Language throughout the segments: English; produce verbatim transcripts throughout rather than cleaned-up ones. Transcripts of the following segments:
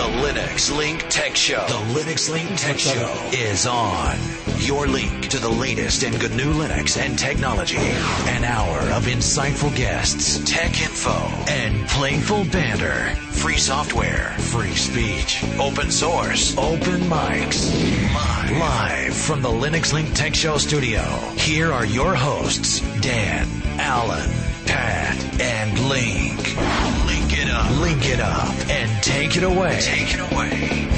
Linux Link Tech Show. The Linux Link Tech Show is on. Your link to the latest in G N U Linux and technology. An hour of insightful guests, tech info, and playful banter. Free software, free speech, open source, open mics. Live, Live from the Linux Link Tech Show studio. Here are your hosts, Dan, Alan, Pat, and Link. Link it up. Link it up and take it away. Take it away.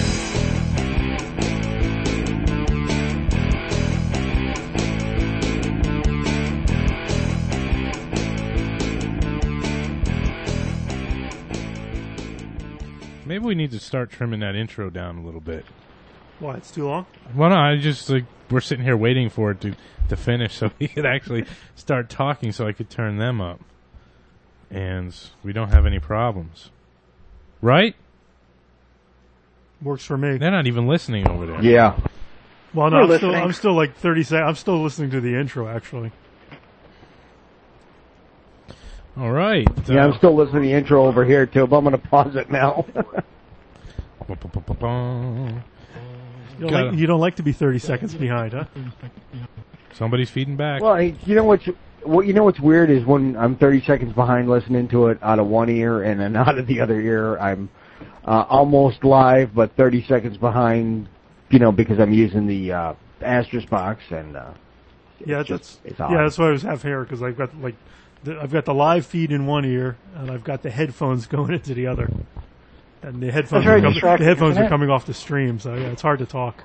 Maybe we need to start trimming that intro down a little bit. Why, it's too long? Well, no, I just, like, we're sitting here waiting for it to, to finish so we could actually start talking so I could turn them up. And we don't have any problems. Right? Works for me. They're not even listening over there. Yeah. Well, no, We're I'm listening. still, I'm still like thirty seconds. I'm still listening to the intro, actually. All right. Yeah, I'm still listening to the intro over here, too, but I'm going to pause it now. You don't, like, you don't like to be thirty seconds behind, huh? Somebody's feeding back. Well, you know what's, what, you know what's weird is when I'm thirty seconds behind listening to it out of one ear and then out of the other ear, I'm uh, almost live, but thirty seconds behind, you know, because I'm using the uh, Asterisk box and uh, Yeah, it's that's just, it's odd. yeah, that's why I was half here because I've got like the, I've got the live feed in one ear and I've got the headphones going into the other, and the headphones That's very are coming, distracting, the headphones isn't are it? coming off the stream, so yeah, it's hard to talk.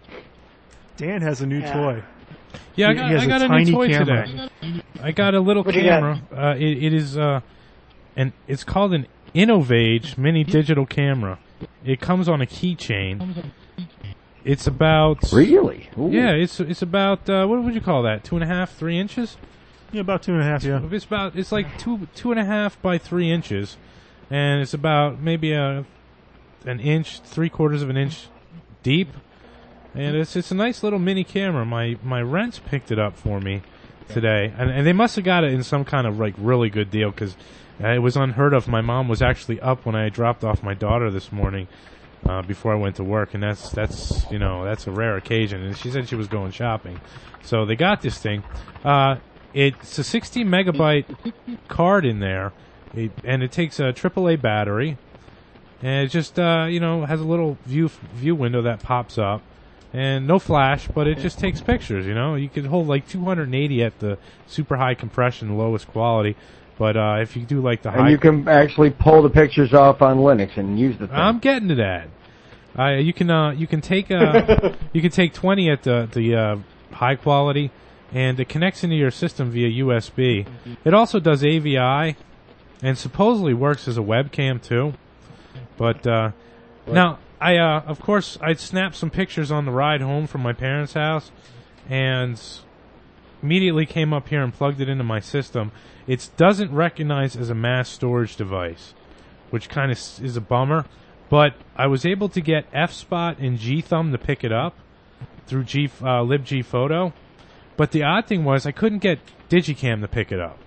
Dan has a new Yeah. toy. Yeah, I He- got, he has I got a a, tiny new toy camera. today. I got a little What'd you camera. Uh, it, it is, uh, and it's called an Innovage mini digital camera. It comes on a keychain. It's about Really? Ooh. yeah. It's it's about uh, what would you call that? Two and a half, three inches. Yeah, about two and a half. Yeah. It's about it's like two two and a half by three inches, and it's about maybe a an inch, three quarters of an inch deep. And it's it's a nice little mini camera. My my rents picked it up for me today, and, and they must have got it in some kind of like really good deal because it was unheard of. My mom was actually up when I dropped off my daughter this morning uh, before I went to work, and that's that's you know that's a rare occasion. And she said she was going shopping, so they got this thing. Uh, it's a sixteen megabyte card in there, it, and it takes a triple A battery, and it just uh, you know has a little view view window that pops up. And no flash, but it just takes pictures, you know. You can hold like two hundred eighty at the super high compression, lowest quality. But uh, if you do like the high... And you can actually pull the pictures off on Linux and use the thing. I'm getting to that. Uh, you can uh, you can take uh, you can take twenty at the, the uh, high quality, and it connects into your system via U S B. It also does A V I, and supposedly works as a webcam too. But uh, now... I, uh, of course, I snapped some pictures on the ride home from my parents' house and immediately came up here and plugged it into my system. It doesn't recognize as a mass storage device, which kind of is a bummer. But I was able to get F-Spot and G-Thumb to pick it up through G, uh, LibGPhoto. But the odd thing was I couldn't get Digicam to pick it up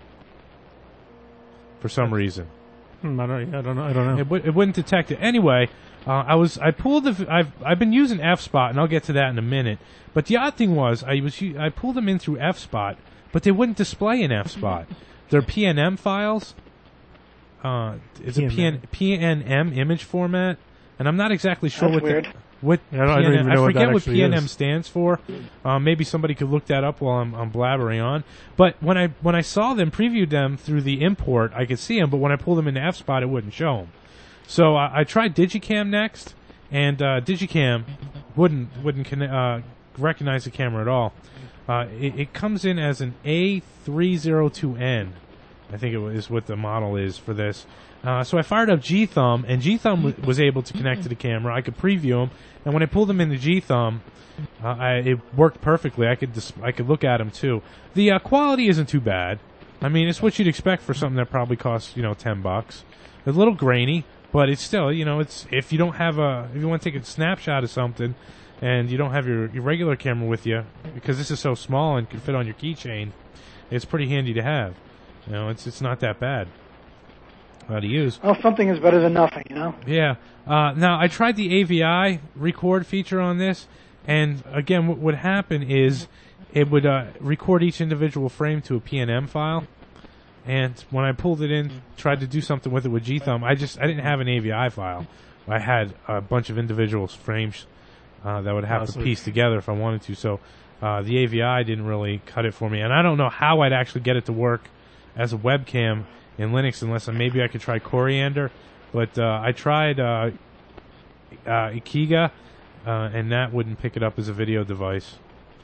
for some reason. Hmm, I don't. I don't know. I don't know. It, w- it wouldn't detect it. Anyway, uh, I was I pulled the I've I've been using F-Spot, and I'll get to that in a minute. But the odd thing was I was I pulled them in through F-Spot, but they wouldn't display in F-Spot. They're P N M files. Uh, it's a P N, P N M image format, and I'm not exactly sure That's what weird. the, what Yeah, I don't- I P N M, don't even know what forget that what actually P N M is. stands for. Uh, maybe somebody could look that up while I'm, I'm blabbering on. But when I when I saw them, previewed them through the import, I could see them. But when I pulled them into F-Spot, it wouldn't show them. So I, I tried Digicam next, and uh, Digicam wouldn't wouldn't conne- uh, recognize the camera at all. Uh, it, it comes in as an A three oh two N. I think it is what the model is for this. Uh, so I fired up G-Thumb, and G-Thumb w- was able to connect to the camera. I could preview them, and when I pulled them into G-Thumb, uh, I, it worked perfectly. I could dis- I could look at them too. The uh, quality isn't too bad. I mean, it's what you'd expect for something that probably costs you know ten bucks. It's a little grainy, but it's still you know it's if you don't have a if you want to take a snapshot of something, and you don't have your, your regular camera with you because this is so small and can fit on your keychain, it's pretty handy to have. You know, it's it's not that bad. how to use. Well, something is better than nothing, you know? Yeah. Uh, now, I tried the A V I record feature on this, and again, what would happen is it would uh, record each individual frame to a P N M file, and when I pulled it in, tried to do something with it with G-Thumb, I just I didn't have an A V I file. I had a bunch of individual frames uh, that would have Oh, to so piece together if I wanted to, so uh, the A V I didn't really cut it for me, and I don't know how I'd actually get it to work as a webcam in Linux unless maybe I could try Coriander. But uh, I tried uh, uh, Ikiga, uh, and that wouldn't pick it up as a video device.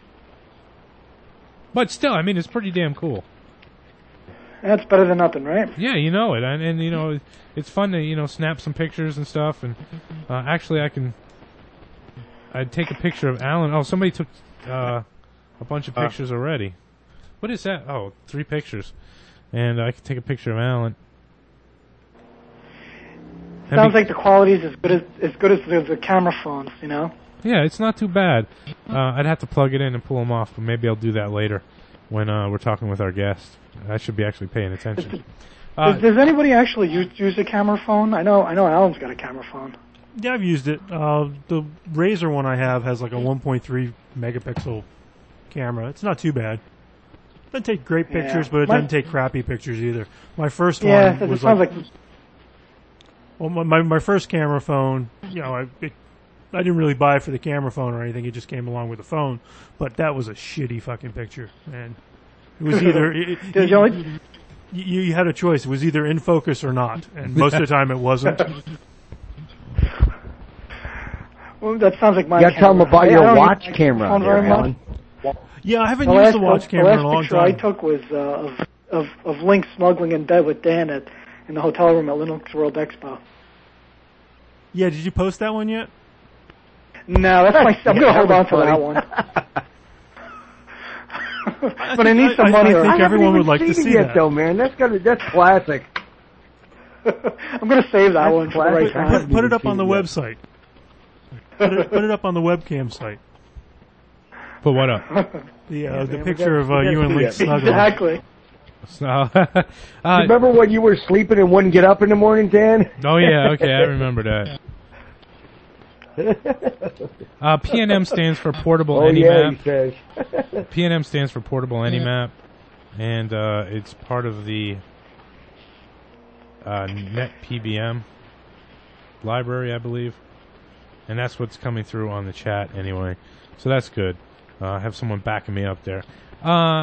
But still, I mean, it's pretty damn cool. That's better than nothing, right? Yeah, you know it, and, and you know it's fun to you know snap some pictures and stuff. And uh, actually, I can I'd take a picture of Alan. Oh, somebody took uh, a bunch of pictures uh. already. What is that? Oh, three pictures, and I can take a picture of Alan. Sounds like the quality is as good as as good as the, the camera phones, you know. Yeah, it's not too bad. Uh, I'd have to plug it in and pull them off, but maybe I'll do that later when uh, we're talking with our guest. I should be actually paying attention. Uh, does, does anybody actually use use a camera phone? I know I know Alan's got a camera phone. Yeah, I've used it. Uh, the Razer one I have has like a one point three megapixel camera. It's not too bad. Doesn't take great pictures, yeah. but it my, doesn't take crappy pictures either. My first yeah, one was it sounds like, like well, my, my my first camera phone. You know, I it, I didn't really buy it for the camera phone or anything. It just came along with the phone. But that was a shitty fucking picture, and it was either it, it, you, only, you you had a choice. It was either in focus or not, and most of the time it wasn't. Well, that sounds like my. You got to tell them about I, your I watch use camera, phone there, very Alan. much. Yeah, I haven't the used last, the watch the camera last in a long picture time. I took was uh, of of of Link smuggling in bed with Dan at in the hotel room at Linux World Expo. Yeah, did you post that one yet? No, that's my. I'm gonna hold on to that one. But I need some I, money. I, I think I everyone haven't would like even to seen see it yet, that. though, man. That's gonna that's classic. I'm gonna save that That's one for the right classic. time. Put, put it up seen on the it yet. website. Put it, put it up on the webcam site. Put what up? The uh, Yeah, the man, picture we of got- uh, we you got and to Link see it. snuggling. Exactly. So, uh, Remember when you were sleeping and wouldn't get up in the morning, Dan? oh yeah, okay, I remember that. Uh, P N M stands for Portable Oh yeah, Anymap. he says. P N M stands for Portable Anymap, and uh, it's part of the uh, NetPBM library, I believe, and that's what's coming through on the chat anyway. So that's good. Uh, I have someone backing me up there. Uh,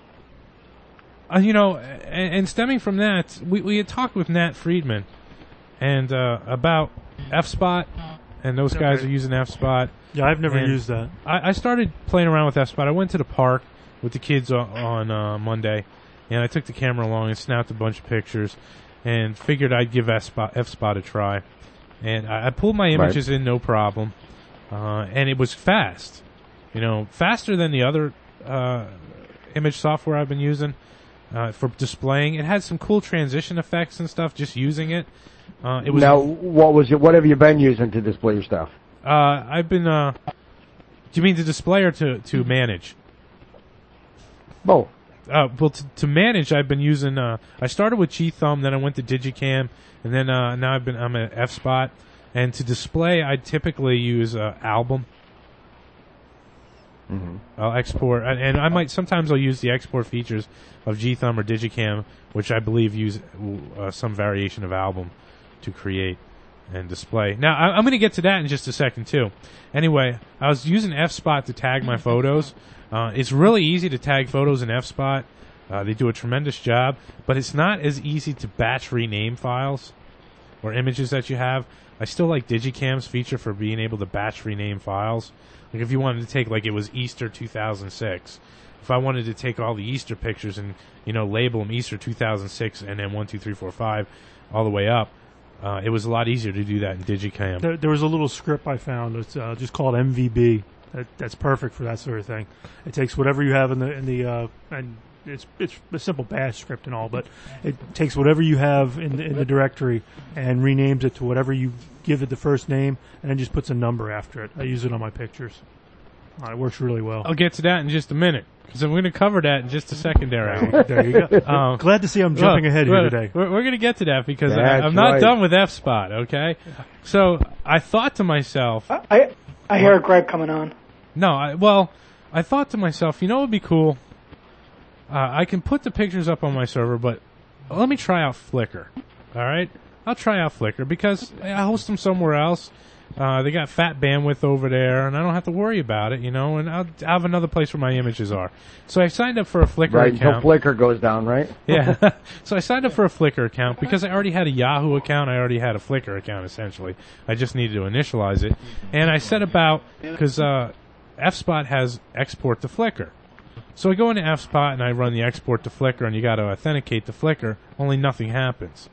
uh, you know, and, and stemming from that, we, we had talked with Nat Friedman and uh, about F-Spot, and those guys Okay. are using F-Spot. Yeah, I've never And used that. I, I started playing around with F-Spot. I went to the park with the kids on, on uh, Monday, and I took the camera along and snapped a bunch of pictures and figured I'd give F-Spot, F-Spot a try. And I, I pulled my images in no problem, uh, and it was fast. You know, faster than the other uh, image software I've been using uh, for displaying. It had some cool transition effects and stuff just using it. Uh, it was Now, what was it? What have you been using to display your stuff? Uh, I've been. Uh, do you mean to display or to to manage? Both. Uh, well, to, to manage, I've been using. Uh, I started with G-Thumb, then I went to Digicam, and then uh, now I've been. I'm at F-Spot, and to display, I typically use uh, Album. Mm-hmm. I'll export, and, and I might sometimes I'll use the export features of G-Thumb or Digicam, which I believe use uh, some variation of Album to create and display. Now, I, I'm going to get to that in just a second, too. Anyway, I was using F-Spot to tag my photos. Uh, it's really easy to tag photos in F-Spot. Uh, they do a tremendous job, but it's not as easy to batch rename files or images that you have. I still like Digicam's feature for being able to batch rename files. Like if you wanted to take, like it was Easter two thousand six. If I wanted to take all the Easter pictures and, you know, label them Easter two thousand six and then one, two, three, four, five all the way up, Uh, it was a lot easier to do that in Digicam. There, there was a little script I found. It's uh, just called M V B. That, that's perfect for that sort of thing. It takes whatever you have in the in the uh, and it's it's a simple bash script and all, but it takes whatever you have in the, in the directory and renames it to whatever you give it the first name, and then just puts a number after it. I use it on my pictures. Uh, it works really well. I'll get to that in just a minute. So I'm going to cover that in just a second there, Alan. There you go. Um, Glad to see I'm jumping well, ahead well, here today. We're, we're going to get to that because I, That's I'm not right. done with F-Spot, okay? So I thought to myself... I I, I hear a gripe coming on. No, I, well, I thought to myself, you know what would be cool? Uh, I can put the pictures up on my server, but let me try out Flickr, all right? I'll try out Flickr because I host them somewhere else. Uh, they got fat bandwidth over there, and I don't have to worry about it, you know, and I'll I have another place where my images are. So I signed up for a Flickr Right, account. until Flickr goes down, right? Yeah. So I signed up for a Flickr account because I already had a Yahoo account. I already had a Flickr account, essentially. I just needed to initialize it. And I set about, because uh, F-Spot has export to Flickr. So I go into F-Spot and I run the export to Flickr, and you got to authenticate to Flickr, only nothing happens.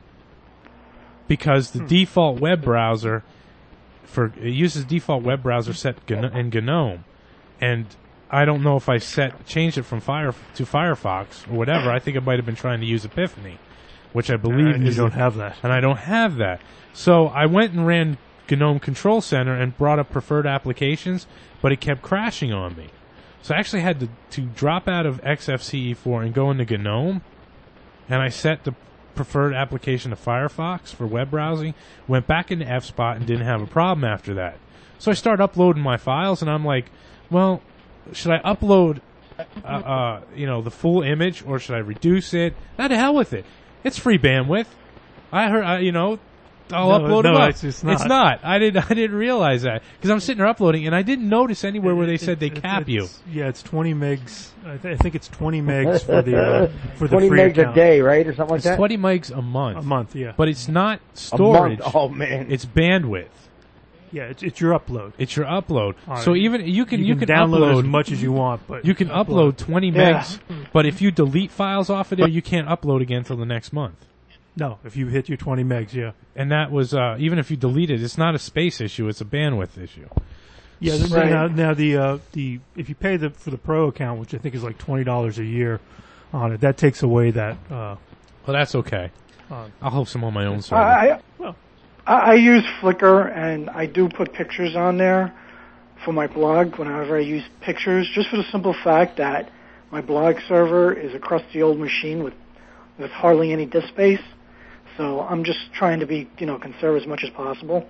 Because the hmm. default web browser... For it uses default web browser set in GNOME, and I don't know if I set changed it from Fire to Firefox or whatever. I think I might have been trying to use Epiphany, which I believe and you is don't have that, and I don't have that. So I went and ran GNOME Control Center and brought up preferred applications, but it kept crashing on me. So I actually had to, to drop out of X F C E four and go into GNOME, and I set the preferred application to Firefox for web browsing, went back into F-Spot and didn't have a problem after that. So I started uploading my files, and I'm like, well, should I upload, uh, uh, you know, the full image, or should I reduce it? Nah, to hell with it. It's free bandwidth. I heard, uh, you know, I'll no, upload no, it up. It's, it's not. It's not. I didn't. I didn't realize that because I'm sitting there uploading, and I didn't notice anywhere where they It- said they it- cap you. it's- Yeah, it's twenty megs. I, th- I think it's twenty megs for the uh, for the twenty free megs account. a day, right, or something like It's that. twenty megs a month. A month, yeah. But it's not A storage. month. Oh man, It's bandwidth. Yeah, it's, it's your upload. It's your upload. All So right. even you can you, you can, can, download upload as much as you want, but you can upload twenty Yeah. megs, but if you delete files off of there, you can't upload again until the next month. No, if you hit your twenty megs, yeah. And that was uh, even if you delete it, it's not a space issue; it's a bandwidth issue. Yeah, th- Right. now, now the uh, the if you pay the for the pro account, which I think is like twenty dollars a year on it, that takes away that. Uh, Well, that's okay. uh, I'll host them on my own server. I, well, I I use Flickr, and I do put pictures on there for my blog whenever I use pictures, just for the simple fact that my blog server is a crusty old machine with with hardly any disk space. So I'm just trying to be, you know, conserve as much as possible.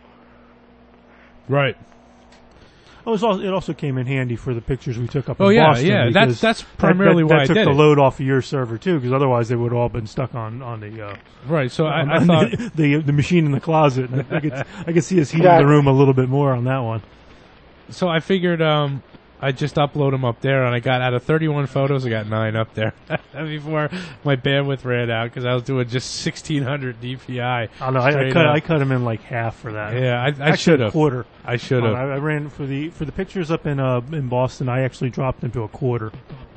Right. oh, it, was also, it also came in handy for the pictures we took up Oh in yeah, Boston. yeah. because That's that's primarily that, that, why that I took did the it. load off of your server too, because otherwise they would have all been stuck on on the uh, Right. So I, on, I on thought. the, the the machine in the closet. And I could I could see us heating Exactly. the room a little bit more on that one. So I figured um, I'd just upload them up there, and I got out of thirty-one photos, I got nine up there before my bandwidth ran out because I was doing just sixteen hundred D P I. I don't know. I, I straight cut up. I cut them in like half for that. Yeah, I, I Actually, should a have. quarter. I should Uh, have. I, I ran for the for the pictures up in uh in Boston. I actually dropped them to a quarter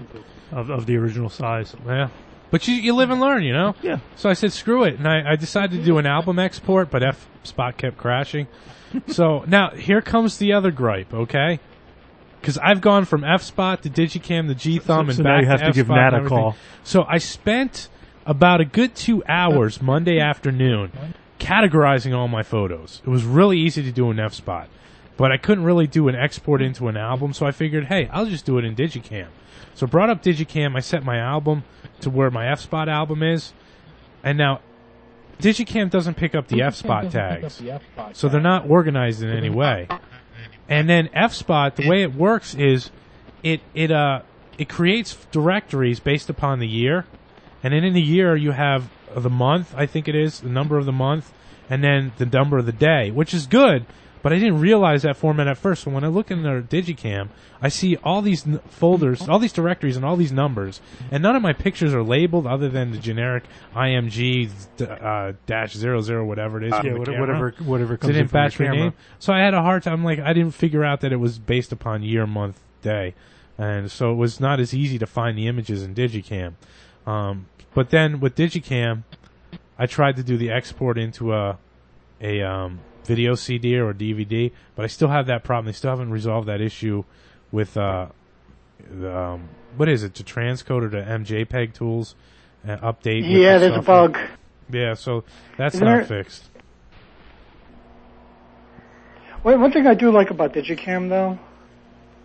of of the original size. Yeah. But you, you live and learn, you know? Yeah. So I said, screw it. And I, I decided to do an album export, but F-Spot kept crashing. So now, here comes the other gripe, okay? Because I've gone from F-Spot to Digicam to G-Thumb So- and so back now you have to give F-Spot Nat and a everything. call. So I spent about a good two hours Monday afternoon categorizing all my photos. It was really easy to do in F-Spot. But I couldn't really do an export into an album, so I figured, hey, I'll just do it in Digicam. So I brought up Digicam, I set my album to where my F-Spot album is, and now Digicam doesn't pick up the F-Spot tags, so they're not organized in any way. And then F-Spot, the way it works is it it uh it creates directories based upon the year, and then in the year you have the month, I think it is, the number of the month, and then the number of the day, which is good. But I didn't realize that format at first. So when I look in their Digicam, I see all these n- folders, all these directories, and all these numbers, and none of my pictures are labeled other than the generic I M G uh, dash zero zero whatever it is. Yeah, from the whatever camera. whatever, whatever It comes in didn't from the batch camera. rename. So I had a hard time. Like I didn't figure out that it was based upon year, month, day, and so it was not as easy to find the images in Digicam. Um, but then with Digicam, I tried to do the export into a a um, video C D or a D V D, but I still have that problem. They still haven't resolved that issue with uh, the, um, what is it, to transcode or to M J P E G tools uh, update. with Yeah, the there's a software. bug. Yeah, so that's Isn't not there- fixed. Wait, one thing I do like about Digicam, though,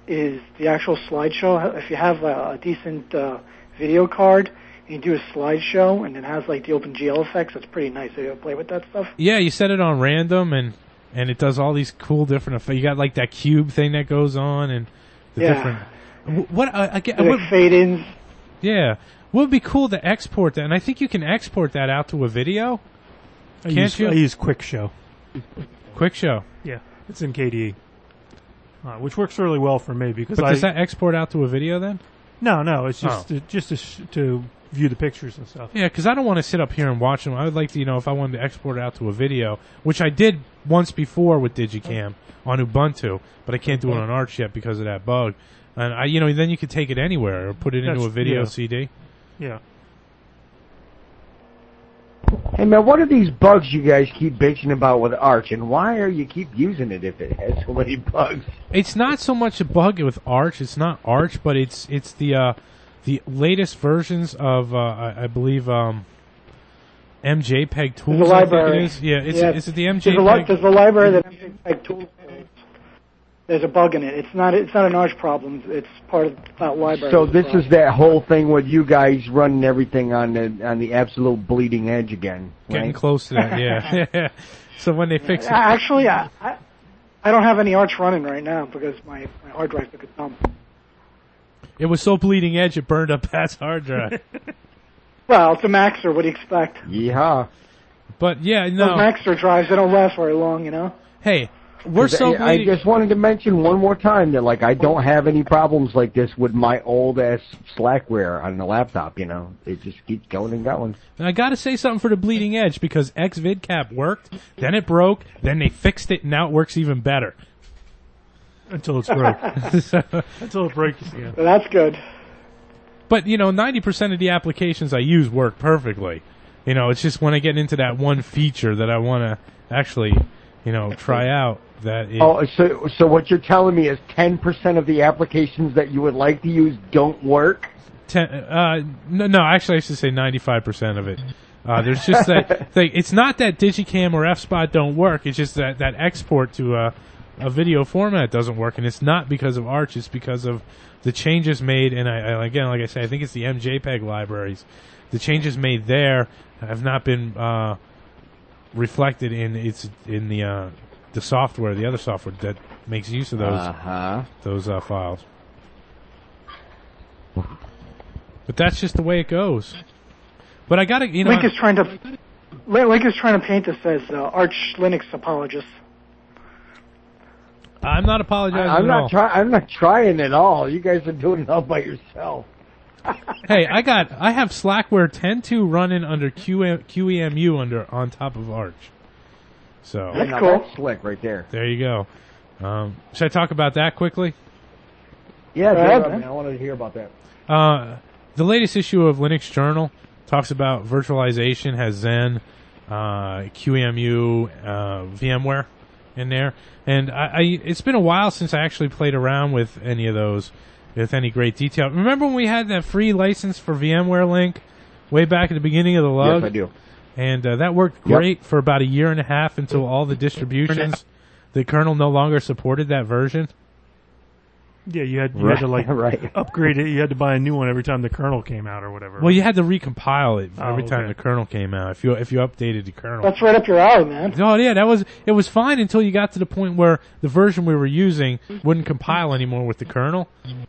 is the actual slideshow. If you have a, a decent uh, video card and you do a slideshow and it has like the OpenGL effects, that's pretty nice. Have you ever play with that stuff? Yeah, you set it on random and and it does all these cool different effects. You got like that cube thing that goes on and the Yeah. different. What I, I get? Like What, fade-ins. yeah, what would be cool to export that? And I think you can export that out to a video. I Can't use, you? I use Quick Show. Quick show. Yeah, it's in K D E, uh, which works really well for me because But I does that export out to a video then? no no it's just Oh. to, just to, sh- to view the pictures and stuff. Yeah, because I don't want to sit up here and watch them. I would like to, you know, if I wanted to export it out to a video, which I did once before with Digicam on Ubuntu, but I can't do it on Arch yet because of that bug. And I, you know, then you could take it anywhere or put it into That's- a video yeah. C D. Yeah. Hey man, what are these bugs you guys keep bitching about with Arch, and why are you keep using it if it has so many bugs? It's not so much a bug with Arch. It's not Arch, but it's it's the uh, the latest versions of uh, I, I believe um, MJPEG tools. There's a library. I think it is. Yeah, it's Yeah. is it the There's a, li- MJPEG? there's a library that MJPEG tools. There's a bug in it. It's not. It's not an Arch problem. It's part of that library. So this is that whole thing with you guys running everything on the on the absolute bleeding edge again, Getting right? close to that. Yeah. So when they fix it, Actually, I, I I don't have any Arch running right now because my, my hard drive took a dump. it was so bleeding edge it burned up Pat's hard drive. Well, it's a Maxer. What do you expect? Yeehaw. But yeah, Those no. Maxer drives, they don't last very long, you know. Hey, we're so I bleeding. just wanted to mention one more time that like I don't have any problems like this with my old ass Slackware on the laptop. You know, it just keeps going and going. And I got to say something for the bleeding edge because XVidCap worked, then it broke, then they fixed it, and now it works even better. Until it's broke. So- Until it breaks again. So that's good. but you know, ninety percent of the applications I use work perfectly. You know, it's just when I get into that one feature that I want to actually, you know, try out. That it, Oh, so so what you're telling me is ten percent of the applications that you would like to use don't work? ten, uh, no, no, actually, I should say ninety-five percent of it. Uh, there's just that thing. It's not that Digicam or F-Spot don't work. It's just that that export to a, a video format doesn't work, and it's not because of Arch. It's because of the changes made. And I, I again, like I say, I think it's the MJPEG libraries. The changes made there have not been uh, reflected in its in the uh, the software, the other software that makes use of those Uh-huh. those uh, files. But that's just the way it goes. But I gotta, you know, Link is trying to Link is trying to paint us as uh, Arch Linux apologists. I'm not apologizing I'm at not all. trying. I'm not trying at all. You guys are doing it all by yourself. Hey, I got, I have Slackware ten point two running under Q M, Q E M U under on top of Arch. So That's Now, cool. That's slick right there. there you go. Um, should I talk about that quickly? Yeah, Go ahead, Joe, man. I wanted to hear about that. Uh, the latest issue of Linux Journal talks about virtualization, has Zen, uh, Q E M U, uh, VMware in there. And I, I, it's been a while since I actually played around with any of those with any great detail. Remember when we had that free license for VMware Link way back at the beginning of the lug? Yes, I do. And uh, that worked Yep. great for about a year and a half until all the distributions, the kernel no longer supported that version. Yeah, you had you Right, had to like right. upgrade it. You had to buy a new one every time the kernel came out or whatever. Well, you had to recompile it Oh, every time okay. the kernel came out. If you if you updated the kernel. That's right up your alley, man. Oh yeah, that was it was fine until you got to the point where the version we were using wouldn't compile anymore with the kernel.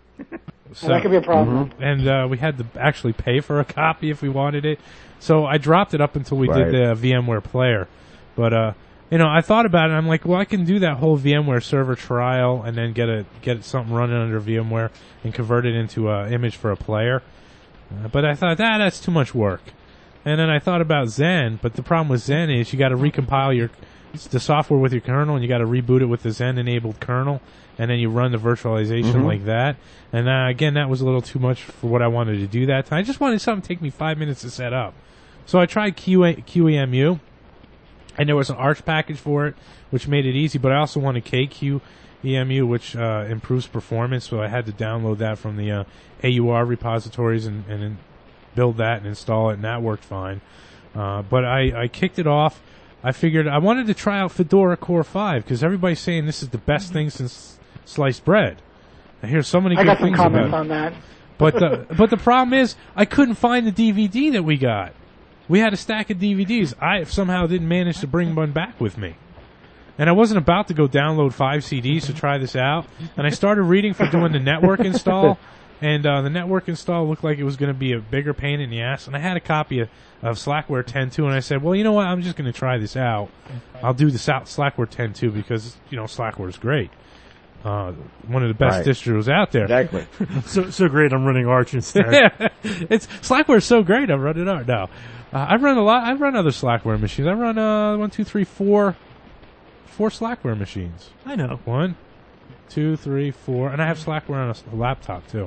So, Well, that could be a problem. and uh, we had to actually pay for a copy if we wanted it. So I dropped it up until we Right. did the VMware Player. But uh, you know, I thought about it. And I'm like, well, I can do that whole VMware server trial and then get a get something running under VMware and convert it into an image for a player. Uh, but I thought that ah, that's too much work. And then I thought about Zen, but the problem with Zen is you got to recompile your the software with your kernel, and you got to reboot it with the Zen-enabled kernel, and then you run the virtualization Mhm. like that. And uh, again, that was a little too much for what I wanted to do that time. I just wanted something to take me five minutes to set up. So I tried Q A- Q E M U, and there was an Arch package for it, which made it easy. But I also wanted K Q E M U, which uh, improves performance. So I had to download that from the uh, A U R repositories and, and then build that and install it, and that worked fine. Uh, but I, I kicked it off. I figured I wanted to try out Fedora Core five because everybody's saying this is the best thing since sliced bread. I hear so many I good got some things comments about it. on that. But the but the problem is I couldn't find the D V D that we got. We had a stack of D V Ds. I somehow didn't manage to bring one back with me. And I wasn't about to go download five C Ds to try this out. And I started reading for doing the network install. And uh, the network install looked like it was going to be a bigger pain in the ass. And I had a copy of, of Slackware ten two, and I said, well, you know what? I'm just going to try this out. I'll do the Slackware ten two because, you know, Slackware is great. Uh, one of the best Right. distros out there. Exactly. So so great. I'm running Arch instead. Yeah, it's Slackware is so great. I'm running Arch now. Uh, I run a lot. I run other Slackware machines. I run uh one, two, three, four, four Slackware machines. I know. One, two, three, four, and I have Slackware on a, s- a laptop too.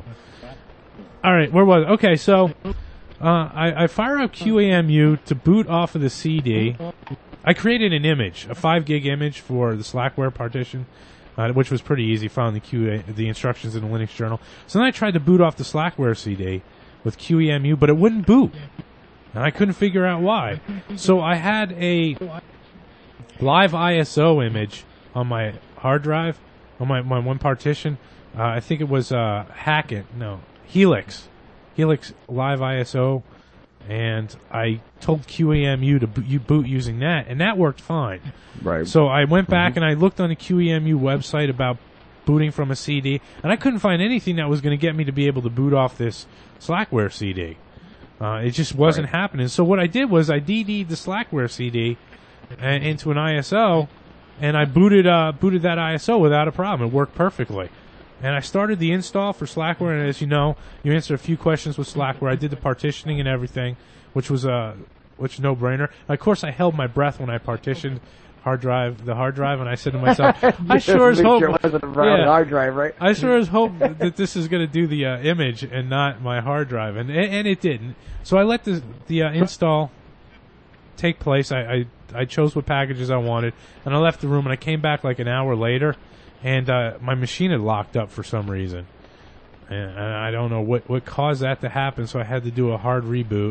All right, where was it? Okay, so uh, I, I fire up Q A M U to boot off of the C D. I created an image, a five gig image for the Slackware partition, uh, which was pretty easy. Found the Q A, the instructions in the Linux journal. So then I tried to boot off the Slackware C D with Q E M U, but it wouldn't boot, and I couldn't figure out why. So I had a live I S O image on my hard drive, on my, my one partition. Uh, I think it was uh, Hackett, no, Helix. Helix live I S O, and I told Q E M U to boot, you boot using that, and that worked fine. Right. So I went back and I looked on the Q E M U website about booting from a C D, and I couldn't find anything that was going to get me to be able to boot off this Slackware C D. Uh, it just wasn't Right. happening. So what I did was I D D'd the Slackware C D uh, into an I S O, and I booted uh, booted that I S O without a problem. It worked perfectly. And I started the install for Slackware, and as you know, you answer a few questions with Slackware. I did the partitioning and everything, which was a which no brainer. Of course, I held my breath when I partitioned hard drive the hard drive, and I said to myself, I sure as Make hope sure it wasn't a round yeah. hard drive, right? I sure as hope that this is going to do the uh, image and not my hard drive, and and it didn't. So I let the the uh, install take place. I, I I chose what packages I wanted, and I left the room. And I came back like an hour later, and uh, my machine had locked up for some reason, and, and I don't know what what caused that to happen. So I had to do a hard reboot,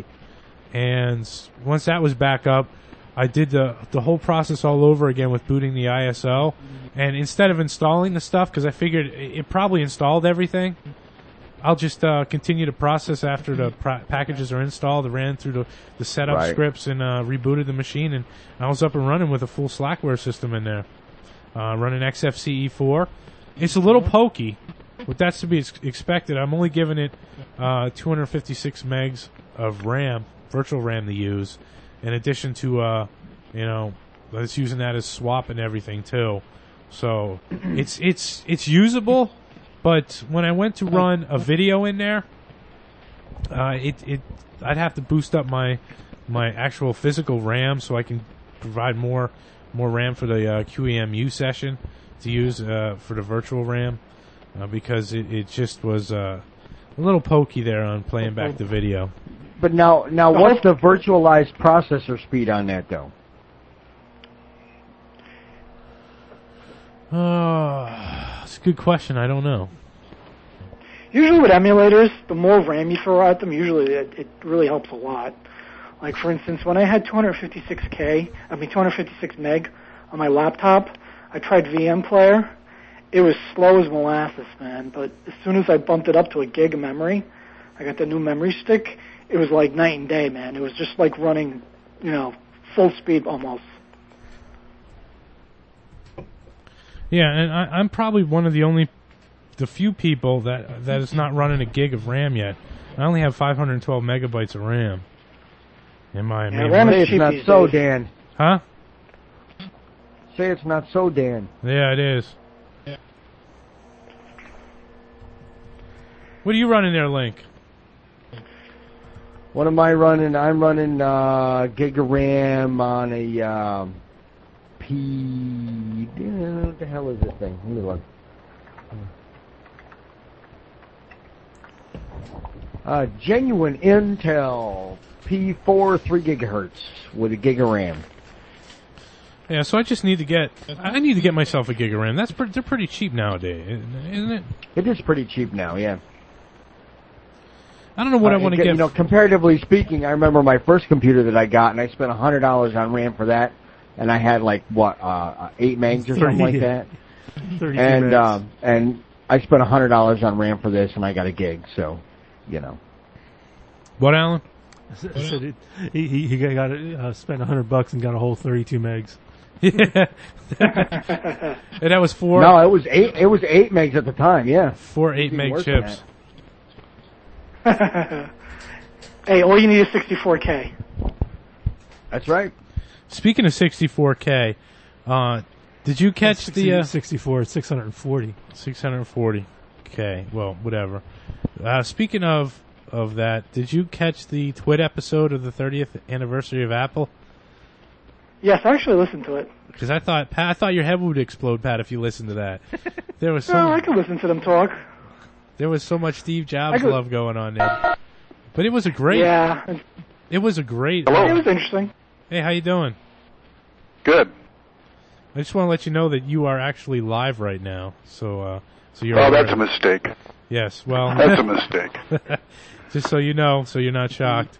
and once that was back up, I did the the whole process all over again with booting the I S O, and instead of installing the stuff, because I figured it, it probably installed everything, I'll just uh, continue to process after the pra- packages are installed. I ran through the, the setup Right. scripts and uh, rebooted the machine, and I was up and running with a full Slackware system in there, uh, running X F C E four. It's a little pokey, but that's to be ex- expected. I'm only giving it uh, two hundred fifty-six megs of RAM, virtual RAM to use, in addition to, uh, you know, it's using that as swap and everything too. So it's it's it's usable, but when I went to run a video in there, uh, it it I'd have to boost up my my actual physical RAM so I can provide more more RAM for the uh, Q E M U session to use uh, for the virtual RAM, uh, because it, it just was uh, a little pokey there on playing back the video. But now, now, what's the virtualized processor speed on that, though? Uh, it's a good question. I don't know. Usually with emulators, the more RAM you throw at them, usually it, it really helps a lot. Like, for instance, when I had two hundred fifty-six K, I mean two hundred fifty-six meg on my laptop, I tried V M Player. It was slow as molasses, man. But as soon as I bumped it up to a gig of memory, I got the new memory stick, it was like night and day, man. It was just like running, you know, full speed almost. Yeah, and I, I'm probably one of the only, the few people that that is not running a gig of RAM yet. I only have five hundred twelve megabytes of RAM in my Yeah, main RAM machine. is Say it's cheap not these so, days. Dan. Huh? Say it's not so, Dan. Yeah, it is. What are you running there, Link? What am I running? I'm running uh, Giga RAM on a um, P. What the hell is this thing? Let me look. Uh, genuine Intel P four three gigahertz with a Giga RAM. Yeah, so I just need to get, I need to get myself a gig of RAM. That's pre- they're pretty cheap nowadays, isn't it? It is pretty cheap now, yeah. I don't know what Uh, I want to and, get. You know, comparatively speaking, I remember my first computer that I got, and I spent a hundred dollars on RAM for that, and I had like what uh, eight megs or something like that. thirty And megs. um, and I spent a hundred dollars on RAM for this, and I got a gig. So, you know. What, Alan? I said it, he he he got uh, spent a hundred bucks and got a whole thirty-two megs. Yeah, and that was four. No, it was eight. It was eight megs at the time. Yeah, four eight meg chips. Hey, all you need is sixty-four K. That's right. Speaking of sixty-four K, uh, did you catch sixty, the uh, sixty-four? six hundred forty. six hundred forty K. Well, whatever. Uh, speaking of of that, did you catch the Twit episode of the thirtieth anniversary of Apple? Yes, I actually listened to it. Because I thought, Pat, I thought your head would explode, Pat, if you listened to that. There was so No, I could listen to them talk. There was so much Steve Jobs love going on there. But it was a great. Yeah. It was a great. Hello. It was interesting. Hey, how you doing? Good. I just want to let you know that you are actually live right now. So, uh, so you're. Oh, aware. that's a mistake. Yes, well. That's a mistake. Just so you know, so you're not shocked.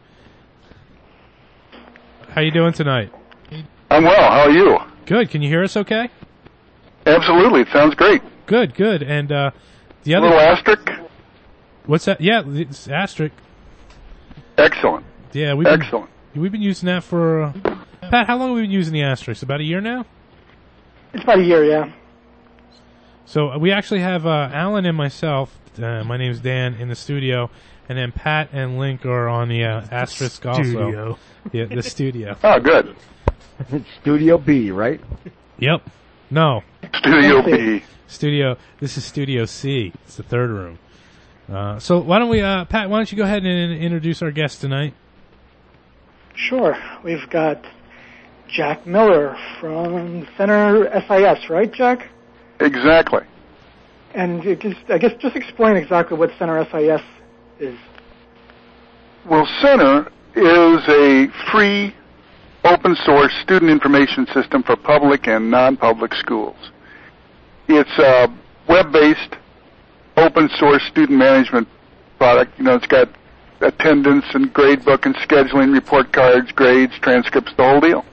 How you doing tonight? I'm well. How are you? Good. Can you hear us okay? Absolutely. It sounds great. Good, good. And uh, the A other. little asterisk? What's that? Yeah, it's asterisk. Excellent. Yeah, we've been, Excellent. We've been using that for. Uh, Pat, how long have we been using the asterisk? About a year now? It's about a year, yeah. So uh, we actually have uh, Alan and myself. Uh, my name's Dan in the studio, and then Pat and Link are on the uh, asterisk studio. also. Yeah, the studio. Oh, good. Studio B, right? Yep. No. Studio B. Studio. This is Studio C. It's the third room. Uh, so why don't we, uh, Pat? Why don't you go ahead and introduce our guest tonight? Sure. We've got Jack Miller from Center S I S, right, Jack? Exactly. And you just, I guess just explain exactly what Center S I S is. Well, Center is a free, open-source student information system for public and non-public schools. It's a web-based, open-source student management product. You know, it's got attendance and gradebook and scheduling, report cards, grades, transcripts, the whole deal.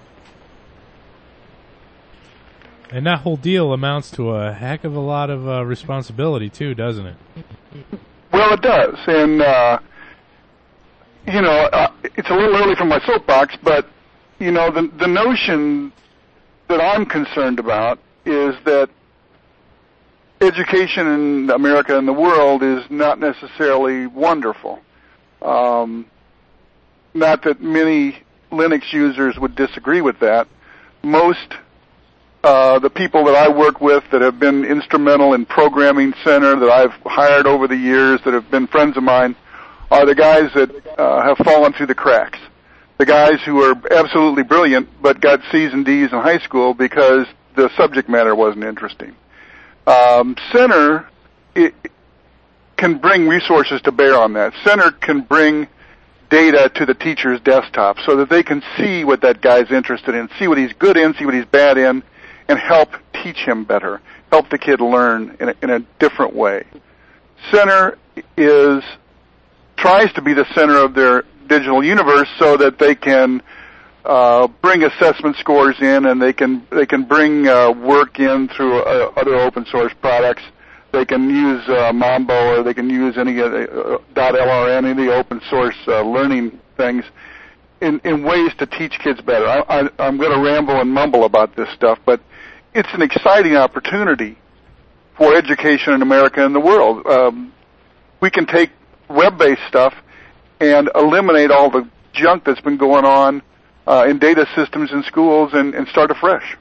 And that whole deal amounts to a heck of a lot of uh, responsibility, too, doesn't it? Well, it does. And, uh, you know, uh, it's a little early for my soapbox, but, you know, the, the notion that I'm concerned about is that education in America and the world is not necessarily wonderful. Um, not that many Linux users would disagree with that. Most Uh, the people that I work with that have been instrumental in programming Center, that I've hired over the years, that have been friends of mine, are the guys that uh, have fallen through the cracks. The guys who are absolutely brilliant but got C's and D's in high school because the subject matter wasn't interesting. Um, Center it, can bring resources to bear on that. Center can bring data to the teacher's desktop so that they can see what that guy's interested in, see what he's good in, see what he's bad in, and help teach him better, help the kid learn in a, in a different way. Center is tries to be the center of their digital universe so that they can uh, bring assessment scores in, and they can they can bring uh, work in through uh, other open source products. They can use uh, Mambo, or they can use any uh, .lrn, any of the open source uh, learning things. In, in ways to teach kids better. I, I, I'm going to ramble and mumble about this stuff, but it's an exciting opportunity for education in America and the world. Um, we can take web-based stuff and eliminate all the junk that's been going on uh, in data systems in schools and, and start afresh.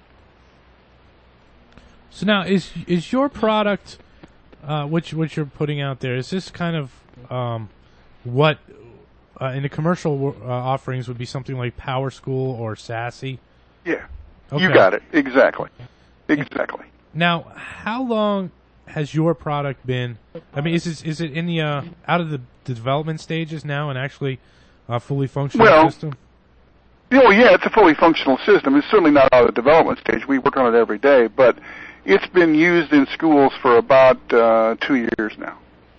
So now, is is your product, uh, which which you're putting out there, is this kind of um, what uh, in the commercial uh, offerings would be something like PowerSchool or Sassy? Yeah, okay. You got it exactly, exactly. Now, how long has your product been? I mean, is it, is it in the uh, out of the, the development stages now and actually a fully functional well, system? Oh yeah, it's a fully functional system. It's certainly not out of the development stage. We work on it every day, but it's been used in schools for about uh, two years now.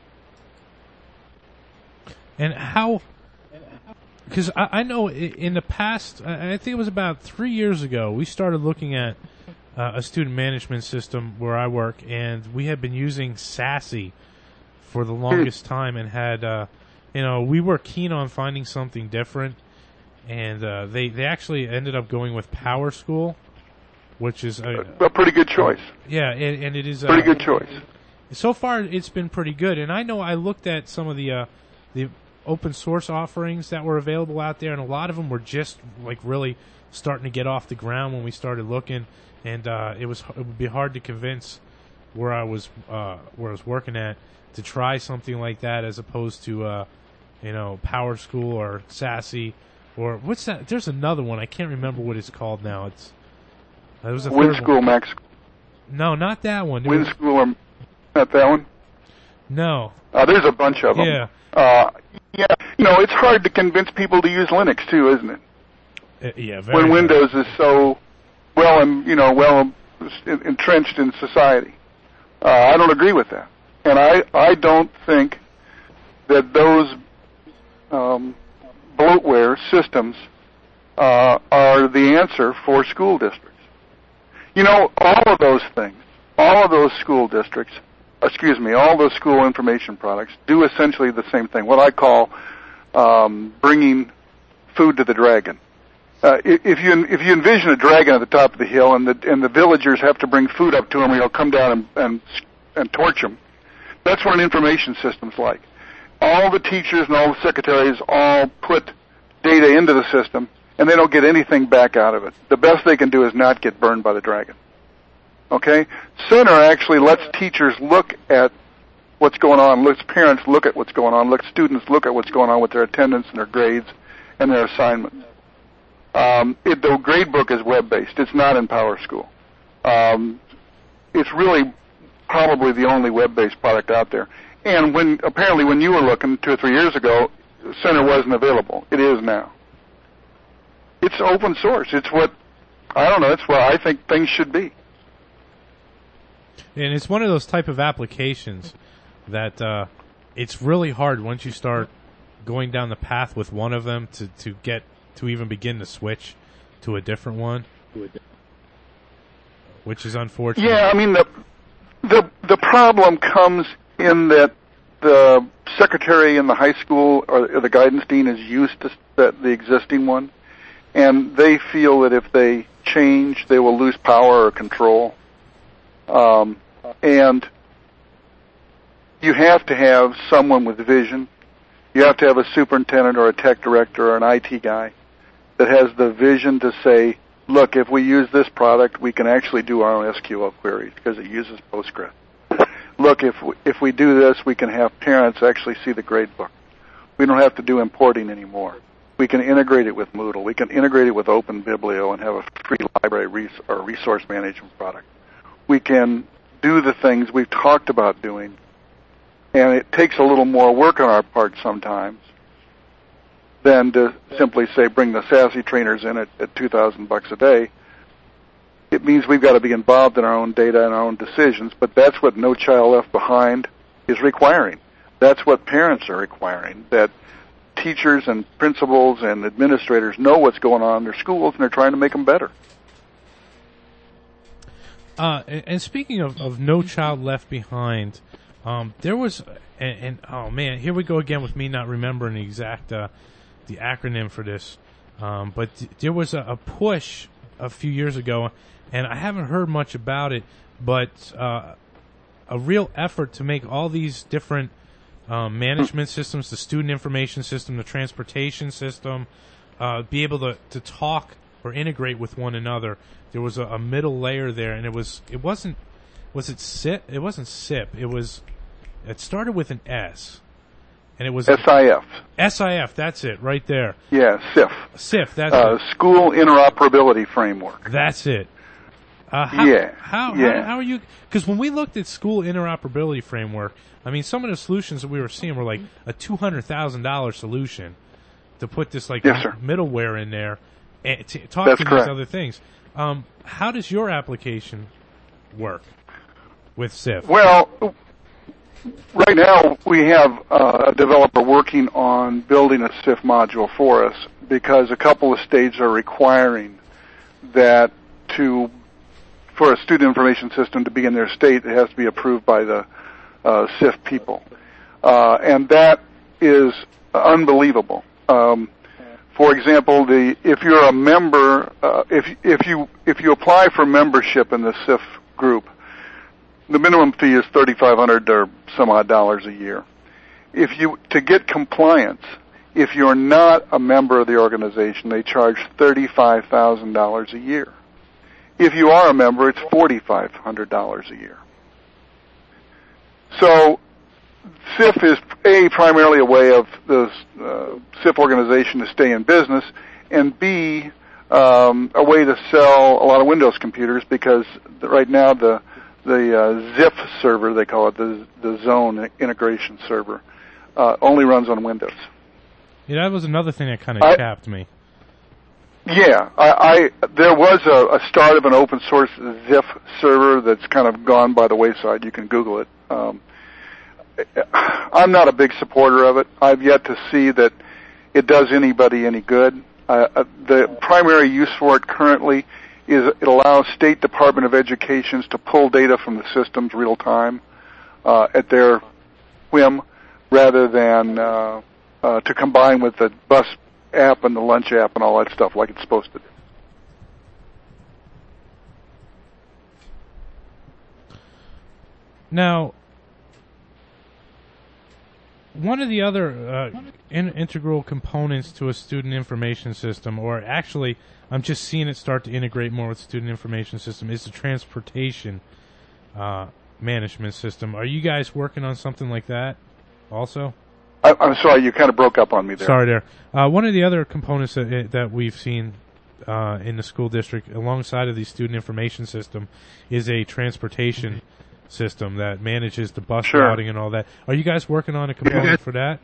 And how? Because I, I know in the past, I think it was about three years ago, we started looking at uh, a student management system where I work, and we had been using Sassy for the longest time, and had, uh, you know, we were keen on finding something different, and uh, they they actually ended up going with PowerSchool, which is a, a pretty good choice. Yeah, and, and it is a pretty good choice. So far, it's been pretty good, and I know I looked at some of the uh, the open source offerings that were available out there, and a lot of them were just like really starting to get off the ground when we started looking, and uh, it was it would be hard to convince where I was uh, where I was working at to try something like that as opposed to uh, you know PowerSchool or Sassy or what's that? There's another one I can't remember what it's called now. It's it was a WinSchool, Max. No, not that one. WinSchool, or not that one. No. Uh, there's a bunch of them. Yeah. Uh, yeah. You know, it's hard to convince people to use Linux too, isn't it? Uh, yeah. Very when hard. Windows is so well, and you know, well entrenched in society. Uh, I don't agree with that, and I I don't think that those um, bloatware systems uh, are the answer for school districts. You know, all of those things, all of those school districts, excuse me, all those school information products do essentially the same thing, what I call um, bringing food to the dragon. Uh, if you if you envision a dragon at the top of the hill, and the and the villagers have to bring food up to him, or he'll come down and and, and torch him. That's what an information system's like. All the teachers and all the secretaries all put data into the system, and they don't get anything back out of it. The best they can do is not get burned by the dragon. Okay? Center actually lets teachers look at what's going on, lets parents look at what's going on, lets students look at what's going on with their attendance and their grades and their assignments. Um, it, the gradebook is web-based. It's not in PowerSchool. Um, it's really probably the only web-based product out there. And when apparently when you were looking two or three years ago, Center wasn't available. It is now. It's open source. It's what, I don't know, it's what I think things should be. And it's one of those type of applications that uh, it's really hard once you start going down the path with one of them to, to get to even begin to switch to a different one, which is unfortunate. Yeah, I mean, the the the problem comes in that the secretary in the high school or the guidance dean is used to the, the existing one, and they feel that if they change, they will lose power or control. Um, and you have to have someone with vision. You have to have a superintendent or a tech director or an I T guy that has the vision to say, look, if we use this product, we can actually do our own S Q L queries because it uses Postgres. Look, if we, if we do this, we can have parents actually see the gradebook. We don't have to do importing anymore. We can integrate it with Moodle. We can integrate it with OpenBiblio and have a free library res- or resource management product. We can do the things we've talked about doing, and it takes a little more work on our part sometimes than to simply say bring the Sassy trainers in at, at two thousand bucks a day. It means we've got to be involved in our own data and our own decisions, but that's what No Child Left Behind is requiring. That's what parents are requiring, that teachers and principals and administrators know what's going on in their schools and they're trying to make them better. Uh, and, and speaking of, of No Child Left Behind, um, there was, and, and oh man, here we go again with me not remembering the exact uh, the acronym for this, um, but th- there was a, a push a few years ago, and I haven't heard much about it, but uh, a real effort to make all these different um, management systems, the student information system, the transportation system, uh, be able to, to talk or integrate with one another. There was a, a middle layer there, and it was it wasn't was it S I P? It wasn't S I P. It was it started with an S, and it was S I F. S I F. That's it, right there. Yeah, S I F. S I F. That's uh, it. School Interoperability Framework. That's it. Uh, how, yeah. How, yeah. how how are you? Because when we looked at School Interoperability Framework, I mean, some of the solutions that we were seeing were like a two hundred thousand dollar solution to put this like yes, sir. middleware in there and to talk That's to correct. these other things. Um, how does your application work with S I F? Well, right now we have uh, a developer working on building a S I F module for us because a couple of states are requiring that to for a student information system to be in their state, it has to be approved by the uh, S I F people, uh, and that is unbelievable. Um, for example, the if you're a member, uh, if if you if you apply for membership in the S I F group, the minimum fee is thirty-five hundred or some odd dollars a year. If you to get compliance, if you're not a member of the organization, they charge thirty-five thousand dollars a year. If you are a member, it's forty-five hundred dollars a year. So S I F is A, primarily a way of the uh, S I F organization to stay in business, and B, um, a way to sell a lot of Windows computers, because right now the the uh, Z I F server, they call it, the the Zone integration server, uh, only runs on Windows. Yeah, that was another thing that kind of chapped me. Yeah, I, I there was a, a start of an open source Z I F server that's kind of gone by the wayside. You can Google it. Um, I'm not a big supporter of it. I've yet to see that it does anybody any good. Uh, the primary use for it currently is it allows State Department of Educations to pull data from the systems real time uh, at their whim, rather than uh, uh, to combine with the bus app and the lunch app and all that stuff like it's supposed to do. Now, one of the other uh, in- integral components to a student information system, or actually I'm just seeing it start to integrate more with student information system, is the transportation uh, management system. Are you guys working on something like that also? I, I'm sorry, you kind of broke up on me there. Sorry there. Uh, one of the other components that, that we've seen uh, in the school district alongside of the student information system is a transportation system that manages the bus sure. routing and all that. Are you guys working on a component for that?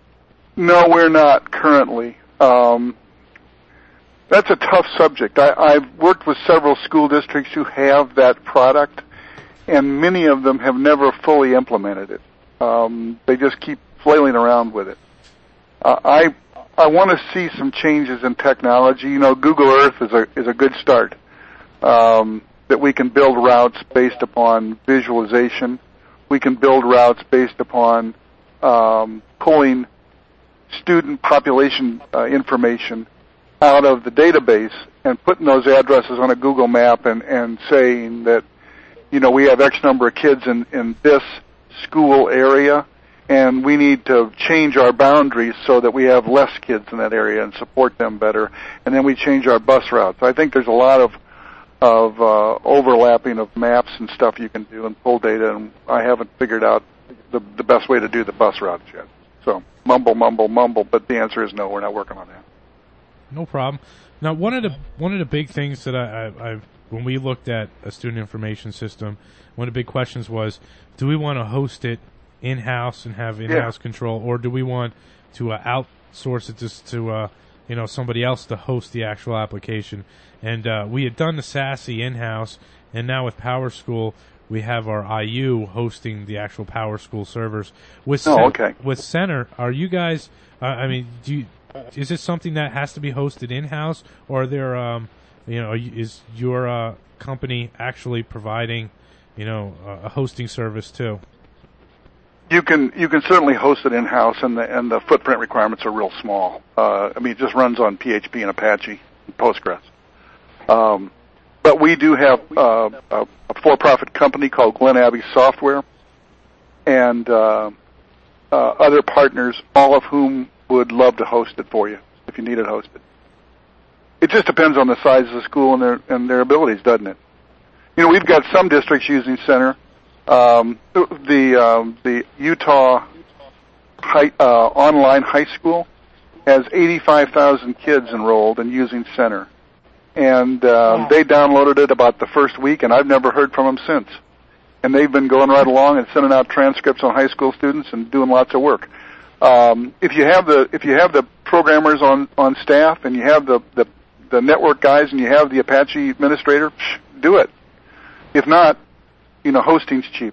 No, we're not currently. Um, that's a tough subject. I, I've worked with several school districts who have that product, and many of them have never fully implemented it. Um, they just keep flailing around with it. Uh, I I want to see some changes in technology. You know, Google Earth is a is a good start. Um, that we can build routes based upon visualization. We can build routes based upon um, pulling student population uh, information out of the database and putting those addresses on a Google map and, and saying that, you know, we have X number of kids in, in this school area, and we need to change our boundaries so that we have less kids in that area and support them better, and then we change our bus routes. I think there's a lot of of uh, overlapping of maps and stuff you can do and pull data, and I haven't figured out the, the best way to do the bus routes yet. So mumble, mumble, mumble, but the answer is no, we're not working on that. No problem. Now, one of the one of the big things that I, I, I when we looked at a student information system, one of the big questions was, do we want to host it in-house and have in-house yeah. control, or do we want to uh, outsource it just to uh, you know, somebody else to host the actual application? And uh, we had done the SASE in-house, and now with PowerSchool, we have our I U hosting the actual PowerSchool servers. With oh, Cen- okay. With Center, are you guys? Uh, I mean, do you, is this something that has to be hosted in-house, or are there, um, you know, are you, is your uh, company actually providing, you know, a hosting service too? You can you can certainly host it in-house, and the and the footprint requirements are real small. Uh, I mean, it just runs on P H P and Apache and Postgres. Um, but we do have uh, a, a for-profit company called Glen Abbey Software, and uh, uh, other partners, all of whom would love to host it for you if you need it hosted. It just depends on the size of the school and their and their abilities, doesn't it? You know, we've got some districts using Center. Um, the um, the Utah high, uh, online high school has eighty-five thousand kids enrolled and using Center, and um, wow. they downloaded it about the first week, and I've never heard from them since. And they've been going right along and sending out transcripts on high school students and doing lots of work. Um, if you have the if you have the programmers on, on staff and you have the, the the network guys and you have the Apache administrator, psh, do it. If not, you know, hosting's cheap.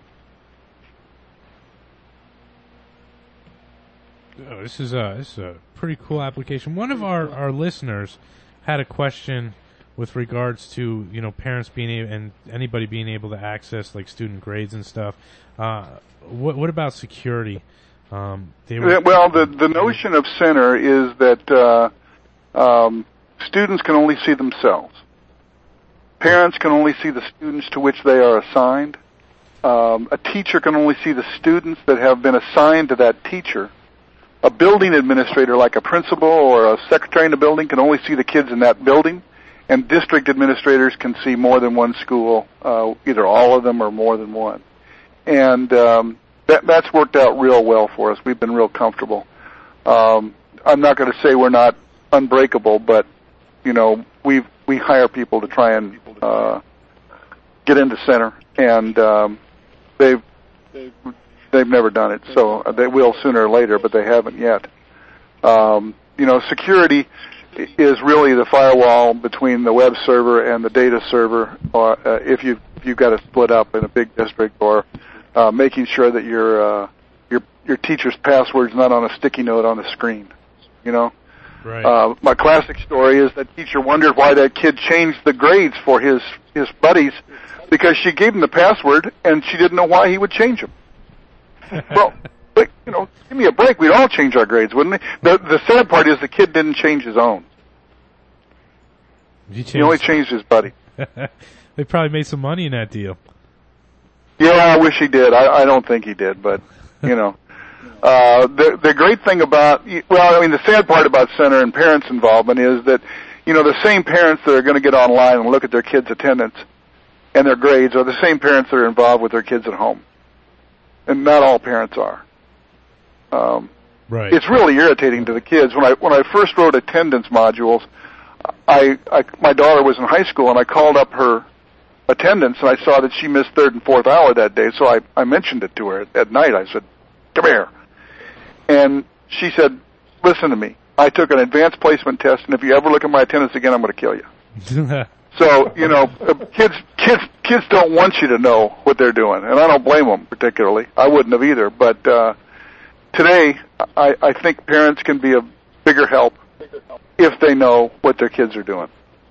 Oh, this is a this is a pretty cool application. One of our, our listeners had a question with regards to, you know, parents being able, and anybody being able to access like student grades and stuff. Uh, what, what about security? Um, they were, well, the the notion of center is that uh, um, students can only see themselves. Parents can only see the students to which they are assigned. Um, a teacher can only see the students that have been assigned to that teacher. A building administrator, like a principal or a secretary in the building, can only see the kids in that building. And district administrators can see more than one school, uh, either all of them or more than one. And um, that, that's worked out real well for us. We've been real comfortable. Um, I'm not going to say we're not unbreakable, but, you know, we we hire people to try and uh, get into center, and um, they've they've never done it. So they will sooner or later, but they haven't yet. Um, you know, security is really the firewall between the web server and the data server, or uh, if you if you've got to split up in a big district, or uh, making sure that your uh, your your teacher's password's not on a sticky note on the screen. You know, right. uh, my classic story is that teacher wondered why that kid changed the grades for his his buddies, because she gave him the password and she didn't know why he would change them. Well, but, you know, give me a break. We'd all change our grades, wouldn't we? The the sad part is the kid didn't change his own. He, he only changed his buddy. They probably made some money in that deal. Yeah, I wish he did. I, I don't think he did, but, you know. Uh, the the great thing about, well, I mean, the sad part about center and parents' involvement is that, you know, the same parents that are going to get online and look at their kids' attendance and their grades are the same parents that are involved with their kids at home. And not all parents are. Um, right. It's really irritating to the kids. When I when I first wrote attendance modules, I, I my daughter was in high school, and I called up her attendance, and I saw that she missed third and fourth hour that day. So I I mentioned it to her at night. I said, "Come here," and she said, "Listen to me. I took an advanced placement test, and if you ever look at my attendance again, I'm going to kill you." So, you know, kids, kids, kids don't want you to know what they're doing, and I don't blame them particularly. I wouldn't have either. But uh, today, I, I think parents can be a bigger help if they know what their kids are doing.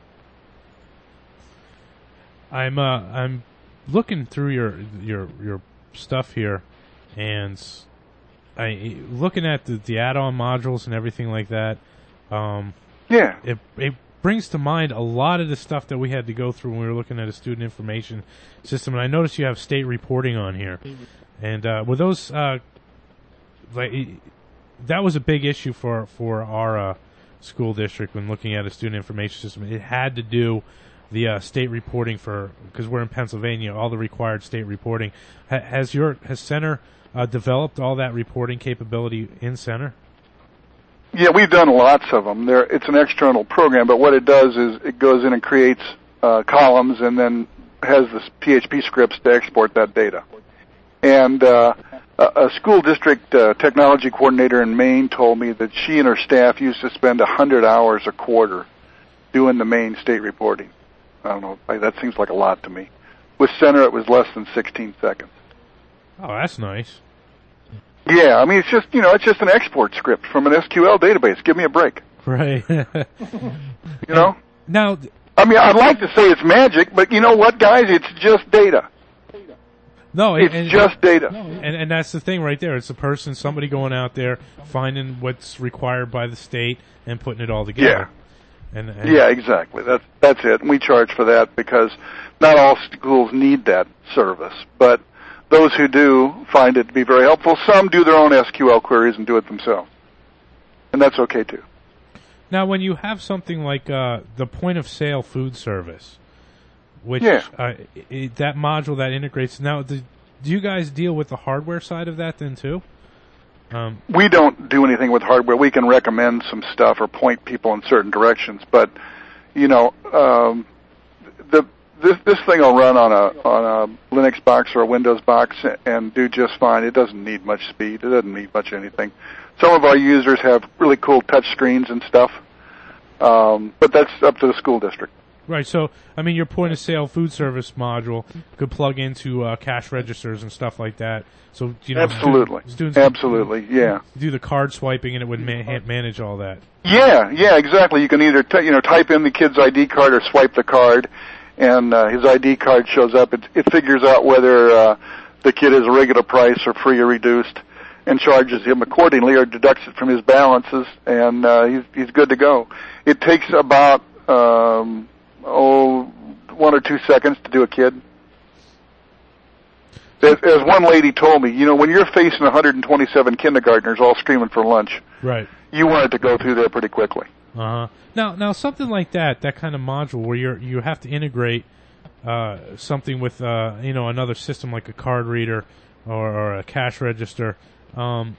I'm uh, I'm looking through your your your stuff here, and I looking at the, the add-on modules and everything like that. Um, yeah, it it. brings to mind a lot of the stuff that we had to go through when we were looking at a student information system. And I noticed you have state reporting on here. And uh, were those, uh, like, that was a big issue for, for our uh, school district when looking at a student information system. It had to do the uh, state reporting for, because we're in Pennsylvania, all the required state reporting. Ha- has your, has Center uh, developed all that reporting capability in Center? Yeah, we've done lots of them. There, it's an external program, but what it does is it goes in and creates uh, columns and then has the P H P scripts to export that data. And uh, a, a school district uh, technology coordinator in Maine told me that she and her staff used to spend one hundred hours a quarter doing the Maine state reporting. I don't know, that seems like a lot to me. With Center, it was less than sixteen seconds. Oh, that's nice. Yeah, I mean, it's just, you know, it's just an export script from an S Q L database. Give me a break. Right. You know? Now, I mean, I'd like to say it's magic, but you know what, guys? It's just data. No, it's and, just data. And, and that's the thing right there. It's a person, somebody going out there, finding what's required by the state and putting it all together. Yeah. And, and yeah, exactly. That's that's it. And we charge for that because not all schools need that service, but those who do find it to be very helpful. Some do their own S Q L queries and do it themselves. And that's okay, too. Now, when you have something like uh, the point-of-sale food service, which yeah. uh, it, that module that integrates, now, do, do you guys deal with the hardware side of that then, too? Um, we don't do anything with hardware. We can recommend some stuff or point people in certain directions. But, you know, um, the This this thing will run on a on a Linux box or a Windows box and do just fine. It doesn't need much speed. It doesn't need much anything. Some of our users have really cool touch screens and stuff, um, but that's up to the school district. Right. So, I mean, your point of sale food service module could plug into uh, cash registers and stuff like that. So, you know, absolutely, students absolutely, yeah. Do the card swiping, and it would ma- manage all that. Yeah, yeah, exactly. You can either t- you know type in the kid's I D card or swipe the card, and uh, his I D card shows up. It, it figures out whether uh, the kid is a regular price or free or reduced, and charges him accordingly or deducts it from his balances, and uh, he's he's good to go. It takes about um, oh one or two seconds to do a kid. As, as one lady told me, you know, when you're facing one hundred twenty-seven kindergartners all screaming for lunch, right, you want it to go through there pretty quickly. Uh-huh. Now, now something like that, that kind of module where you you have to integrate uh, something with uh, you know another system like a card reader or, or a cash register. Um,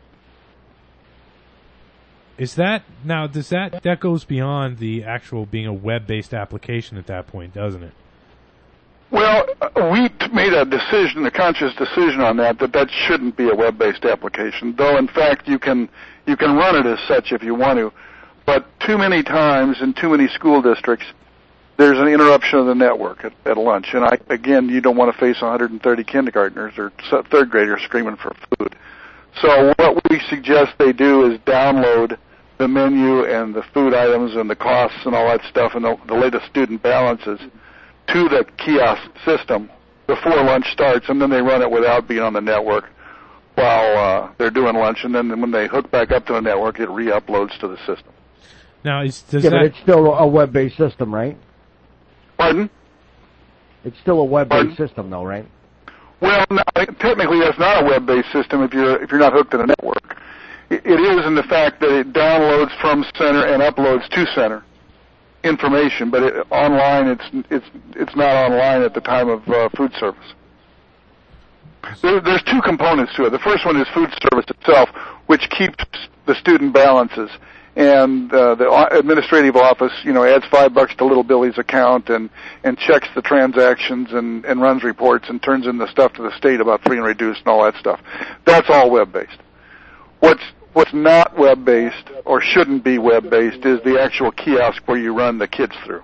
is that now? Does that that goes beyond the actual being a web-based application at that point, doesn't it? Well, we t- made a decision, a conscious decision on that, that that shouldn't be a web-based application, though in fact you can you can run it as such if you want to. But too many times in too many school districts, there's an interruption of the network at, at lunch. And I, again, you don't want to face one hundred thirty kindergartners or third graders screaming for food. So what we suggest they do is download the menu and the food items and the costs and all that stuff and the, the latest student balances to the kiosk system before lunch starts, and then they run it without being on the network while uh, they're doing lunch, and then when they hook back up to the network, it re-uploads to the system. Now, is, does yeah, that... but it's still a web-based system, right? Pardon? It's still a web-based Pardon? system, though, right? Well, no, technically, that's not a web-based system if you're if you're not hooked to the network. It, it is in the fact that it downloads from Center and uploads to Center information, but it, online, it's it's it's not online at the time of uh, food service. There, there's two components to it. The first one is food service itself, which keeps the student balances, and uh, the administrative office, you know, adds five bucks to Little Billy's account and and checks the transactions and and runs reports and turns in the stuff to the state about free and reduced and all that stuff. That's all web-based. What's What's not web-based or shouldn't be web-based is the actual kiosk where you run the kids through.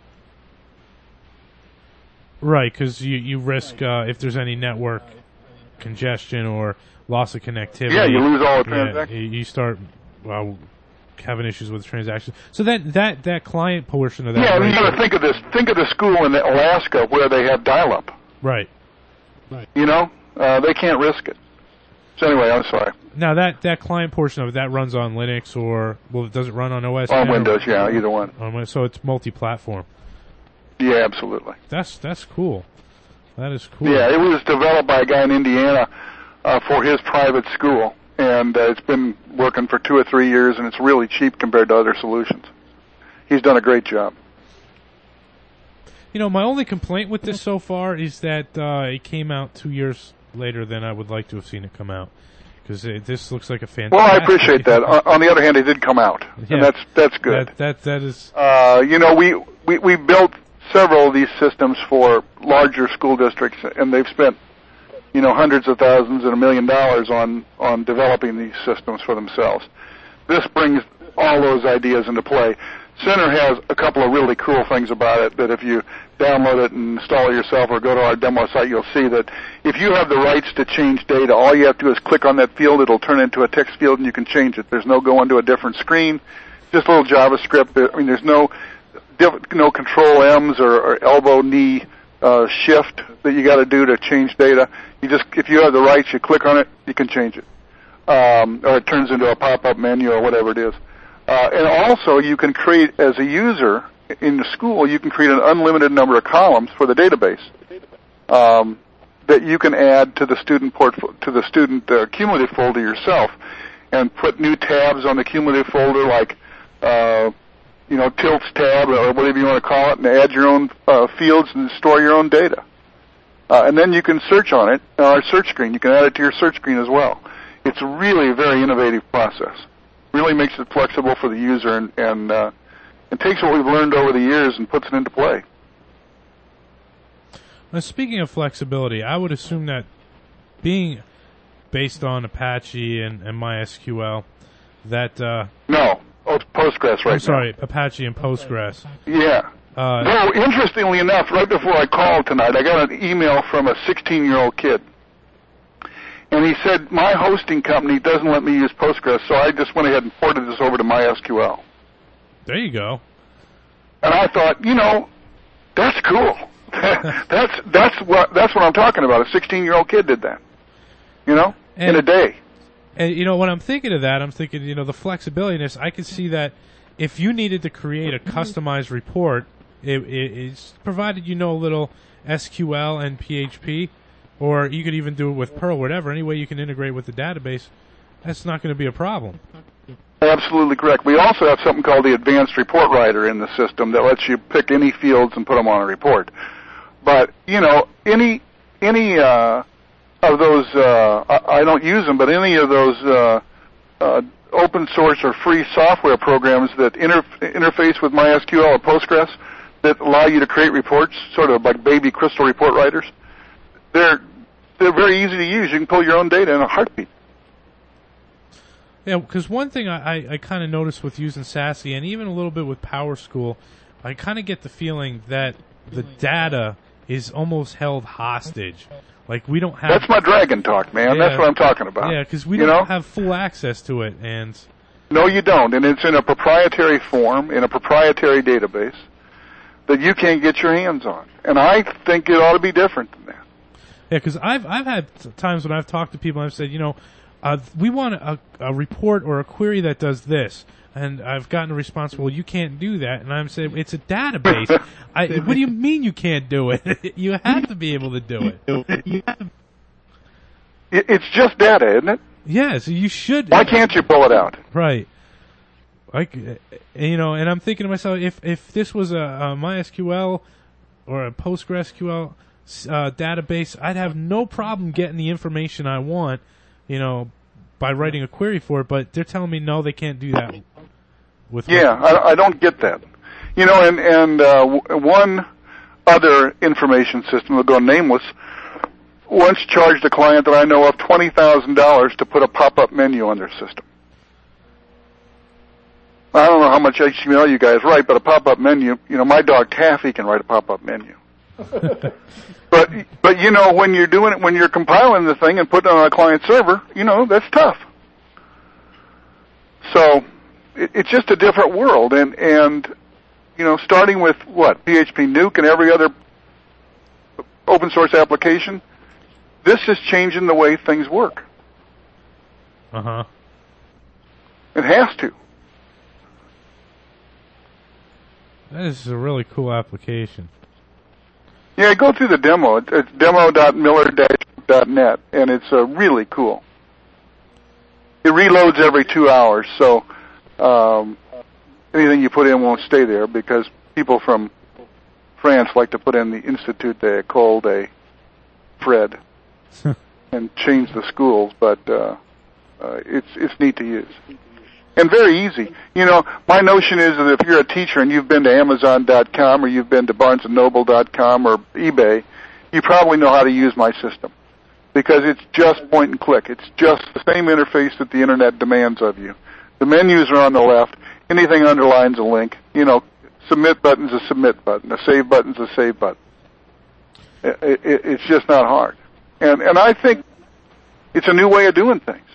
Right, because you, you risk, uh, if there's any network congestion or loss of connectivity. Yeah, you lose all the yeah, transactions. you start well, having issues with transactions. So that, that, that client portion of that... Yeah, right you got to think of this. Think of the school in Alaska where they have dial-up. Right. Right. You know? Uh, they can't risk it. So anyway, I'm sorry. Now that, that client portion of it, that runs on Linux or, well, does it run on O S? On Windows, yeah, either one. On, so it's multi-platform. Yeah, absolutely. That's that's cool. That is cool. Yeah, it was developed by a guy in Indiana uh, for his private school, and uh, it's been working for two or three years, and it's really cheap compared to other solutions. He's done a great job. You know, my only complaint with this so far is that uh, it came out two years later than I would like to have seen it come out, because this looks like a fantastic... Well, I appreciate that. On, on the other hand, it did come out, yeah, and that's that's good. That that, that is... Uh, you know, we, we, we built several of these systems for larger school districts, and they've spent, you know, hundreds of thousands and a million dollars on, on developing these systems for themselves. This brings all those ideas into play. Center has a couple of really cool things about it that if you download it and install it yourself or go to our demo site, you'll see that if you have the rights to change data, all you have to do is click on that field. It'll turn into a text field, and you can change it. There's no going to a different screen, just a little JavaScript. I mean, there's no no control M's or, or elbow knee uh, shift that you got to do to change data. You just, if you have the rights, you click on it, you can change it, um, or it turns into a pop-up menu or whatever it is. Uh, and also, you can create, as a user in the school, you can create an unlimited number of columns for the database um, that you can add to the student portfo- to the student uh, cumulative folder yourself, and put new tabs on the cumulative folder, like uh, you know, tilts tab or whatever you want to call it, and add your own uh, fields and store your own data. Uh, and then you can search on it on our search screen. You can add it to your search screen as well. It's really a very innovative process. Really makes it flexible for the user, and, and uh, it takes what we've learned over the years and puts it into play. Now, speaking of flexibility, I would assume that being based on Apache and, and MySQL, that... Uh, no. Oh, it's Postgres right I'm sorry, now. Apache and Postgres. Yeah. Uh, no, interestingly enough, right before I called tonight, I got an email from a sixteen-year-old kid. And he said, my hosting company doesn't let me use Postgres, so I just went ahead and ported this over to MySQL. There you go. And I thought, you know, that's cool. that's that's what that's what I'm talking about. A sixteen-year-old kid did that, you know, and, in a day. And, you know, when I'm thinking of that, I'm thinking, you know, the flexibility in this, I could see that if you needed to create a customized report, it, it, it's provided you know a little S Q L and P H P, or you could even do it with Perl, whatever. Any way you can integrate with the database, that's not going to be a problem. Absolutely correct. We also have something called the Advanced Report Writer in the system that lets you pick any fields and put them on a report. But, you know, any any uh, of those, uh, I, I don't use them, but any of those uh, uh, open source or free software programs that inter- interface with MySQL or Postgres that allow you to create reports, sort of like baby Crystal report writers, they're they're very easy to use. You can pull your own data in a heartbeat. Yeah, because one thing I, I, I kind of noticed with using Sassy, and even a little bit with PowerSchool, I kind of get the feeling that the data is almost held hostage. Like, we don't have... That's my dragon talk, man. Yeah, That's what I'm talking about. Yeah, because we you don't know? have full access to it, and... No, you don't, and it's in a proprietary form, in a proprietary database, that you can't get your hands on. And I think it ought to be different than that. Yeah, because I've, I've had times when I've talked to people and I've said, you know, uh, we want a, a report or a query that does this. And I've gotten a response, well, you can't do that. And I'm saying, it's a database. I, what do you mean you can't do it? You have to be able to do it. It's just data, isn't it? Yeah, so you should. Why can't you pull it out? Right. Like, you know, and I'm thinking to myself, if if this was a, a MySQL or a PostgreSQL uh, database, I'd have no problem getting the information I want, you know, by writing a query for it. But they're telling me no, they can't do that. With yeah, I, I don't get that. You know, and and uh, one other information system, will go nameless, once charged a client that I know of twenty thousand dollars to put a pop-up menu on their system. I don't know how much H T M L you guys write, but a pop-up menu, you know, my dog Taffy can write a pop-up menu. but but you know, when you're doing it, when you're compiling the thing and putting it on a client server, you know, that's tough. So it, it's just a different world, and and you know, starting with what P H P Nuke and every other open source application, this is changing the way things work. Uh huh. It has to. That is a really cool application. Yeah, go through the demo. It's, it's demo dot miller dash dot net, and it's uh, really cool. It reloads every two hours, so um, anything you put in won't stay there because people from France like to put in the Institut de École de Fred and change the schools, but uh, uh, it's it's neat to use. And very easy. You know, my notion is that if you're a teacher and you've been to Amazon dot com or you've been to Barnes and Noble dot com or eBay, you probably know how to use my system. Because it's just point and click. It's just the same interface that the Internet demands of you. The menus are on the left. Anything underlines a link. You know, submit button's a submit button. A save button's a save button. It, it, it's just not hard. And and I think it's a new way of doing things.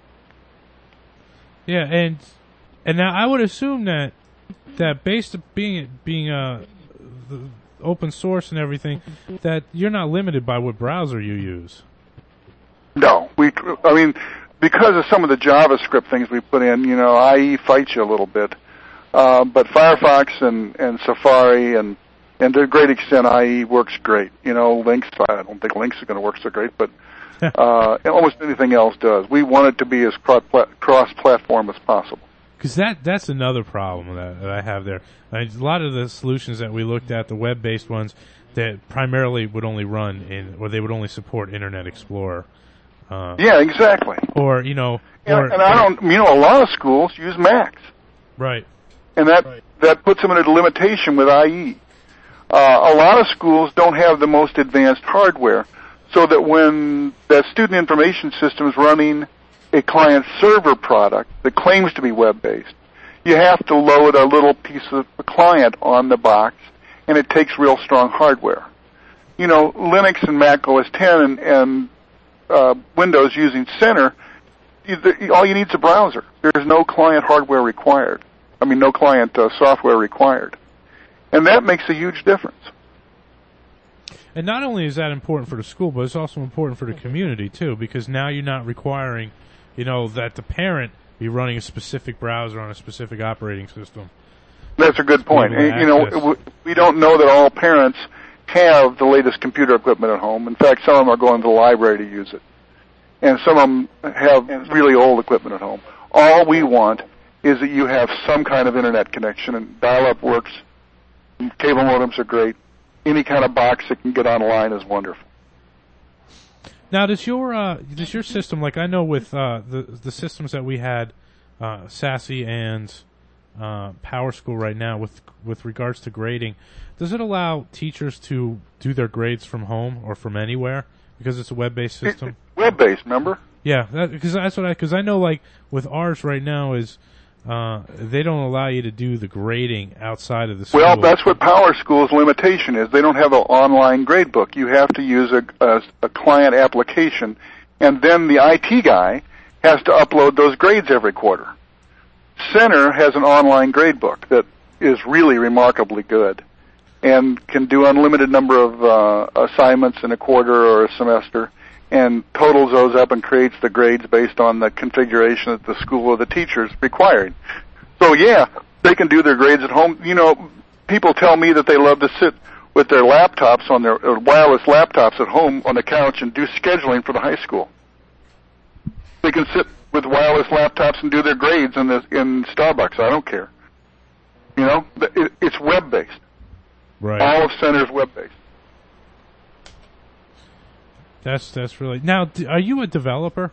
Yeah, and and now I would assume that that based on being being uh, the open source and everything, that you're not limited by what browser you use. No, we. I mean, because of some of the JavaScript things we put in, you know, I E fights you a little bit, uh, but Firefox and and Safari and and to a great extent I E works great. You know, Lynx. I don't think Lynx is going to work so great, but. uh, almost anything else does. We want it to be as cross-platform as possible. Because that, that's another problem that, that I have there. I mean, a lot of the solutions that we looked at, the web-based ones, that primarily would only run in, or they would only support Internet Explorer. Uh, yeah, exactly. Or, you know... Yeah, or, and I don't, you know, a lot of schools use Macs. Right. And that, right. that puts them at a limitation with I E. Uh, a lot of schools don't have the most advanced hardware. So that when the student information system is running a client server product that claims to be web-based, you have to load a little piece of the client on the box and it takes real strong hardware. You know, Linux and Mac O S ten and, and uh, Windows using Center, you, the, all you need is a browser. There's no client hardware required. I mean, no client uh, software required. And that makes a huge difference. And not only is that important for the school, but it's also important for the community, too, because now you're not requiring, you know, that the parent be running a specific browser on a specific operating system. That's a good point. And, you know, we don't know that all parents have the latest computer equipment at home. In fact, some of them are going to the library to use it. And some of them have really old equipment at home. All we want is that you have some kind of internet connection, and dial-up works. Cable modems are great. Any kind of box that can get online is wonderful. Now, does your uh, does your system, like I know with uh, the the systems that we had, uh, Sassy and uh, Power School right now, with with regards to grading, does it allow teachers to do their grades from home or from anywhere because it's a web-based system? It's web-based, remember? Yeah, because that, that's what I because I know like with ours right now is. Uh, they don't allow you to do the grading outside of the school. Well, that's what Power School's limitation is. They don't have an online grade book. You have to use a, a, a client application, and then the I T guy has to upload those grades every quarter. Center has an online grade book that is really remarkably good and can do unlimited number of uh, assignments in a quarter or a semester, and totals those up and creates the grades based on the configuration that the school or the teachers required. So, yeah, they can do their grades at home. You know, people tell me that they love to sit with their laptops on their uh, wireless laptops at home on the couch and do scheduling for the high school. They can sit with wireless laptops and do their grades in, the, in Starbucks. I don't care. You know, it, it's web-based. Right. All of Center's web-based. That's that's really now. Are you a developer?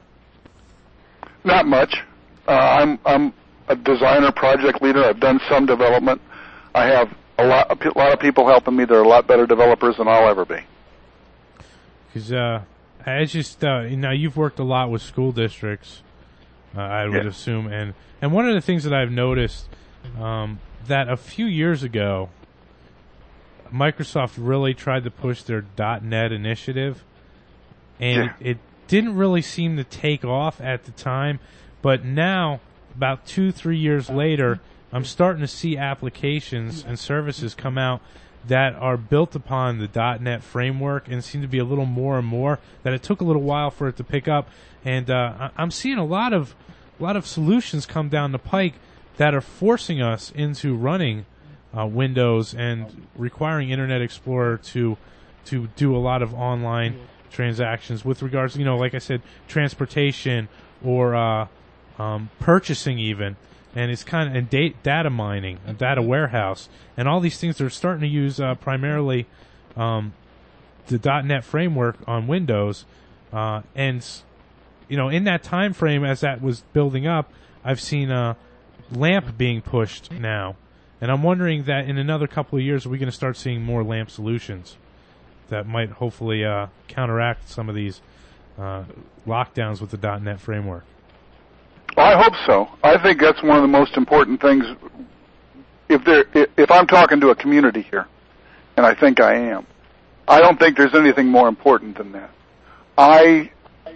Not much. Uh, I'm I'm a designer, project leader. I've done some development. I have a lot a lot of people helping me. They're a lot better developers than I'll ever be. Because uh, I just uh, now you've worked a lot with school districts, uh, I would yeah. assume, and and one of the things that I've noticed um, that a few years ago, Microsoft really tried to push their .NET initiative. And yeah. it, it didn't really seem to take off at the time, but now, about two, three years later, I'm starting to see applications and services come out that are built upon the .NET framework and seem to be a little more and more, that it took a little while for it to pick up. And uh, I'm seeing a lot of a lot of solutions come down the pike that are forcing us into running uh, Windows and requiring Internet Explorer to to do a lot of online transactions with regards, you know, like I said, transportation or uh, um, purchasing even, and it's kind of and da- data mining, a data warehouse, and all these things are starting to use uh, primarily um, the .NET framework on Windows, uh, and you know, in that time frame as that was building up, I've seen uh, LAMP being pushed now, and I'm wondering that in another couple of years, are we going to start seeing more LAMP solutions that might hopefully uh, counteract some of these uh, lockdowns with the .NET framework? I hope so. I think that's one of the most important things. If there, if I'm talking to a community here, and I think I am, I don't think there's anything more important than that. I,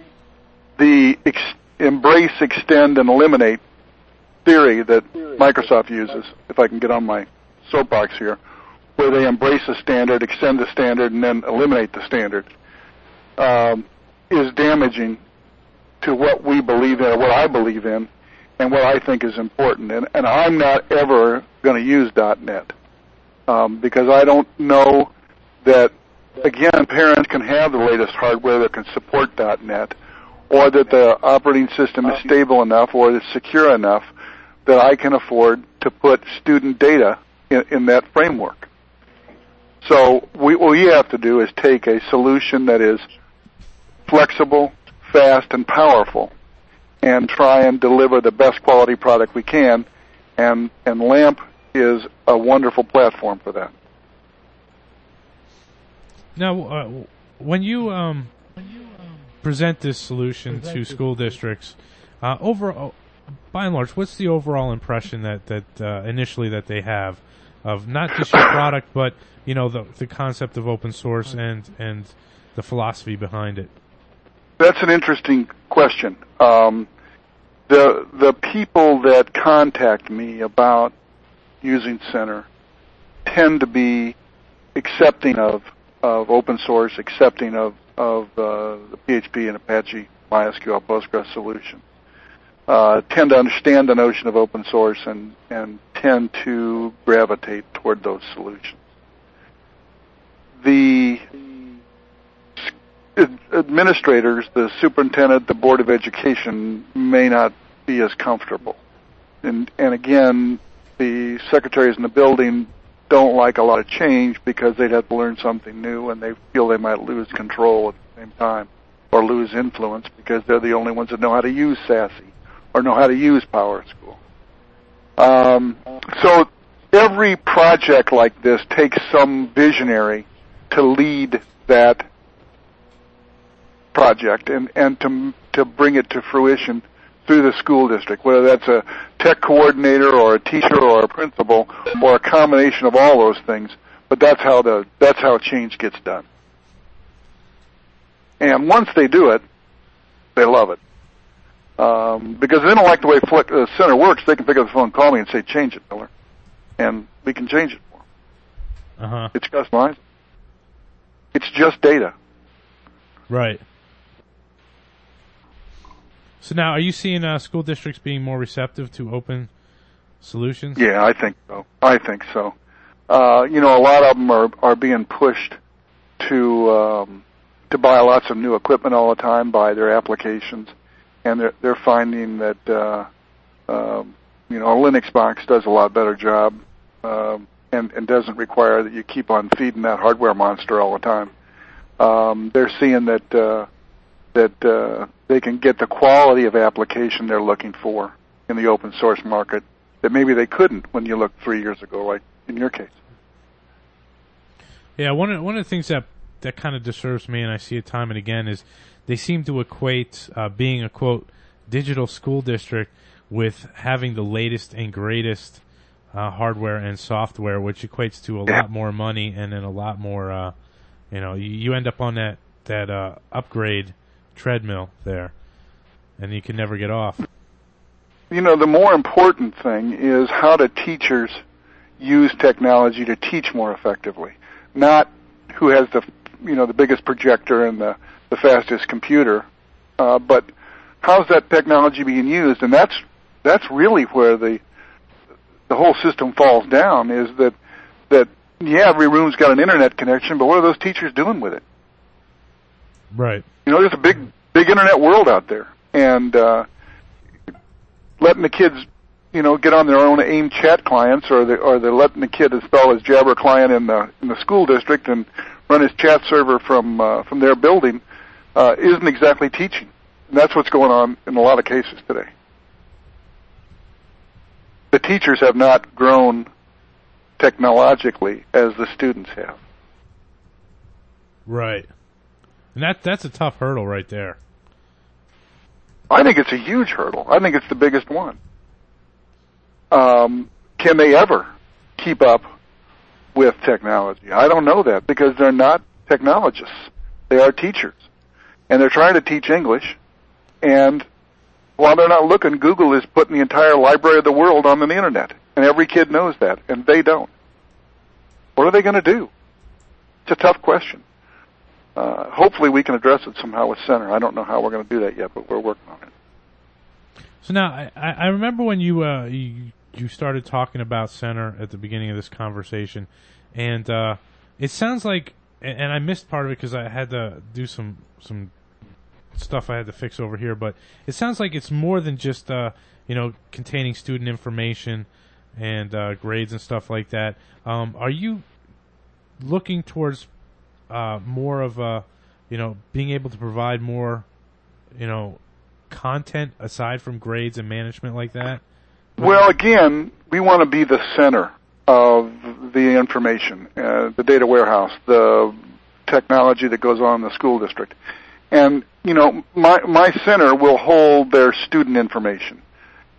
the ex, embrace, extend, and eliminate theory that Microsoft uses, if I can get on my soapbox here, where they embrace a standard, extend the standard, and then eliminate the standard, um, is damaging to what we believe in, or what I believe in, and what I think is important. And, and I'm not ever going to use .NET um, because I don't know that, again, parents can have the latest hardware that can support .NET, or that the operating system is stable enough or it's secure enough that I can afford to put student data in, in that framework. So we, what we have to do is take a solution that is flexible, fast, and powerful, and try and deliver the best quality product we can, and, and LAMP is a wonderful platform for that. Now, uh, when you um, present this solution to school districts, uh, over, by and large, what's the overall impression that, that uh, initially that they have? of not just your product, but you know the the concept of open source and and the philosophy behind it? That's an interesting question. Um, the the people that contact me about using Center tend to be accepting of of open source, accepting of of uh, the P H P and Apache MySQL Postgres solution. Uh, tend to understand the notion of open source and, and tend to gravitate toward those solutions. The administrators, the superintendent, the Board of Education may not be as comfortable. And, and again, the secretaries in the building don't like a lot of change because they'd have to learn something new and they feel they might lose control at the same time or lose influence because they're the only ones that know how to use SASE or know how to use PowerSchool. Um, so every project like this takes some visionary to lead that project and, and to to bring it to fruition through the school district, whether that's a tech coordinator or a teacher or a principal or a combination of all those things. But that's how the that's how change gets done. And once they do it, they love it. Um, because if they don't like the way Flick, uh, Center works, they can pick up the phone and call me and say, change it, Miller. And we can change it for them. Uh-huh. It's customized. It's just data. Right. So now, are you seeing uh, school districts being more receptive to open solutions? Yeah, I think so. I think so. Uh, you know, a lot of them are, are being pushed to um, to buy lots of new equipment all the time, buy their applications. And they're, they're finding that, uh, uh, you know, a Linux box does a lot better job uh, and, and doesn't require that you keep on feeding that hardware monster all the time. Um, they're seeing that uh, that uh, they can get the quality of application they're looking for in the open source market that maybe they couldn't when you looked three years ago, like in your case. Yeah, one of, one of the things that, that kind of disturbs me, and I see it time and again, is they seem to equate uh, being a, quote, digital school district with having the latest and greatest uh, hardware and software, which equates to a yeah. lot more money and then a lot more, uh, you know, you, you end up on that, that uh, upgrade treadmill there, and you can never get off. You know, the more important thing is how do teachers use technology to teach more effectively, not who has the, you know, the biggest projector and the the fastest computer, uh, but how's that technology being used? And that's that's really where the the whole system falls down. Is that that yeah, every room's got an internet connection, but what are those teachers doing with it? Right. You know, there's a big big internet world out there, and uh, letting the kids, you know, get on their own AIM chat clients, or they or they're letting the kid install his Jabber client in the in the school district and run his chat server from uh, from their building. Uh, isn't exactly teaching. And that's what's going on in a lot of cases today. The teachers have not grown technologically as the students have. Right. And that that's a tough hurdle right there. I think it's a huge hurdle. I think it's the biggest one. Um, can they ever keep up with technology? I don't know that because they're not technologists. They are teachers. And they're trying to teach English, and while they're not looking, Google is putting the entire library of the world on the internet, and every kid knows that, and they don't. What are they going to do? It's a tough question. Uh, hopefully we can address it somehow with Center. I don't know how we're going to do that yet, but we're working on it. So now, I, I remember when you, uh, you you started talking about Center at the beginning of this conversation, and uh, it sounds like, and I missed part of it because I had to do some some stuff I had to fix over here, but it sounds like it's more than just uh, you know, containing student information and uh, grades and stuff like that. Um, are you looking towards uh, more of a, you know, being able to provide more, you know, content aside from grades and management like that? Well, again, we want to be the center of the information, uh, the data warehouse, the technology that goes on in the school district. And, you know, my, my center will hold their student information.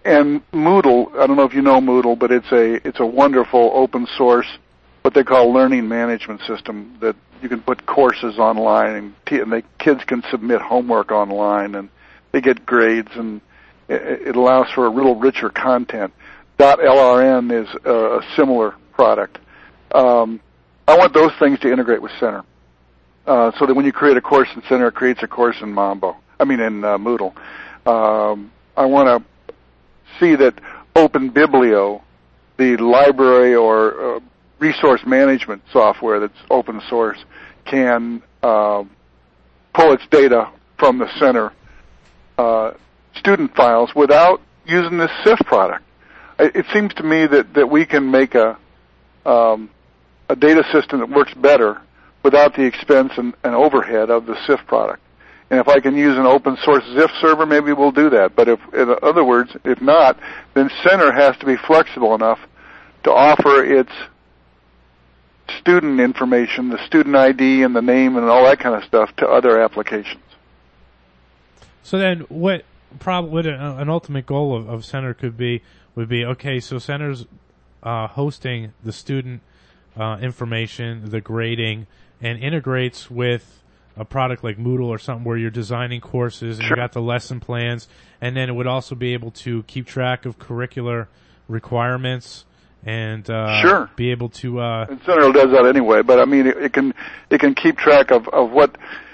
and Moodle, I don't know if you know Moodle, but it's a it's a wonderful open source, what they call learning management system that you can put courses online and, t- and the kids can submit homework online and they get grades, and it, it allows for a little richer content. .lrn is a, a similar product. Um, I want those things to integrate with Center, uh, so that when you create a course in Center, it creates a course in Mambo. I mean, in uh, Moodle. Um, I want to see that OpenBiblio, the library or uh, resource management software that's open source, can uh, pull its data from the Center uh, student files without using this S I F product. It seems to me that, that we can make a um, a data system that works better without the expense and, and overhead of the S I F product. And if I can use an open source Ziff server, maybe we'll do that. But if, in other words, if not, then Center has to be flexible enough to offer its student information, the student I D and the name and all that kind of stuff, to other applications. So then, what probably what an ultimate goal of, of Center could be would be okay. So Center's uh, hosting the student uh, information, the grading, and integrates with a product like Moodle or something where you're designing courses and sure. you got the lesson plans, and then it would also be able to keep track of curricular requirements and uh, sure. be able to. Uh, and Center does that anyway, but I mean, it, it can it can keep track of of what.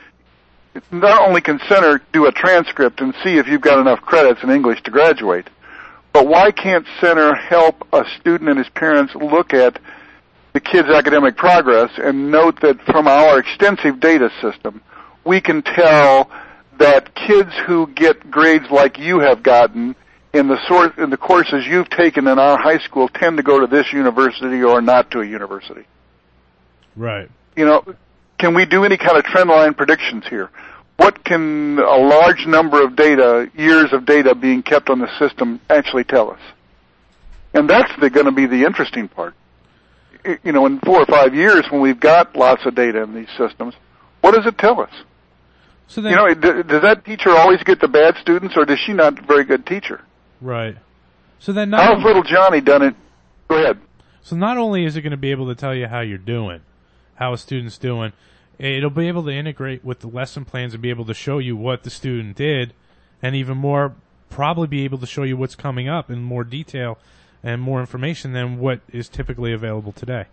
Not only can Center do a transcript and see if you've got enough credits in English to graduate, but why can't Center help a student and his parents look at the kid's academic progress and note that from our extensive data system, we can tell that kids who get grades like you have gotten in the sort in the courses you've taken in our high school tend to go to this university or not to a university. Right. You know, can we do any kind of trend line predictions here? What can a large number of data, years of data being kept on the system actually tell us? And that's going to be the interesting part. You know, in four or five years, when we've got lots of data in these systems, what does it tell us? So then, you know, does that teacher always get the bad students, or does she not a very good teacher? Right. So then, not how's little Johnny done it? Go ahead. So not only is it going to be able to tell you how you're doing, how a student's doing, it'll be able to integrate with the lesson plans and be able to show you what the student did, and even more, probably be able to show you what's coming up in more detail and more information than what is typically available today.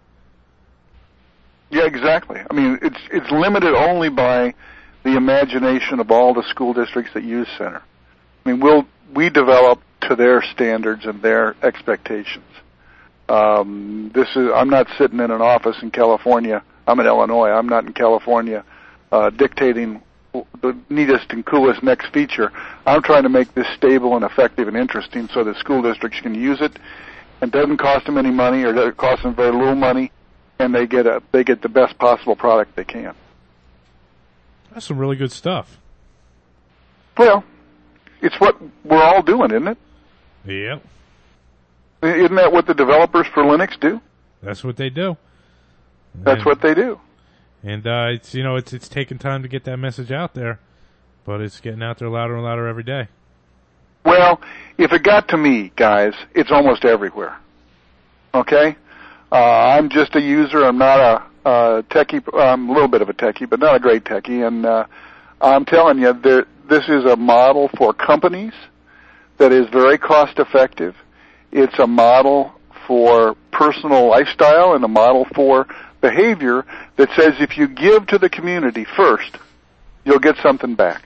Yeah, exactly. I mean, it's it's limited only by the imagination of all the school districts that use Center. I mean, we'll we develop to their standards and their expectations. Um, this is I'm not sitting in an office in California. I'm in Illinois. I'm not in California uh, dictating the neatest and coolest next feature. I'm trying to make this stable and effective and interesting so that school districts can use it. It doesn't cost them any money, or it costs them very little money, and they get a they get the best possible product they can. That's some really good stuff. Well, it's what we're all doing, isn't it? Yep. Isn't that what the developers for Linux do? That's what they do. That's and, what they do. And uh, it's you know it's it's taking time to get that message out there, but it's getting out there louder and louder every day. Well, if it got to me, guys, it's almost everywhere. Okay? Uh, I'm just a user. I'm not a, a techie. I'm a little bit of a techie, but not a great techie. And uh, I'm telling you, there, this is a model for companies that is very cost effective. It's a model for personal lifestyle and a model for behavior that says if you give to the community first, you'll get something back.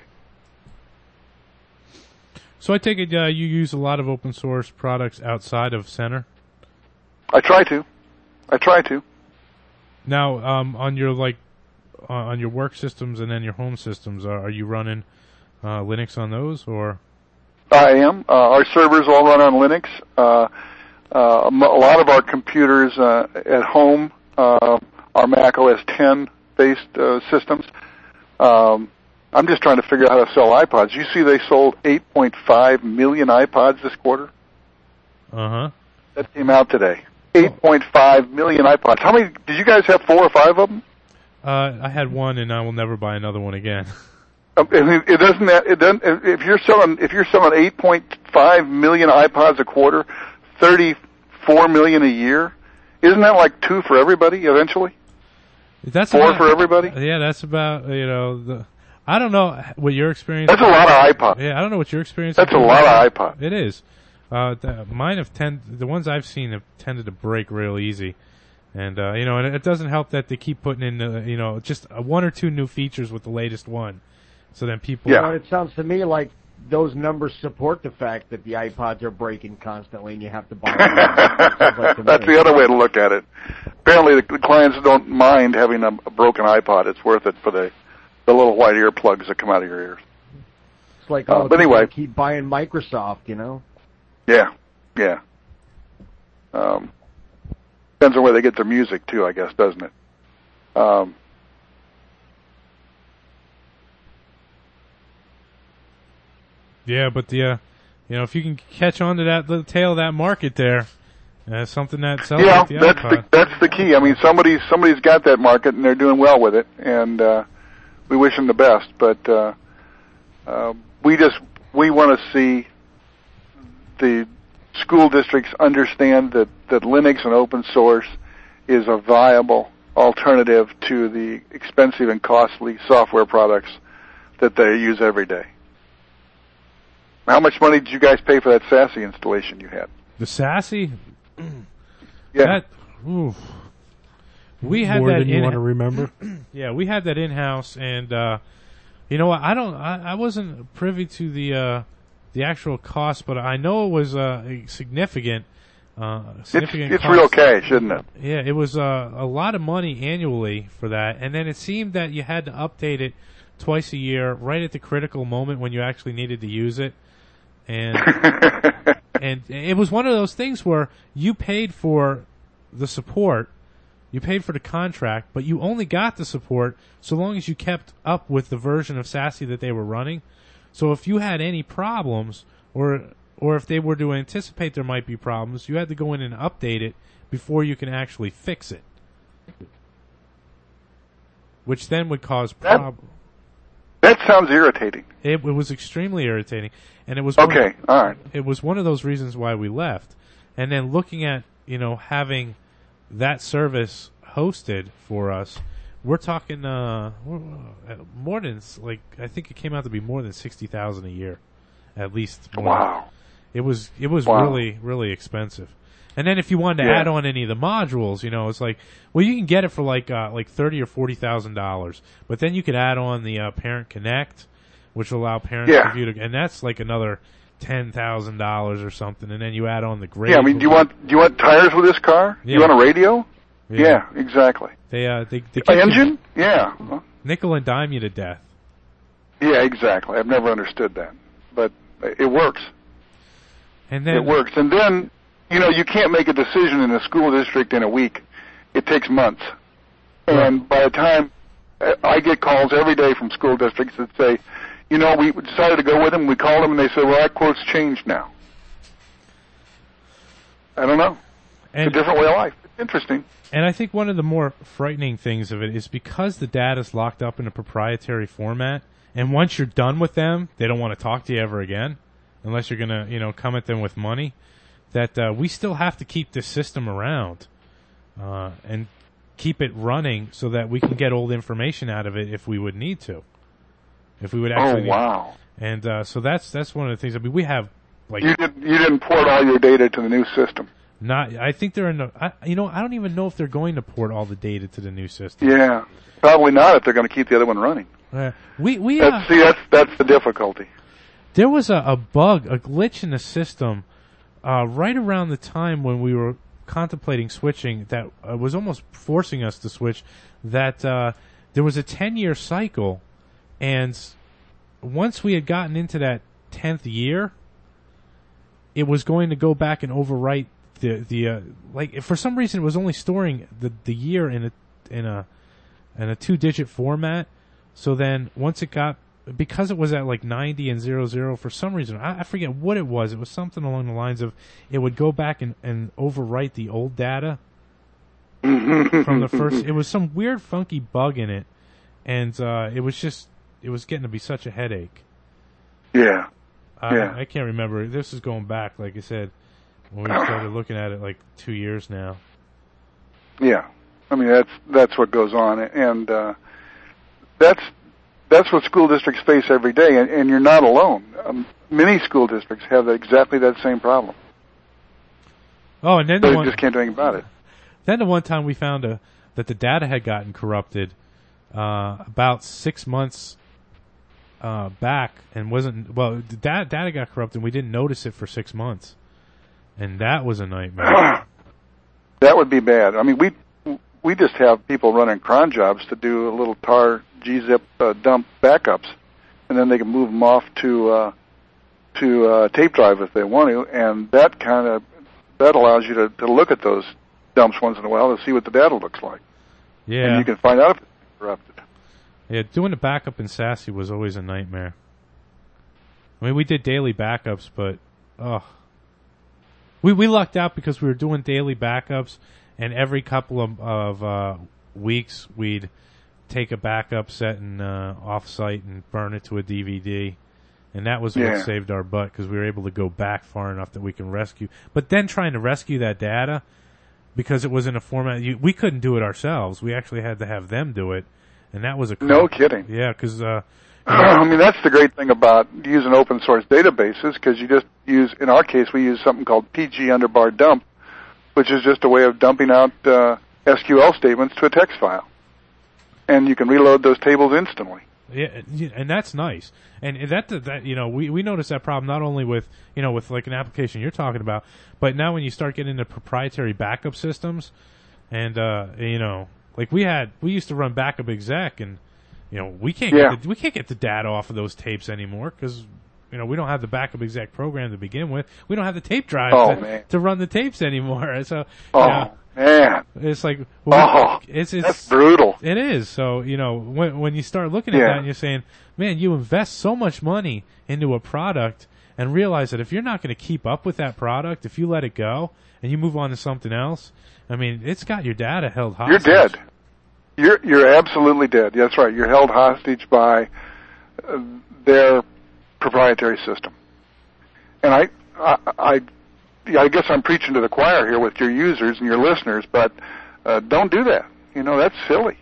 So I take it uh, you use a lot of open source products outside of Center? I try to. I try to. Now, um, on your like uh, on your work systems and then your home systems, are, are you running uh, Linux on those, or? I am. Uh, our servers all run on Linux. Uh, uh, a lot of our computers uh, at home uh, are Mac O S ten based uh, systems. Um, I'm just trying to figure out how to sell iPods. You see they sold eight point five million iPods this quarter? Uh-huh. That came out today. eight point five million iPods. How many, did you guys have four or five of them? Uh, I had one, and I will never buy another one again. Um, it doesn't, it doesn't, if you're selling, if you're selling eight point thirty-five million iPods a quarter, thirty-four million a year. Isn't that like two for everybody eventually? That's Four about, for everybody? Yeah, that's about, you know, the, I don't know what your experience. That's a lot of iPod. Yeah, I don't know what your experience. That's a lot of iPod. It is. Uh, the, mine have tend the ones I've seen have tended to break real easy, and uh, you know, and it doesn't help that they keep putting in, uh, you know, just uh, one or two new features with the latest one, so then people. Yeah. But it sounds to me like those numbers support the fact that the iPods are breaking constantly, and you have to buy them. like That's the other way to look at it. Apparently, the clients don't mind having a, a broken iPod. It's worth it for the the little white earplugs that come out of your ears. It's like, Uh, oh, but anyway. keep buying Microsoft, you know? Yeah, yeah. Um, depends on where they get their music, too, I guess, doesn't it? Um, Yeah, but the, uh, you know, if you can catch on to that, the tail of that market there, uh, something that sells yeah, like the that's iPod. the that's the key. I mean, somebody somebody's got that market and they're doing well with it, and uh, we wish them the best. But uh, uh, we just we want to see the school districts understand that that Linux and open source is a viable alternative to the expensive and costly software products that they use every day. How much money did you guys pay for that SASE installation you had? The SASE? Yeah. That, oof. We had More that than you in, want to remember. Yeah, we had that in-house, and uh, you know what? I don't. I, I wasn't privy to the uh, the actual cost, but I know it was uh, significant. Uh, significant it's it's cost. real cash, isn't it? Yeah, it was uh, a lot of money annually for that, and then it seemed that you had to update it twice a year, right at the critical moment when you actually needed to use it. And and it was one of those things where you paid for the support, you paid for the contract, but you only got the support so long as you kept up with the version of SASE that they were running. So if you had any problems, or or if they were to anticipate there might be problems, you had to go in and update it before you can actually fix it, which then would cause problems. That sounds irritating. It, it was extremely irritating, and it was Okay, one of, all right. It was one of those reasons why we left. And then looking at, you know, having that service hosted for us, we're talking uh, more than like I think it came out to be more than sixty thousand a year, at least. More. Wow. It was it was Wow. really really expensive. And then if you wanted to Yeah. add on any of the modules, you know, it's like, well, you can get it for like uh, like thirty or forty thousand dollars, but then you could add on the uh, Parent Connect, which will allow parents Yeah. to view, the, and that's like another ten thousand dollars or something. And then you add on the grade. Yeah, I mean, do you want do you want tires with this car? Yeah. You want a radio? Yeah, Yeah, exactly. they uh they, they An keep you- engine? Yeah. nickel and dime you to death. Yeah, exactly. I've never understood that, but it works. And then It works. And then, you know, you can't make a decision in a school district in a week. It takes months. And by the time I get calls every day from school districts that say, you know, we decided to go with them, we called them, and they said, well, that quote's changed now. I don't know. and, It's a different way of life. It's interesting. And I think one of the more frightening things of it is because the data's locked up in a proprietary format, and once you're done with them, they don't want to talk to you ever again, unless you're gonna, you know, come at them with money. That uh, we still have to keep this system around uh, and keep it running so that we can get old information out of it if we would need to. If we would actually. Oh, wow. And uh, so that's that's one of the things. I mean, we have like You didn't, you didn't port all your data to the new system. not. I think they're in. The, I, you know, I don't even know if they're going to port all the data to the new system. Yeah. Probably not if they're going to keep the other one running. Uh, we we uh, That's, see, that's, that's the difficulty. there was a, a bug, a glitch in the system uh, right around the time when we were contemplating switching that uh, was almost forcing us to switch. That uh, there was a ten-year cycle, and once we had gotten into that tenth year, it was going to go back and overwrite the the uh, like for some reason it was only storing the the year in a in a in a two-digit format. So then once it got, because it was at like ninety and zero zero for some reason, I, I forget what it was. It was something along the lines of it would go back and, and overwrite the old data from the first. It was some weird funky bug in it, and uh, it was just it was getting to be such a headache. Yeah. I, Yeah. I can't remember. This is going back, like I said, when we started looking at it, like two years now. Yeah, I mean that's that's what goes on, and uh, that's that's what school districts face every day, and, and you're not alone. Um, many school districts have exactly that same problem. Oh, and then They the one, just can't do anything about it. then the one time we found a, that the data had gotten corrupted uh, about six months uh, back, and wasn't well. The data, data got corrupted, and we didn't notice it for six months, and that was a nightmare. That would be bad. I mean, we we just have people running cron jobs to do a little tar gzip uh, dump backups, and then they can move them off to uh, to uh, tape drive if they want to, and that kind of that allows you to, to look at those dumps once in a while to see what the data looks like. Yeah, And you can find out if it's corrupted. yeah. Doing the backup in SASE was always a nightmare. I mean, we did daily backups, but oh. We we lucked out because we were doing daily backups, and every couple of, of uh, weeks we'd take a backup set and uh, off-site and burn it to a D V D, and that was Yeah. what saved our butt because we were able to go back far enough that we can rescue. But then trying to rescue that data, because it was in a format, you, we couldn't do it ourselves. We actually had to have them do it, and that was a No kidding. Yeah, because uh, I mean, that's the great thing about using open source databases, because you just use, in our case, we use something called P G underbar dump, which is just a way of dumping out uh, S Q L statements to a text file. And you can reload those tables instantly. Yeah, and that's nice. And that that you know, we we noticed that problem not only with you know with like an application you're talking about, but now when you start getting into proprietary backup systems, and uh, you know, like we had we used to run Backup Exec, and you know we can't Yeah. get the, we can't get the data off of those tapes anymore because you know we don't have the Backup Exec program to begin with. We don't have the tape drive Oh, to, man. to run the tapes anymore. So Oh, you know, man. it's like well, Oh, it's it's that's brutal. it is. So, you know, when when you start looking at Yeah. that and you're saying, man, you invest so much money into a product and realize that if you're not going to keep up with that product, if you let it go and you move on to something else, I mean, it's got your data held You're hostage. dead. You're you're absolutely dead. That's right. You're held hostage by uh, their proprietary system. And I, I, I, yeah, I guess I'm preaching to the choir here with your users and your listeners, but uh, don't do that. You know, that's silly.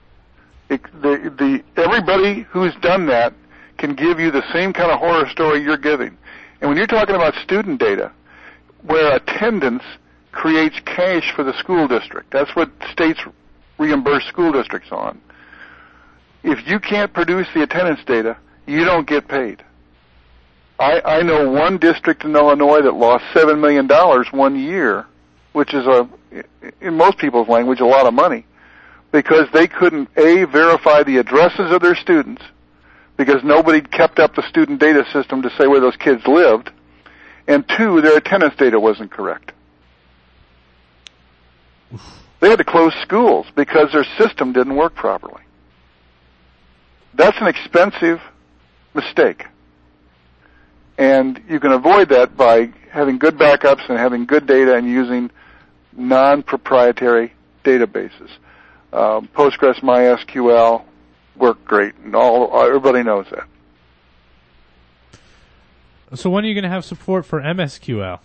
It, the the everybody who's done that can give you the same kind of horror story you're giving. And when you're talking about student data, where attendance creates cash for the school district, that's what states reimburse school districts on. If you can't produce the attendance data, you don't get paid. I, I know one district in Illinois that lost seven million dollars one year, which is, a, in most people's language, a lot of money, because they couldn't, A, verify the addresses of their students, because nobody kept up the student data system to say where those kids lived, and two, their attendance data wasn't correct. They had to close schools because their system didn't work properly. That's an expensive mistake. And you can avoid that by having good backups and having good data and using non-proprietary databases. Um, Postgres, MySQL work great, and all everybody knows that. So when are you going to have support for M S Q L?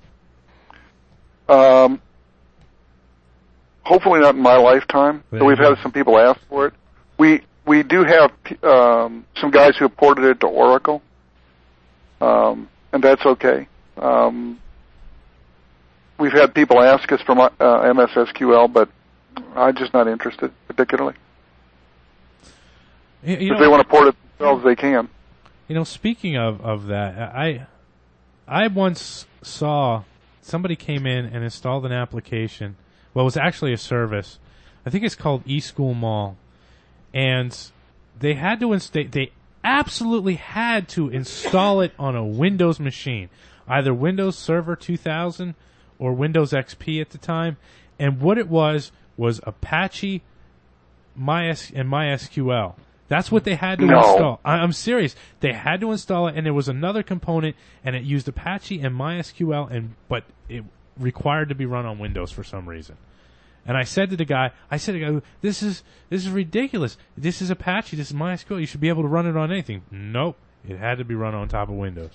Um, hopefully not in my lifetime. There So we've you had go. some people ask for it. We we do have um, some guys who have ported it to Oracle, um, and that's okay. Um, we've had people ask us for my, uh, M S S Q L, but I'm just not interested particularly. You, you If know, they want to port it themselves, they can. You know, speaking of, of that, I I once saw somebody came in and installed an application. Well, it was actually a service. I think it's called eSchool Mall, and they had to install. They absolutely had to install it on a Windows machine, either Windows Server two thousand or Windows X P at the time. And what it was was Apache, MyS and MySQL. That's what they had to No. install. I, I'm serious. They had to install it, and there was another component, and it used Apache and MySQL, and but it required to be run on Windows for some reason. And I said to the guy, I said to the guy, this is this is ridiculous. This is Apache. This is MySQL. You should be able to run it on anything. Nope. It had to be run on top of Windows.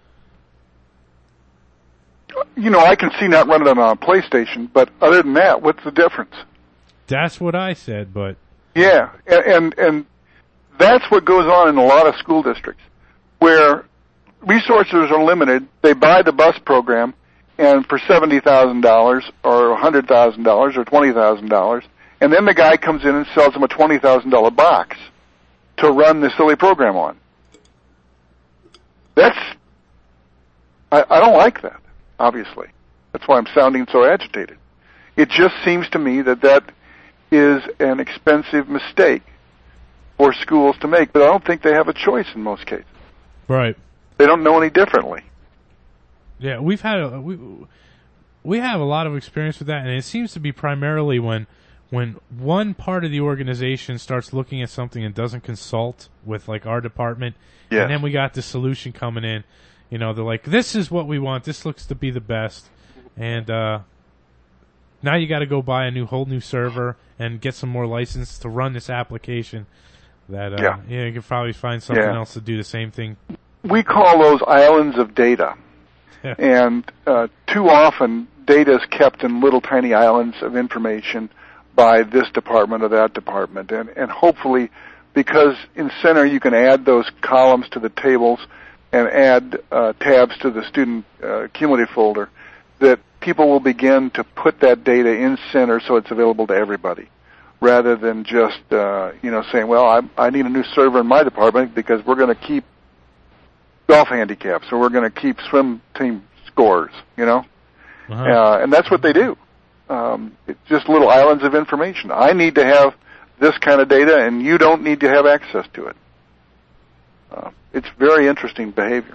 You know, I can see not running it on a PlayStation, but other than that, what's the difference? That's what I said, but... Yeah, and, and, and that's what goes on in a lot of school districts, where resources are limited. They buy the bus program, and for seventy thousand dollars or one hundred thousand dollars or twenty thousand dollars, and then the guy comes in and sells them a twenty thousand dollars box to run the silly program on. That's... I, I don't like that, obviously. That's why I'm sounding so agitated. It just seems to me that that is an expensive mistake for schools to make, but I don't think they have a choice in most cases. Right. They don't know any differently. Yeah, we've had a, we we have a lot of experience with that, and it seems to be primarily when when one part of the organization starts looking at something and doesn't consult with like our department, yes. and then we got the solution coming in. You know, they're like, "This is what we want. This looks to be the best," and uh, now you got to go buy a new whole new server and get some more license to run this application. That uh, yeah. yeah, you can probably find something yeah. else to do the same thing. We call those islands of data. Yeah. And uh, too often, data is kept in little tiny islands of information by this department or that department. And, and hopefully, because in Center you can add those columns to the tables and add uh, tabs to the student uh, cumulative folder, that people will begin to put that data in Center so it's available to everybody, rather than just uh, you know saying, well, I, I need a new server in my department because we're going to keep golf handicaps, or we're going to keep swim team scores, you know? Uh-huh. Uh, and that's what they do. Um, it's just little islands of information. I need to have this kind of data, and you don't need to have access to it. Uh, it's very interesting behavior.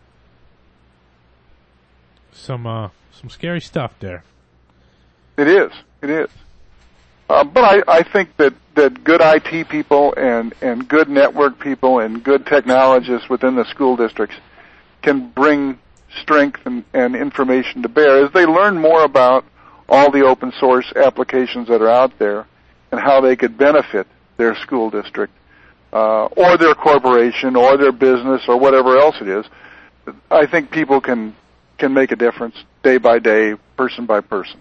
Some uh, some scary stuff there. It is. It is. Uh, but I, I think that, that good I T people and, and good network people and good technologists within the school districts can bring strength and, and information to bear as they learn more about all the open source applications that are out there and how they could benefit their school district uh, or their corporation or their business or whatever else it is. I think people can can make a difference day by day, person by person.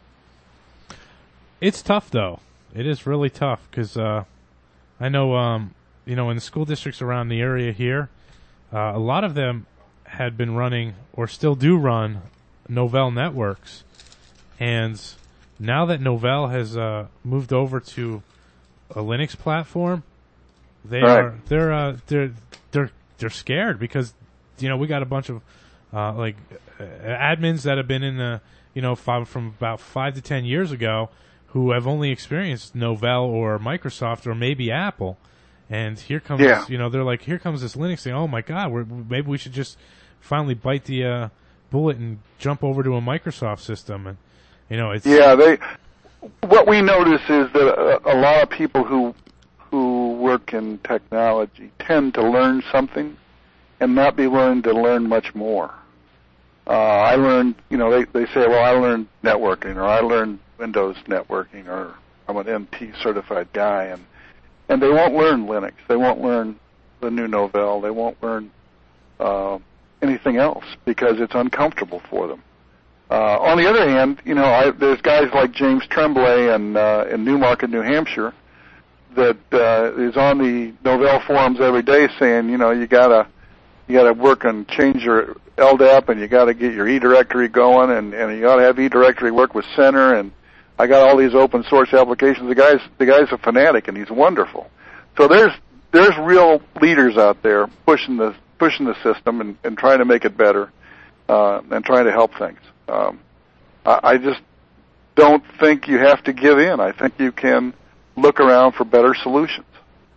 It's tough, though. It is really tough because uh, I know, um, you know, in the school districts around the area here, uh, a lot of them had been running or still do run Novell networks, and now that Novell has uh, moved over to a Linux platform, they right. are they're uh, they're they're they're scared because you know we got a bunch of uh, like uh, admins that have been in the you know five, from about five to ten years ago, who have only experienced Novell or Microsoft or maybe Apple, and here comes yeah. this, you know they're like, here comes this Linux thing. Oh my God, we're, maybe we should just finally bite the uh, bullet and jump over to a Microsoft system. And you know, it's yeah. They what we notice is that a, a lot of people who who work in technology tend to learn something and not be willing to learn much more. Uh, I learned, you know, they they say, well, I learned networking, or I learned Windows networking, or I'm an M T certified guy, and and they won't learn Linux. They won't learn the new Novell. They won't learn uh, anything else because it's uncomfortable for them. Uh, on the other hand, you know, I, there's guys like James Tremblay in, uh, in Newmarket, New Hampshire, that uh, is on the Novell forums every day saying, you know, you gotta you gotta work and change your L D A P, and you gotta get your eDirectory going, and, and you gotta have eDirectory work with Center, and I got all these open source applications. The guy's the guy's a fanatic, and he's wonderful. So there's there's real leaders out there pushing the pushing the system and, and trying to make it better, uh, and trying to help things. Um, I, I just don't think you have to give in. I think you can look around for better solutions.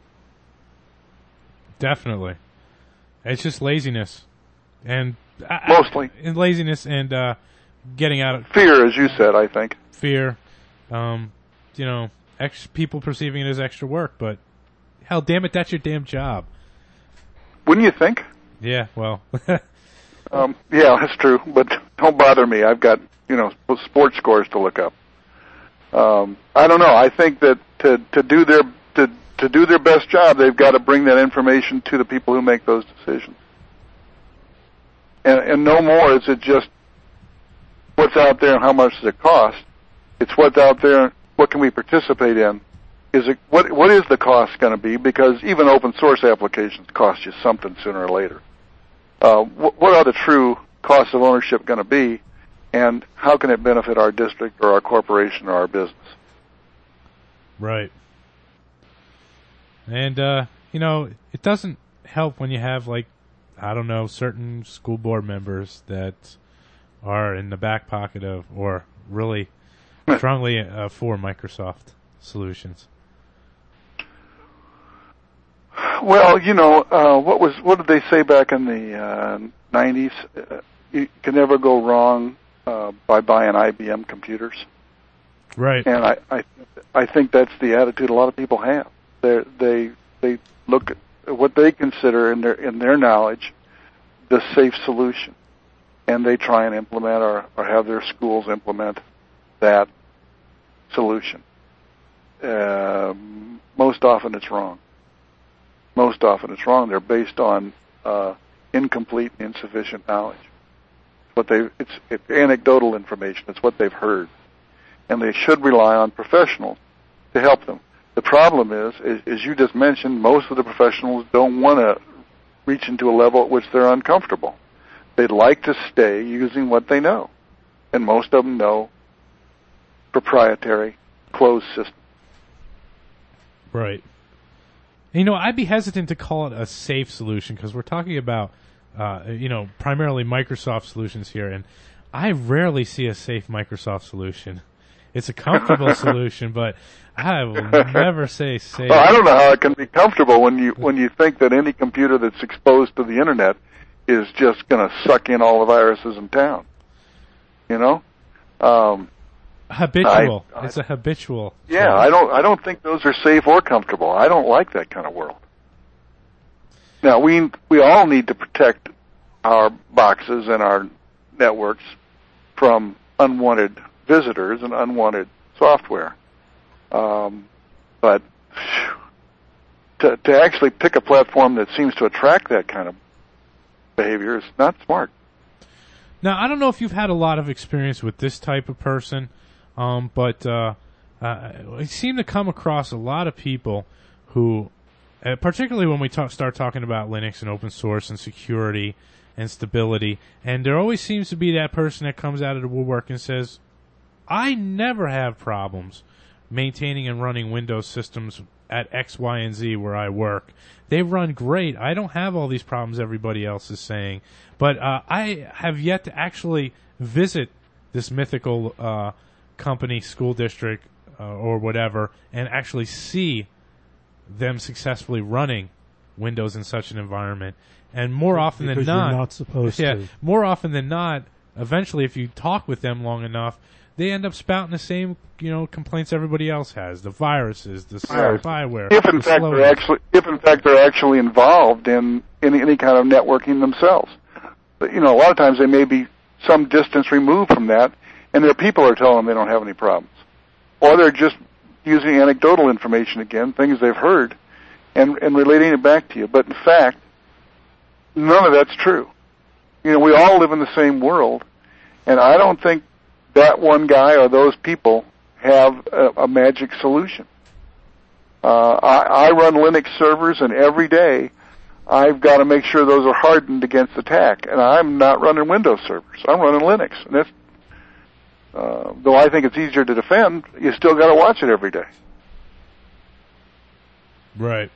Definitely, it's just laziness, and mostly uh, laziness and uh, getting out of fear, as you said. I think fear. Um, you know, ex- people perceiving it as extra work, but hell, damn it, that's your damn job. Wouldn't you think? Yeah, well. um, yeah, that's true, but don't bother me. I've got, you know, sports scores to look up. Um, I don't know. I think that to, to do their to to do their best job, they've got to bring that information to the people who make those decisions. And, and no more is it just what's out there and how much does it cost. It's what's out there, what can we participate in. Is it what what is the cost going to be? Because even open source applications cost you something sooner or later. Uh, what, what are the true costs of ownership going to be, and how can it benefit our district or our corporation or our business? Right. And uh, you know, it doesn't help when you have, like, I don't know, certain school board members that are in the back pocket of, or really strongly uh, for Microsoft solutions. Well, you know, uh, what was what did they say back in the uh, nineties? Uh, you can never go wrong uh, by buying I B M computers. Right. And I, I, I think that's the attitude a lot of people have. They they they look at what they consider in their in their knowledge the safe solution, and they try and implement or, or have their schools implement that solution. Uh, most often it's wrong. Most often it's wrong. They're based on uh, incomplete and insufficient knowledge. What they it's, it's anecdotal information. It's what they've heard, and they should rely on professionals to help them. The problem is, is, as you just mentioned, most of the professionals don't want to reach into a level at which they're uncomfortable. They'd like to stay using what they know, and most of them know proprietary, closed systems. Right. You know, I'd be hesitant to call it a safe solution because we're talking about, uh, you know, primarily Microsoft solutions here, and I rarely see a safe Microsoft solution. It's a comfortable solution, but I will never say safe. Well, I don't know how it can be comfortable when you when you think that any computer that's exposed to the internet is just going to suck in all the viruses in town. You know, um, habitual. I, I, it's a habitual. Yeah, thing. I don't. I don't think those are safe or comfortable. I don't like that kind of world. Now we we all need to protect our boxes and our networks from unwanted visitors and unwanted software. Um, but to, to actually pick a platform that seems to attract that kind of behavior is not smart. Now, I don't know if you've had a lot of experience with this type of person, um, but uh, uh, I seem to come across a lot of people who, uh, particularly when we talk, start talking about Linux and open source and security and stability, and there always seems to be that person that comes out of the woodwork and says, I never have problems maintaining and running Windows systems at X, Y, and Z where I work. They run great. I don't have all these problems everybody else is saying. But uh, I have yet to actually visit this mythical uh, company, school district, uh, or whatever, and actually see them successfully running Windows in such an environment. And more often because than not, you're not supposed yeah, to. more often than not, eventually, if you talk with them long enough, they end up spouting the same, you know, complaints everybody else has: the viruses, the spyware. If in the fact slow- they're actually, if in fact they're actually involved in, in any kind of networking themselves, but, you know, a lot of times they may be some distance removed from that, and their people are telling them they don't have any problems, or they're just using anecdotal information again, things they've heard, and and relating it back to you. But in fact, none of that's true. You know, we all live in the same world, and I don't think that one guy or those people have a, a magic solution. Uh, I, I run Linux servers, and every day I've got to make sure those are hardened against attack. And I'm not running Windows servers. I'm running Linux. And that's, uh, though I think it's easier to defend, you still got to watch it every day. Right.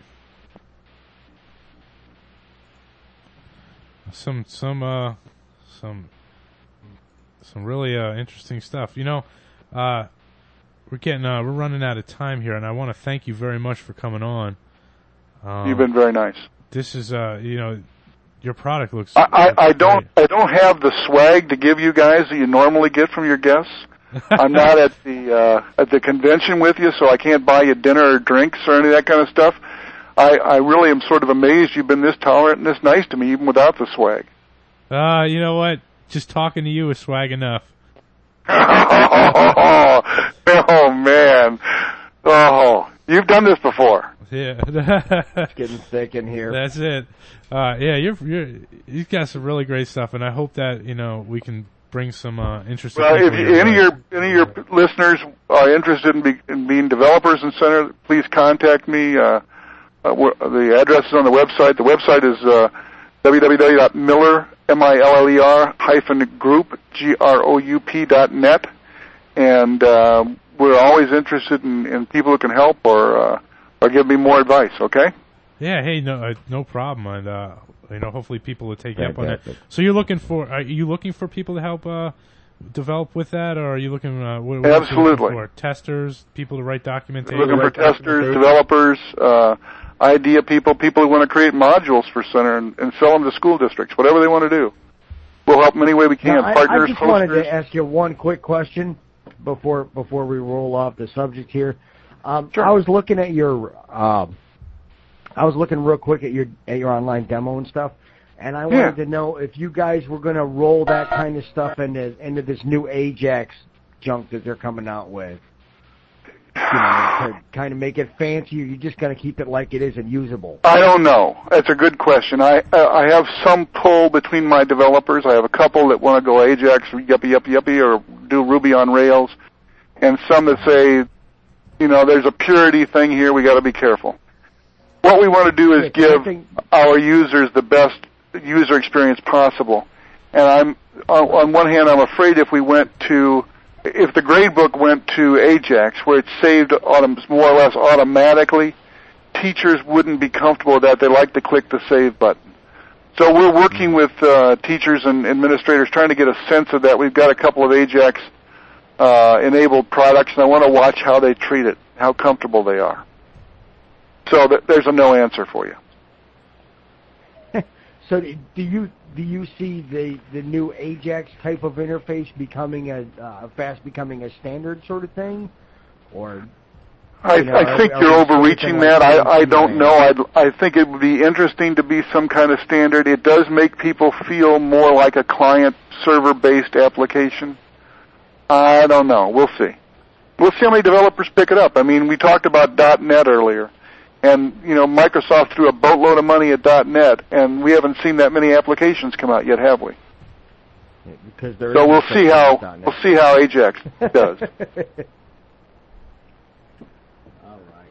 Some some uh some some really uh interesting stuff. You know, uh we're getting uh we're running out of time here, and I want to thank you very much for coming on. Um, You've been very nice. This is uh you know, your product looks. I, I, looks I don't great. I don't have the swag to give you guys that you normally get from your guests. I'm not at the uh at the convention with you, so I can't buy you dinner or drinks or any of that kind of stuff. I, I really am sort of amazed you've been this tolerant and this nice to me even without the swag. Uh, you know what? Just talking to you is swag enough. oh, oh, man. Oh, You've done this before. Yeah. It's getting thick in here. That's it. Uh, yeah, you're, you're, you've got some really great stuff, and I hope that, you know, we can bring some uh, interesting Well, people if you, your any of way. your any of your listeners are interested in, be, in being developers in Center, please contact me. Uh, uh, the address is on the website. The website is uh, w w w dot miller m i l l e r hyphen group g r o u p dot net, and uh, we're always interested in, in people who can help or uh, or give me more advice. Okay. Yeah, hey, no, uh, no problem, and uh, you know, hopefully people will take you up on that. Fantastic. So you're looking for, are you looking for people to help uh, develop with that, or are you looking? Uh, what, what are you looking Absolutely. for? Testers, people to write documentation. Looking for Right, testers, documentation. developers, uh, idea people, people who want to create modules for Center and, and sell them to school districts, whatever they want to do. We'll help them any way we can. Now, I, Partners, I just wanted posters. to ask you one quick question before before we roll off the subject here. Um, Sure. I was looking at your, um, I was looking real quick at your at your online demo and stuff, and I wanted Yeah. to know if you guys were going to roll that kind of stuff into into this new Ajax junk that they're coming out with. You know, to kind of make it fancy, or you just going to keep it like it is and usable? I don't know. That's a good question. I uh, I have some pull between my developers. I have a couple that want to go Ajax, yuppie, yuppie, yuppie, or do Ruby on Rails, and some that say, you know, there's a purity thing here. We got to be careful. What we want to do is Yeah, I give think- our users the best user experience possible. And I'm on, on one hand, I'm afraid if we went to if the gradebook went to Ajax, where it's saved autom- more or less automatically, teachers wouldn't be comfortable with that. They like to click the save button. So we're working with uh, teachers and administrators trying to get a sense of that. We've got a couple of Ajax uh, enabled products, and I want to watch how they treat it, how comfortable they are. So th- there's a no answer for you. So do you do you see the the new Ajax type of interface becoming a uh, fast becoming a standard sort of thing, or? I, You know, I think are- you're are we overreaching something that. like I, I don't P C know. I I think it would be interesting to be some kind of standard. It does make people feel more like a client server-based application. I don't know. We'll see. We'll see how many developers pick it up. I mean, we talked about .NET earlier, and you know, Microsoft threw a boatload of money at .NET, and we haven't seen that many applications come out yet, have we? Because there So is we'll such see thing how as dot net. we'll see how Ajax does. All right.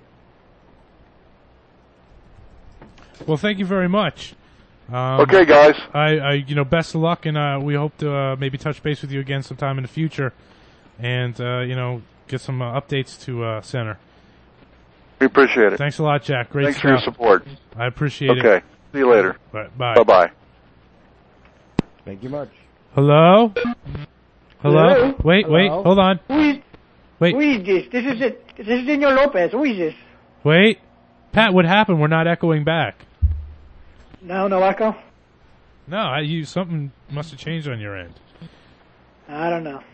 Well, thank you very much. Um, Okay, guys. I, I, you know, best of luck, and uh, we hope to uh, maybe touch base with you again sometime in the future, and uh, you know, get some uh, updates to uh, Center. We appreciate it. Thanks a lot, Jack. Great Thanks stuff. for your support. I appreciate it. Okay. See you later. Bye. Bye. Bye bye. Thank you much. Hello? Hello? Hello? Wait, wait, Hello? hold on. Who is, Wait, who is this? This is it. This is Senor Lopez. Who is this? wait. Pat, what happened? We're not echoing back. No, no echo? No, I, you something must have changed on your end. I don't know.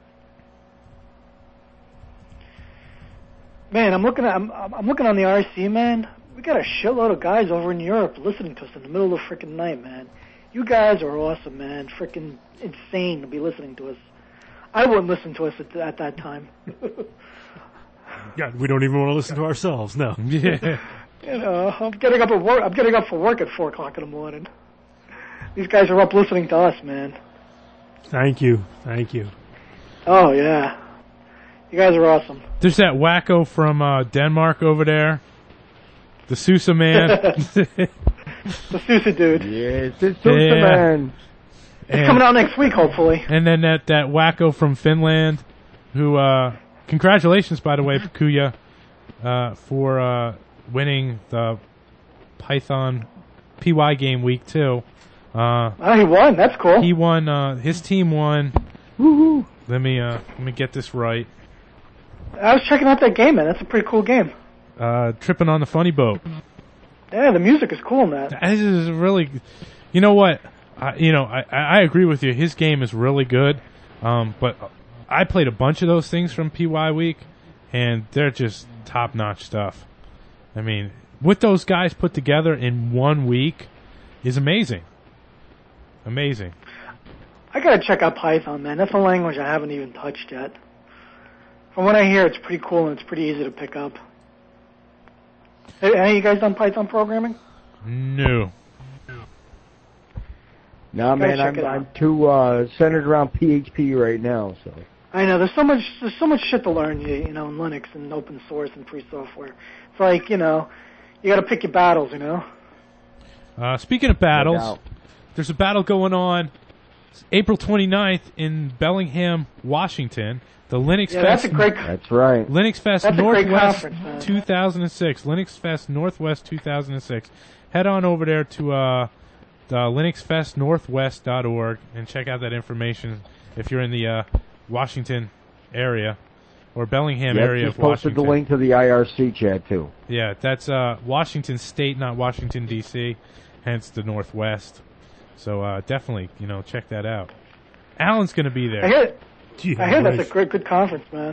Man, I'm looking at I'm, I'm looking on the R C, man. We got a shitload of guys over in Europe listening to us in the middle of the freaking night, man. You guys are awesome, man. Freaking insane to be listening to us. I wouldn't listen to us at, at that time. Yeah, we don't even want to listen to ourselves. No. Yeah. You know, I'm getting up at work. I'm getting up for work at four o'clock in the morning. These guys are up listening to us, man. Thank you. Thank you. Oh yeah, you guys are awesome. There's that wacko from uh, Denmark over there. The Sousa man. The Sousa dude. Yes, it's Sousa Yeah. man. It's coming out next week, hopefully. And then that, that wacko from Finland, who, uh, congratulations, by the way, Kuya, uh, for uh, winning the Python P Y game week two. Uh, Oh, he won. That's cool. he won. Uh, his team won. Woohoo! Let me uh, let me get this right. I was checking out that game, man. That's a pretty cool game. Uh, tripping on the funny boat. Yeah, the music is cool in that. This is really, you know what? I, you know, I, I agree with you. His game is really good, um, but I played a bunch of those things from P Y Week, and they're just top-notch stuff. I mean, what those guys put together in one week is amazing. Amazing. I gotta check out Python, man. That's a language I haven't even touched yet. From what I hear, it's pretty cool and it's pretty easy to pick up. Hey, any of you guys done Python programming? No. No, man, check I'm it out. I'm too uh, centered around P H P right now. So I know there's so much there's so much shit to learn, you, you know, in Linux and open source and free software. It's like, you know, you got to pick your battles, you know. Uh, speaking of battles, out. there's a battle going on April twenty-ninth in Bellingham, Washington. The Linux Yeah, Fest. that's a great. that's right. Linux Fest That's a great Northwest conference, man. two thousand six. Linux Fest Northwest two thousand six. Head on over there to uh, the linux fest northwest dot org and check out that information if you're in the uh, Washington area or Bellingham Yep, area just of posted Washington. the link to the I R C chat too. Yeah, that's uh, Washington State, not Washington D C, hence the Northwest. So uh, definitely, you know, check that out. Alan's going to be there. I hear, Gee, I hear that's Christ. a great, good conference, man.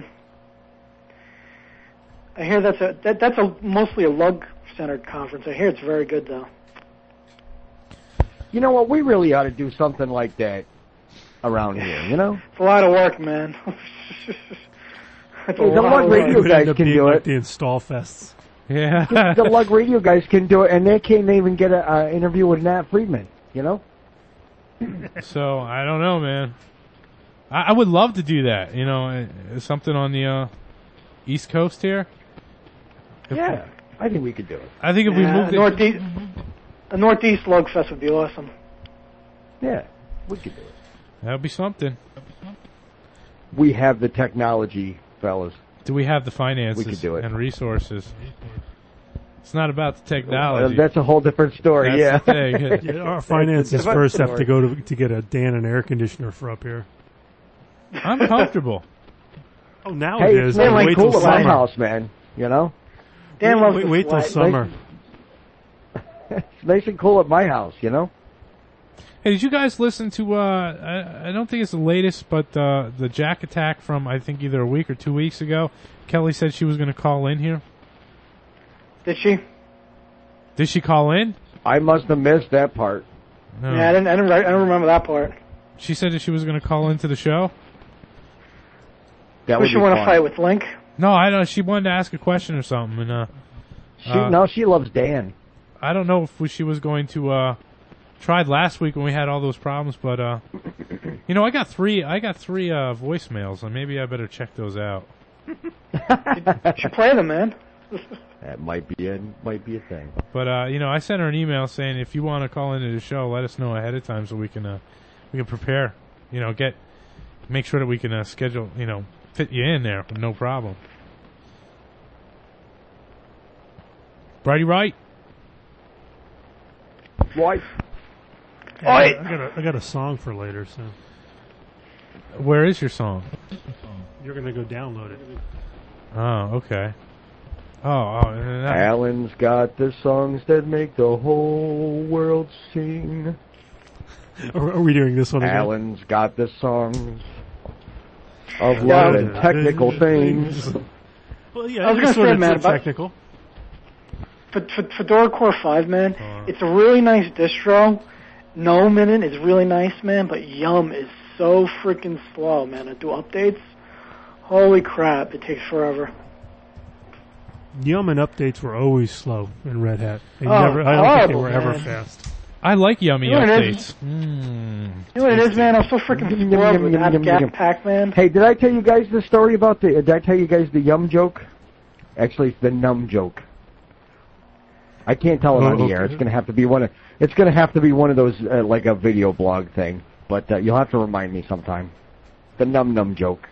I hear that's a that, that's a mostly a lug-centered conference. I hear it's very good though. You know what? We really ought to do something like that around here. You know, It's a lot of work, man. It's a Hey, the lot Lug of Radio It work. would guys end up can being do like it. the install fests. Yeah. the Lug Radio guys can do it, and they can't even get an uh, interview with Nat Friedman. You know, So I don't know, man. I, I would love to do that. You know, uh, something on the uh, East Coast here. If- yeah, I think we could do it. I think if we Yeah, moved it, Northeast, a Northeast Lug Fest would be awesome. Yeah, we could do it. that would be something. We have the technology, fellas. Do we have the finances We could do it. and resources? It's not about the Uh, technology. that's a whole different story. That's yeah. the thing. Yeah, our finances It's a first have story. to go to to get a Dan and air conditioner for up here. I'm comfortable. Oh, now Hey, it it's is. nice Wait and till cool at my summer. house, man. You know, Dan Wait, loves wait, to wait till sweat. summer. it's nice and cool at my house. You know. Hey, did you guys listen to? Uh, I, I don't think it's the latest, but uh, the Jack Attack from I think either a week or two weeks ago. Kelly said she was going to call in here. Did she? Did she call in? I must have missed that part. No. Yeah, I didn't. I didn't, I don't remember that part. She said that she was going to call into the show. That Does would she be want to fun. fight with Link? No, I don't. She wanted to ask a question or something, and uh, She, uh, no, she loves Dan. I don't know if we, she was going to. Uh, tried last week when we had all those problems, but uh, you know, I got three. I got three uh, voicemails, and maybe I better check those out. She play them, man. That might be a might be a thing. But uh, you know, I sent her an email saying if you want to call into the show, let us know ahead of time so we can uh, we can prepare. You know, get make sure that we can uh, schedule. You know, fit you in there, no problem. Brighty right. Wife. Yeah, I, got a, I got a song for later, so Where is your song? you're gonna go download it. Oh, okay. Oh, oh and that- Alan's got the songs that make the whole world sing. Are, are we doing this one again? Alan's got the songs of love Yeah. and technical things. Well, yeah, I was it's gonna sort say, of man, but- technical. F- F- Fedora Core five, man, Uh. it's a really nice distro. GNOME in it is really nice, man, but Yum is so freaking slow, man, to do updates. Holy crap, it takes forever. Yum and updates were always slow in Red Hat. They Oh, never, I don't think they horrible, were ever man. fast. I like yummy You know what it updates. is? Mm. You know what it is, man? I'm so freaking Yum, yum, spoiled yum, with yum, yum, yum. AppGap Pac-Man. Hey, did I tell you guys the story about the? Did I tell you guys the yum joke? Actually, it's the num joke. I can't tell it Oh, on the okay. air. It's gonna have to be one of. It's gonna have to be one of those uh, like a video blog thing. But uh, you'll have to remind me sometime. The num num joke.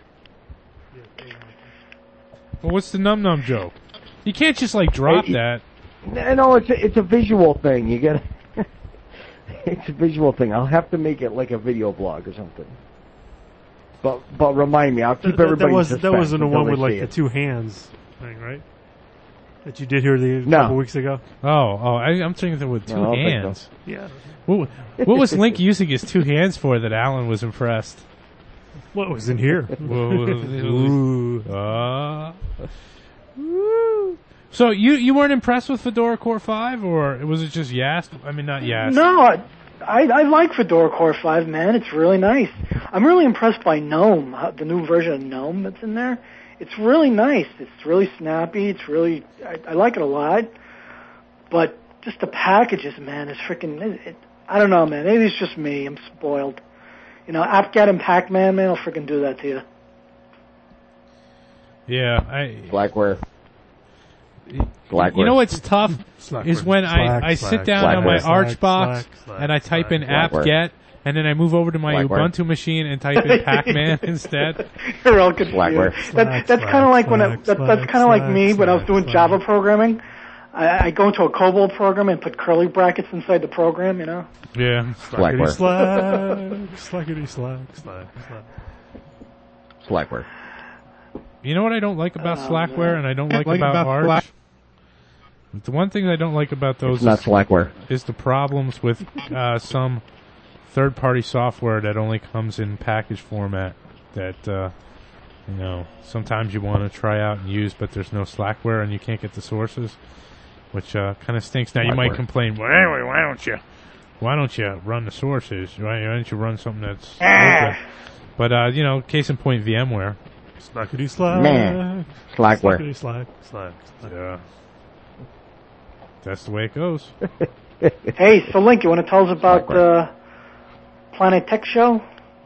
Well, what's the num num joke? You can't just like drop Hey, that. No, no, it's a, it's a visual thing. You get. It's a visual thing. I'll have to make it like a video blog or something. But but remind me. I'll keep That, that, everybody. that was in that suspense wasn't the until one they with like see the it. two hands thing, right? That you did here the No. couple weeks ago. Oh, oh, I, I'm thinking with two No, I don't think hands. Yeah. What, what was Link using his two hands for that Alan was impressed? What was in here? Ooh. Uh, woo. So you you weren't impressed with Fedora Core five, or was it just Yast? I mean, not Yast. No, I, I I like Fedora Core five, man. It's really nice. I'm really impressed by GNOME, how- the new version of GNOME that's in there. It's really nice. It's really snappy. It's really, I, I like it a lot. but just the packages, man, is freaking. It, it, I don't know, man. Maybe it's just me. I'm spoiled. You know, AppGet and Pac-Man, man, will freaking do that to you. Yeah, I. Slackware. Slackware. You know what's tough Slackware. is when Slack, I, I Slack, sit down Slackware. on my Slack, Arch box Slack, Slack, and I type in Slackware. AppGet, and then I move over to my Slackware. Ubuntu machine and type in Pac-Man instead. You're all confused. Slackware. That, that's Slack, kind of like when I, Slack, that, that's Slack, kind of like Slack, me when I was Slack, doing Slack. Java programming. I, I go into a COBOL program and put curly brackets inside the program. You know. Yeah. Slackity Slackware. slack, slackity slack, slack, slack. Slackware. You know what I don't like about Oh, Slackware man. and I don't like, Like about, about Arch? Slack- The one thing I don't like about those It's not is, Slackware. is the problems with uh, some third-party software that only comes in package format that, uh, you know, sometimes you want to try out and use, but there's no Slackware and you can't get the sources, which uh, kind of stinks. Now, you might Slackware. complain, well, anyway, why don't you, why don't you run the sources? Why don't you run something that's open? But, uh, you know, case in point, VMware. Slackity slack. Man. Slackware. Slackity slack, slack, slack. Yeah. That's the way it goes. Hey, so Link, you want to tell us about Slackware. uh, Planet Tech Show?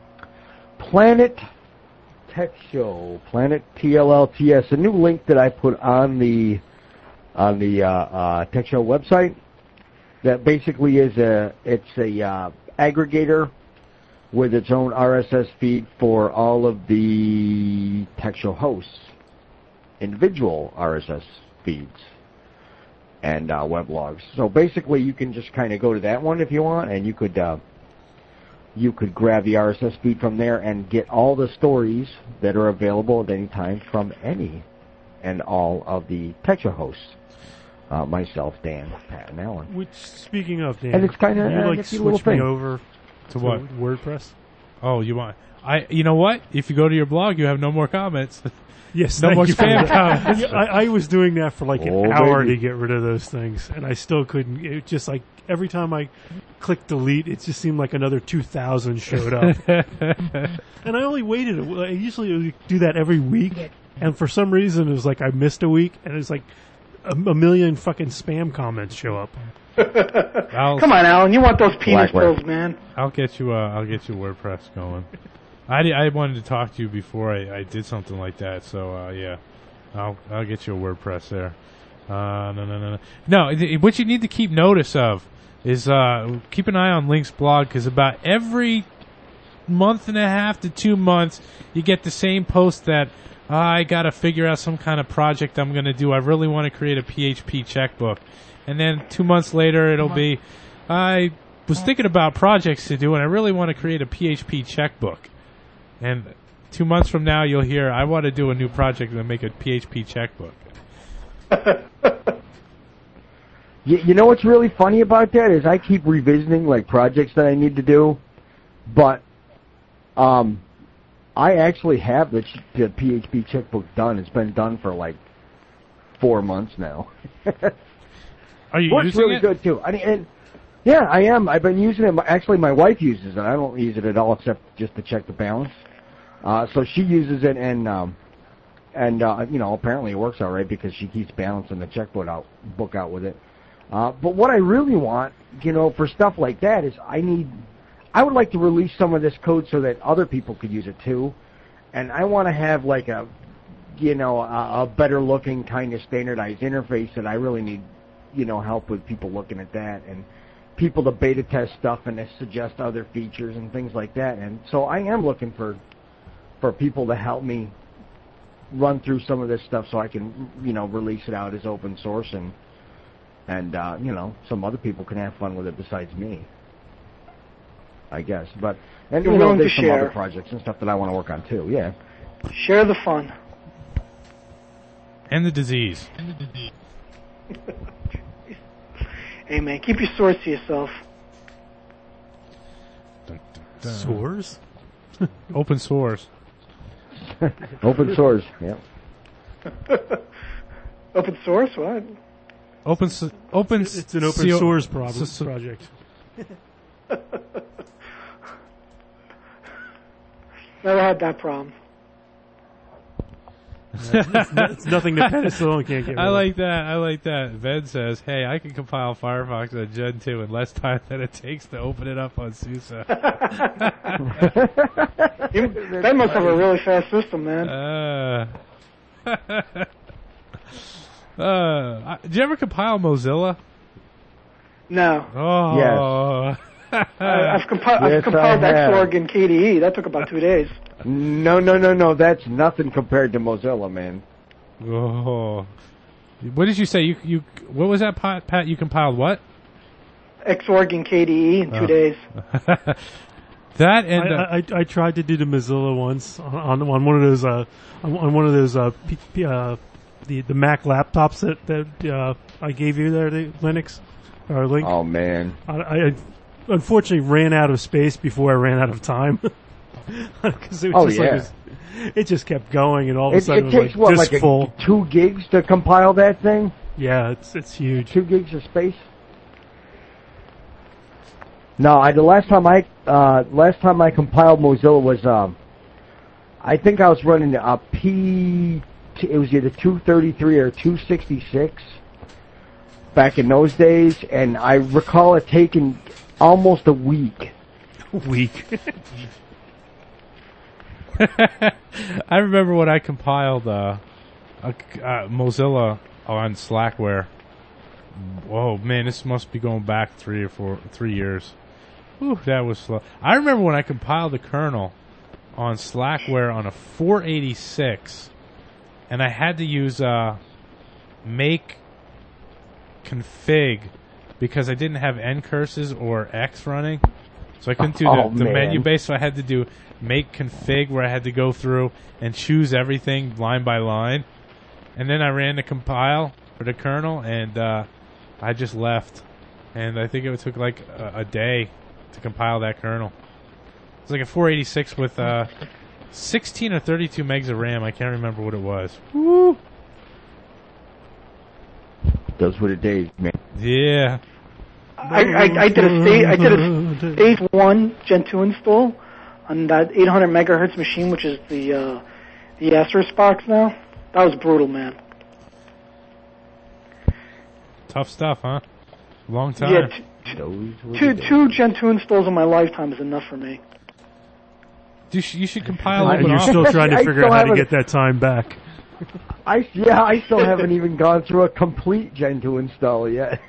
Planet Tech Show, Planet T L L T S, a new link that I put on the on the uh, uh, Tech Show website. That basically is a it's a uh, aggregator with its own R S S feed for all of the Tech Show hosts, individual R S S feeds, and uh, weblogs. So basically, you can just kind of go to that one if you want, and you could. Uh, You could grab the R S S feed from there and get all the stories that are available at any time from any and all of the Tech Show hosts. Uh, myself, Dan, Pat, and Alan. Which, speaking of, Dan, And it's kinda can you a like nifty little switch me thing. over To what? WordPress? Oh, you want... I. You know what? If you go to your blog, you have no more comments. Yes, No thank more you for spam that. comments. Yeah, I, I was doing that for like an Oh, hour baby. to get rid of those things, and I still couldn't. It just like every time I clicked delete, it just seemed like another two thousand showed up. And I only waited. a- I usually do that every week, and for some reason it was like I missed a week, and it's like a, a million fucking spam comments show up. I'll, Come on, Alan, you want those penis Blackware. pills, man? I'll get you. Uh, I'll get you WordPress going. I, di- I wanted to talk to you before I, I did something like that. So uh, yeah, I'll I'll get you a WordPress there. Uh, no no no no. No, th- what you need to keep notice of is uh, keep an eye on Link's blog because about every month and a half to two months you get the same post that uh, I got to figure out some kind of project I'm going to do. I really want to create a P H P checkbook, and then two months later it'll be I was thinking about projects to do and I really want to create a P H P checkbook. And two months from now, you'll hear, I want to do a new project and make a P H P checkbook. You, you know what's really funny about that is I keep revisiting like projects that I need to do, but um, I actually have the, ch- the P H P checkbook done. It's been done for like four months now. Are you Works using really it? good too. I mean, and, yeah, I am. I've been using it. My- Actually, my wife uses it. I don't use it at all except just to check the balance. Uh, so she uses it, and um, and uh, you know, apparently it works all right because she keeps balancing the checkbook out, book out with it. Uh, but what I really want, you know, for stuff like that is I need, I would like to release some of this code so that other people could use it too, and I want to have like a, you know, a, a better looking kind of standardized interface, and I really need, you know, help with people looking at that and people to beta test stuff and to suggest other features and things like that. And so I am looking for for people to help me run through some of this stuff so I can, you know, release it out as open source and and uh, you know, some other people can have fun with it besides me, I guess. But and You're you know, willing to there's some share. other projects and stuff that I want to work on too. Yeah. Share the fun. And the disease. Hey, man, keep your source to yourself. Dun, dun, dun. Source? Open source. Open source. Yeah. Open source? What? Open. s- Open. s- It's an open C O source prob- s- s- project. Never had that problem. it's, no- it's nothing that penicillin can't get rid I of. like that. I like that. Ben says, "Hey, I can compile Firefox on Gen two in less time than it takes to open it up on SUSE." You, that must have a really fast system, man. Uh, uh, I- did you ever compile Mozilla? No. Oh, Yes. I, I've, compi- I've Yes, compiled I have. Xorg and K D E. That took about two days. No, no, no, no. That's nothing compared to Mozilla, man. oh. What did you say? You you what was that, Pat? Pat, you compiled what? Xorg and K D E in two Oh. days. That and I, uh, I, I tried to do the Mozilla once on, on one of those uh, on, on one of those uh, P, P, uh, the the Mac laptops that that uh, I gave you there, the Linux or Link. Oh man. I, I unfortunately ran out of space before I ran out of time. Because it was Oh, just yeah. like this, it just kept going, and all of a It, sudden it it takes was like what, disk like a, full. two gigs to compile that thing? Yeah, it's it's huge. Two gigs of space? No, I the last time I uh, last time I compiled Mozilla was um, I think I was running a P. It was either two thirty-three or two sixty-six back in those days, and I recall it taking almost a week. Weak. I remember when I compiled uh, a, uh, Mozilla on Slackware. Whoa, man, this must be going back three or four, three years. Whew, that was slow. I remember when I compiled the kernel on Slackware on a four eighty-six, and I had to use uh, make config because I didn't have N curses or X running. So I couldn't do the, Oh, the man. menu base, so I had to do make config where I had to go through and choose everything line by line. And then I ran the compile for the kernel, and uh, I just left. And I think it took like a, a day to compile that kernel. It's like a four eighty-six with uh, sixteen or thirty-two megs of RAM. I can't remember what it was. Woo! Those were the days, man. Yeah. I, I, I did a stage, I did a stage one Gen two install on that eight hundred megahertz machine, which is the uh, the Asterisk box now. That was brutal, man. Tough stuff, huh? Long time. Yeah, t- t- Those were two the days. two Gen two installs in my lifetime is enough for me. You, sh- you should compile And it you're off. still trying to I figure still out how to haven't- get that time back. I yeah, I still haven't even gone through a complete Gen two install yet.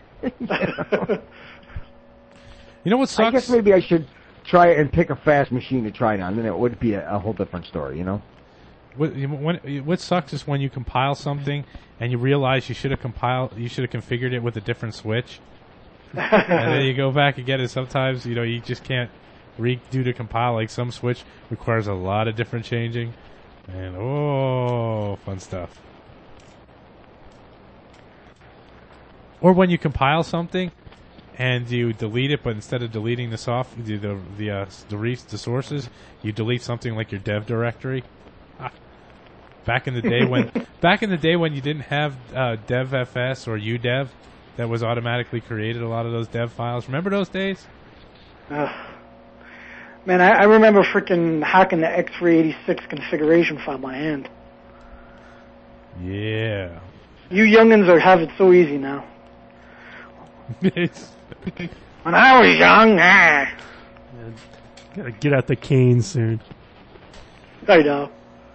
You know what sucks? I guess maybe I should try and pick a fast machine to try it on, then it would be a, a whole different story, you know? What, you- when, what sucks is when you compile something and you realize you should have compiled, you should have configured it with a different switch, and then you go back and get it. Sometimes you know you just can't redo the compile. Like some switch requires a lot of different changing, and oh, fun stuff. Or when you compile something and you delete it, but instead of deleting the soft, the the the, uh, the, re- the sources, you delete something like your dev directory. Back in the day when, back in the day when you didn't have uh, DevFS or U dev, that was automatically created a lot of those dev files. Remember those days? Ugh. Man, I, I remember freaking hacking the X three eighty-six configuration file by hand. Yeah. You youngins are have it so easy now. It's- When I was young, ah, Gotta get out the cane soon. I know.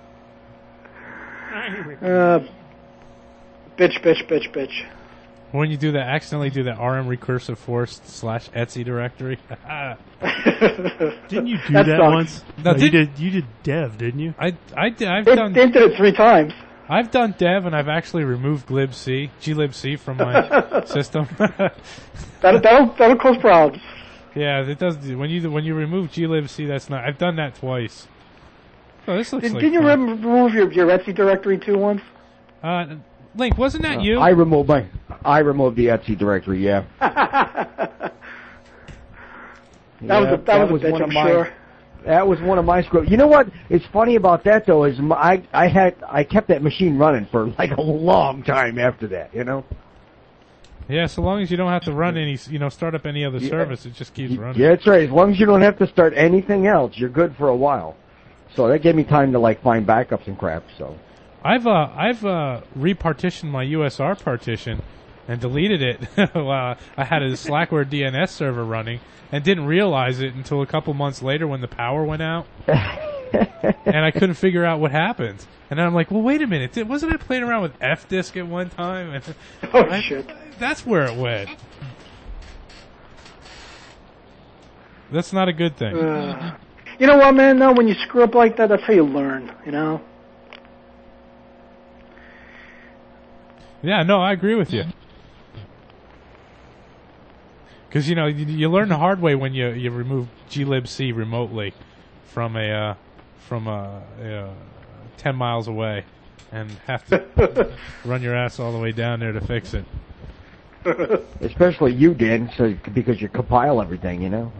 Uh, bitch, bitch, bitch, bitch. when you do that, accidentally do that R M recursive force slash Etsy directory. Didn't you do That that, sucks. once? No, you did- did. You did dev, didn't you? I I did, I've They, done they did it three times. I've done dev and I've actually removed glibc glibc from my system. That that'll that'll cause problems. Yeah, it does. When you when you remove glibc, that's not. I've done that twice. Oh, this looks Did, like didn't you fun. rem- remove your, your Etsy directory too once? Uh, Link, wasn't that you? I removed my, I removed the Etsy directory, yeah. That Yeah, was a, that, was a bitch, one I'm of my, sure. That was one of my scripts. You know what? It's funny about that though is my, I I had I kept that machine running for like a long time after that. You know. Yeah, so long as you don't have to run any, you know, start up any other Yeah. service, it just keeps running. Yeah, that's right. As long as you don't have to start anything else, you're good for a while. So that gave me time to like find backups and crap. So. I've uh, I've uh, repartitioned my U S R partition and deleted it. uh, I had a Slackware D N S server running and didn't realize it until a couple months later when the power went out, and I couldn't figure out what happened. And then I'm like, well, wait a minute, did, wasn't I playing around with F disk at one time? And Oh I, shit! that's where it went. That's not a good thing. Uh, you know what, man? No, when you screw up like that, that's how you learn. You know. Yeah, no, I agree with you. Because, you know, you, you learn the hard way when you, you remove glibc remotely from a uh, from a, a ten miles away and have to run your ass all the way down there to fix it. Especially you, Dan, so because you compile everything, you know.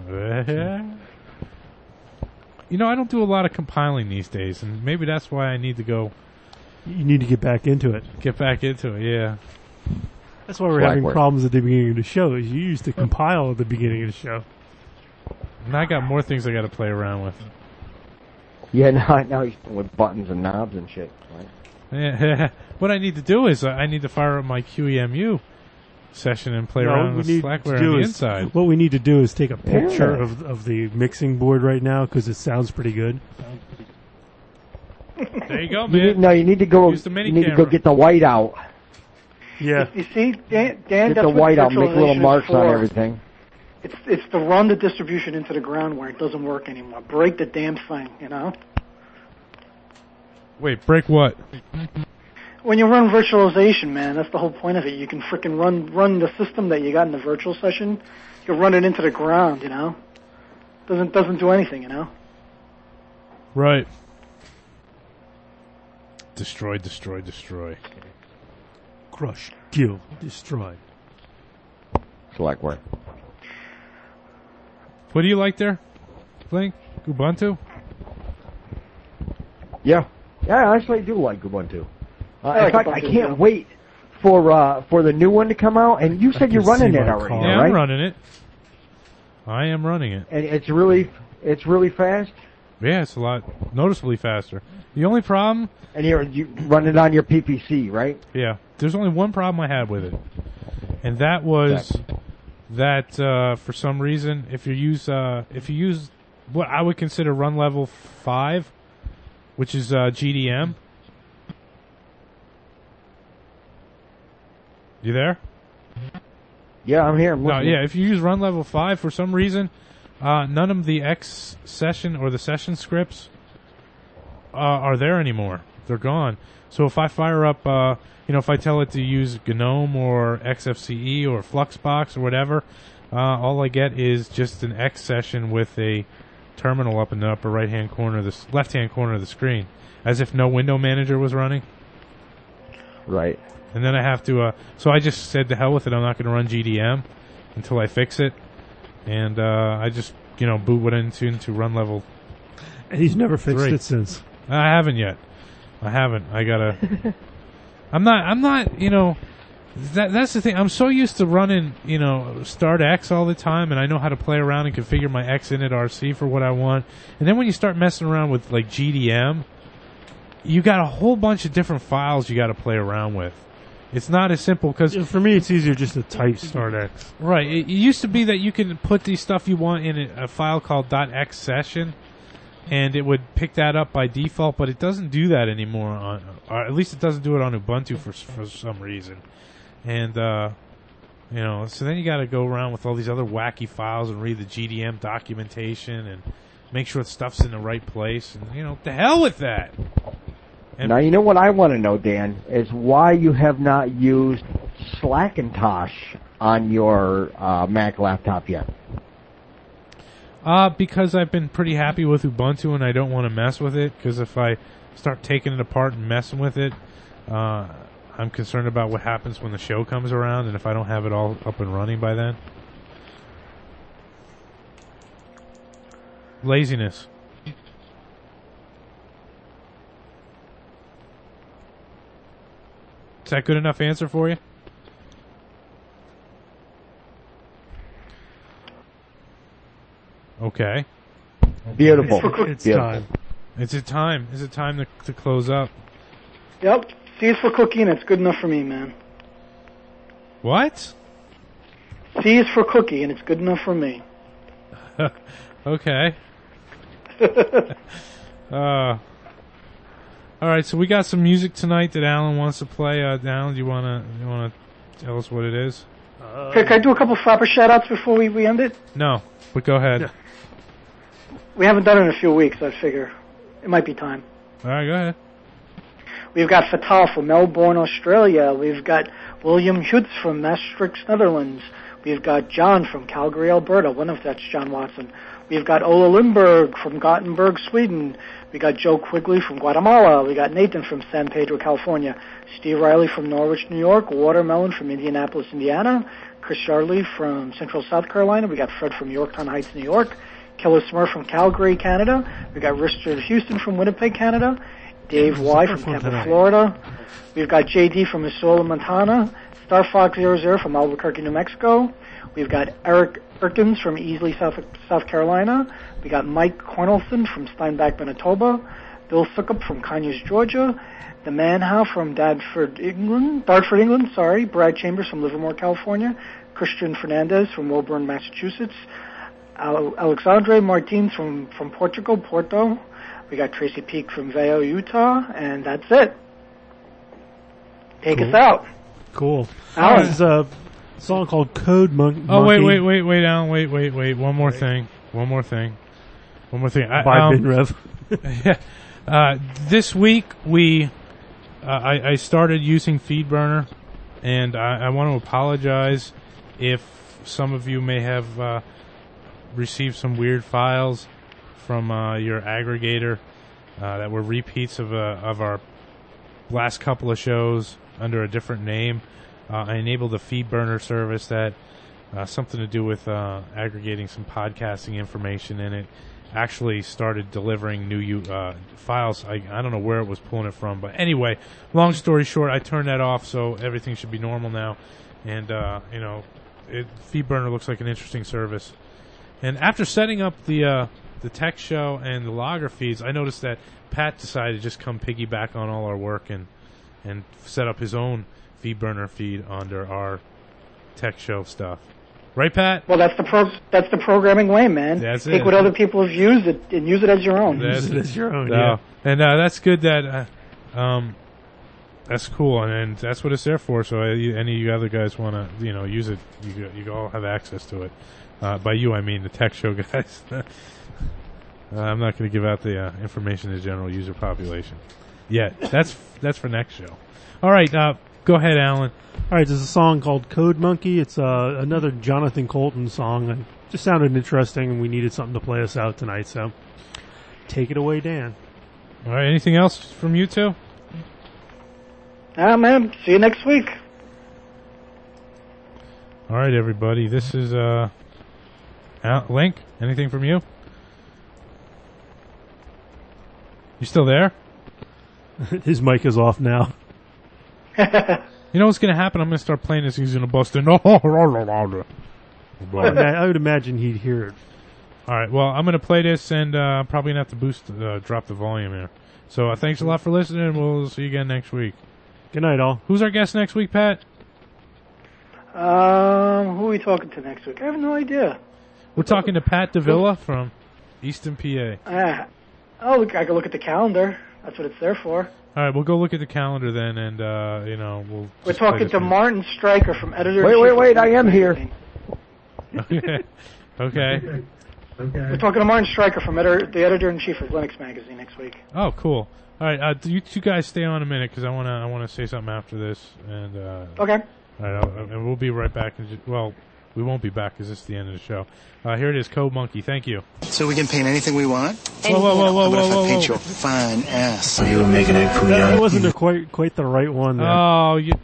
You know, I don't do a lot of compiling these days, and maybe that's why I need to go You need to get back into it. get back into it. Yeah. That's why we're Slack having work. problems at the beginning of the show. Is you used to compile at the beginning of the show. And I got more things I got to play around with. Yeah, now, now he's with buttons and knobs and shit. Right? Yeah. What I need to do is uh, I need to fire up my Q E M U session and play No, around we with need Slackware to on do the is- inside. What we need to do is take a picture Yeah. of of the mixing board right now because it sounds pretty good. There you go, You need, man. no, you need to go. Use the mini You need to go camera. get the white out. Yeah. You see, Dan, Dan Get that's the what white out. Make little virtualization is marks on for. everything. It's it's to run the distribution into the ground where it doesn't work anymore. Break the damn thing, you know. Wait, break what? When you run virtualization, man, that's the whole point of it. You can frickin' run run the system that you got in the virtual session. You run it into the ground, you know. Doesn't doesn't do anything, you know. Right. Destroy, destroy, destroy. Crush, kill, destroy. Slackware. What do you like there, Blink? Ubuntu? Yeah, yeah. I actually do like Ubuntu. Uh, I in like fact, Ubuntu I can't too. wait for uh, for the new one to come out. And you said can you're running see it my already, car. Yeah, right? I'm running it. I am running it. And it's really it's really fast. Yeah, it's a lot noticeably faster. The only problem, And you're you run it on your P P C, right? yeah, there's only one problem I had with it, and that was that uh, for some reason, if you use uh, if you use what I would consider run level five, which is uh, G D M. You there? Yeah, I'm here. I'm No, listening. yeah. If you use run level five for some reason, uh, none of the X session or the session scripts uh, are there anymore. They're gone. So if I fire up, uh, you know, if I tell it to use GNOME or X F C E or Fluxbox or whatever, uh, all I get is just an X session with a terminal up in the upper right hand corner, of the s- left hand corner of the screen, as if no window manager was running. Right. And then I have to, uh, so I just said to hell with it, I'm not going to run G D M until I fix it. And uh, I just, you know, boot it into, into run level. And he's never fixed Three. it since. I haven't yet. I haven't. I gotta. I'm not. I'm not. You know, that that's the thing. I'm so used to running, you know, Start X all the time, and I know how to play around and configure my X init R C for what I want. And then when you start messing around with like G D M, you got a whole bunch of different files you got to play around with. It's not as simple because Yeah, for me, it's easier just to type Start X. right. It, it used to be that you could put the stuff you want in a, a file called .x session, and it would pick that up by default. But it doesn't do that anymore on, or at least it doesn't do it on Ubuntu for for some reason. And uh, you know, so then you got to go around with all these other wacky files and read the G D M documentation and make sure the stuff's in the right place. And you know, the hell with that. And Now, you know what I want to know, Dan, is why you have not used Slackintosh on your uh, Mac laptop yet. Uh, because I've been pretty happy with Ubuntu and I don't want to mess with it, because if I start taking it apart and messing with it, uh, I'm concerned about what happens when the show comes around and if I don't have it all up and running by then. Laziness. Is that good enough answer for you? Okay. Beautiful. It's Beautiful. time. Is it time? Is it time to, to close up? Yep. C is for cookie, and it's good enough for me, man. What? C is for cookie, and it's good enough for me. Okay. uh, all right, so we got some music tonight that Alan wants to play. Uh, Alan, do you wanna you wanna tell us what it is? Uh, Okay, can I do a couple Frapper shout-outs before we, we end it? No, but go ahead. Yeah. We haven't done it in a few weeks, I figure. It might be time. All right, go ahead. We've got Fatal from Melbourne, Australia. We've got William Hutz from Maastricht, Netherlands. We've got John from Calgary, Alberta. One of that's John Watson. We've got Ola Lindberg from Gothenburg, Sweden. We got Joe Quigley from Guatemala. We got Nathan from San Pedro, California. Steve Riley from Norwich, New York. Watermelon from Indianapolis, Indiana. Chris Charlie from Central South Carolina. We got Fred from Yorktown Heights, New York. Killer Smurf from Calgary, Canada. We got Richard Houston from Winnipeg, Canada. Dave Y from Tampa, Florida. We've got J D from Missoula, Montana. Star Fox zero zero from Albuquerque, New Mexico. We've got Eric Erkins from Easley, South, South Carolina. We got Mike Cornelson from Steinbach, Manitoba. Bill Suckup from Conyers, Georgia. The Manhow from Dartford, England. Dartford, England, sorry. Brad Chambers from Livermore, California. Christian Fernandez from Woburn, Massachusetts. Al- Alexandre Martins from, from Portugal, Porto. We got Tracy Peak from Vail, Utah. And that's it. Take Cool. us out. Cool. Alan. This is a song called Code Mon- Oh, Monkey. wait, wait, wait, wait, Alan, wait, wait, wait. One more thing. One more thing. One more thing. I, By um, Binrev. yeah. Uh, this week we, uh, I, I started using FeedBurner, and I, I want to apologize if some of you may have uh, received some weird files from uh, your aggregator uh, that were repeats of uh, of our last couple of shows under a different name. Uh, I enabled a FeedBurner service that uh, something to do with uh, aggregating some podcasting information, and it actually started delivering new uh, files. I, I don't know where it was pulling it from, but anyway, long story short, I turned that off, so everything should be normal now. And uh, you know, it, FeedBurner looks like an interesting service. And after setting up the uh, the tech show and the logger feeds, I noticed that Pat decided to just come piggyback on all our work and and set up his own FeedBurner feed under our tech show stuff. Right, Pat? Well, that's the pro- that's the programming way, man. That's Take it. what other people have used it and use it as your own. That's Use it as your own, No. yeah. And uh, that's good that, uh, um, that's cool, and, and that's what it's there for. So uh, you- any of you other guys want to, you know, use it, you you all have access to it. Uh, by you, I mean the tech show guys. uh, I'm not going to give out the uh, information to the general user population yet. That's that's for next show. All right, uh, go ahead, Alan. All right, there's a song called Code Monkey. It's uh, another Jonathan Colton song. It just sounded interesting, and we needed something to play us out tonight, so take it away, Dan. All right, anything else from you two? Ah, man. See you next week. All right, everybody. This is uh, Al- Link. Anything from you? You still there? His mic is off now. You know what's going to happen? I'm going to start playing this. He's going to bust in. All I would ima- I would imagine he'd hear it. right. Well, I'm going to play this, and uh, probably going to have to boost, uh, drop the volume here. So uh, thanks a lot for listening. We'll see you again next week. Good night, all. Who's our guest next week, Pat? Um, who are we talking to next week? I have no idea. We're talking to Pat Davila from Easton, P A. Ah, oh, look, I can look at the calendar. That's what it's there for. All right, we'll go look at the calendar then, and uh, you know we'll. We're just play talking this to music. Martin Stryker from editor. Wait, wait, wait, I am here. Okay. Okay. We're talking to Martin Stryker from editor, the editor-in-chief of Linux Magazine next week. Oh, cool. All right, uh, you two guys stay on a minute because I want to. I want to say something after this, and uh, Okay. all right, I'll, and we'll be right back. In ju- well, we won't be back because this is the end of the show. Uh, here it is, Code Monkey. Thank you. So we can paint anything we want? Whoa, whoa, whoa, whoa, How about whoa, if I whoa, paint whoa. your fine ass? You were making it from That young. wasn't a quite quite the right one there. Oh, you.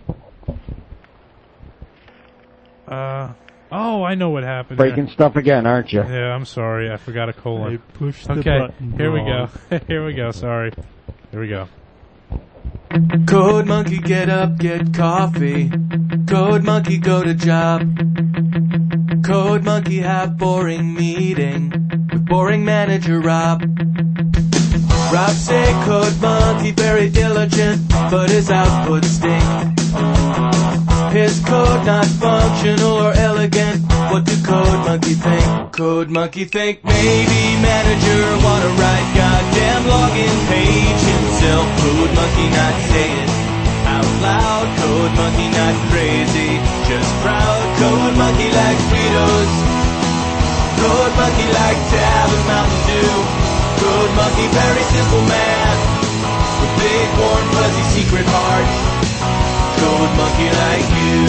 Uh. Oh, I know what happened. Breaking there. stuff again, aren't you? Yeah, I'm sorry. I forgot a I colon. pushed the Okay, button here we wrong. go. Here we go. Sorry. Here we go. Code Monkey, get up, get coffee. Code Monkey, go to job. Code Monkey, have boring meeting with boring manager Rob. Rob say Code Monkey very diligent, but his output stink. His code not functional or elegant. What do Code Monkey think? Code Monkey think maybe manager wanna write goddamn login page himself. Code Monkey not say it out loud. Code Monkey not crazy, just proud. Code Monkey like Fritos. Code Monkey like Tab and Mountain Dew. Code Monkey very simple man with big warm fuzzy secret heart. Code Monkey like you.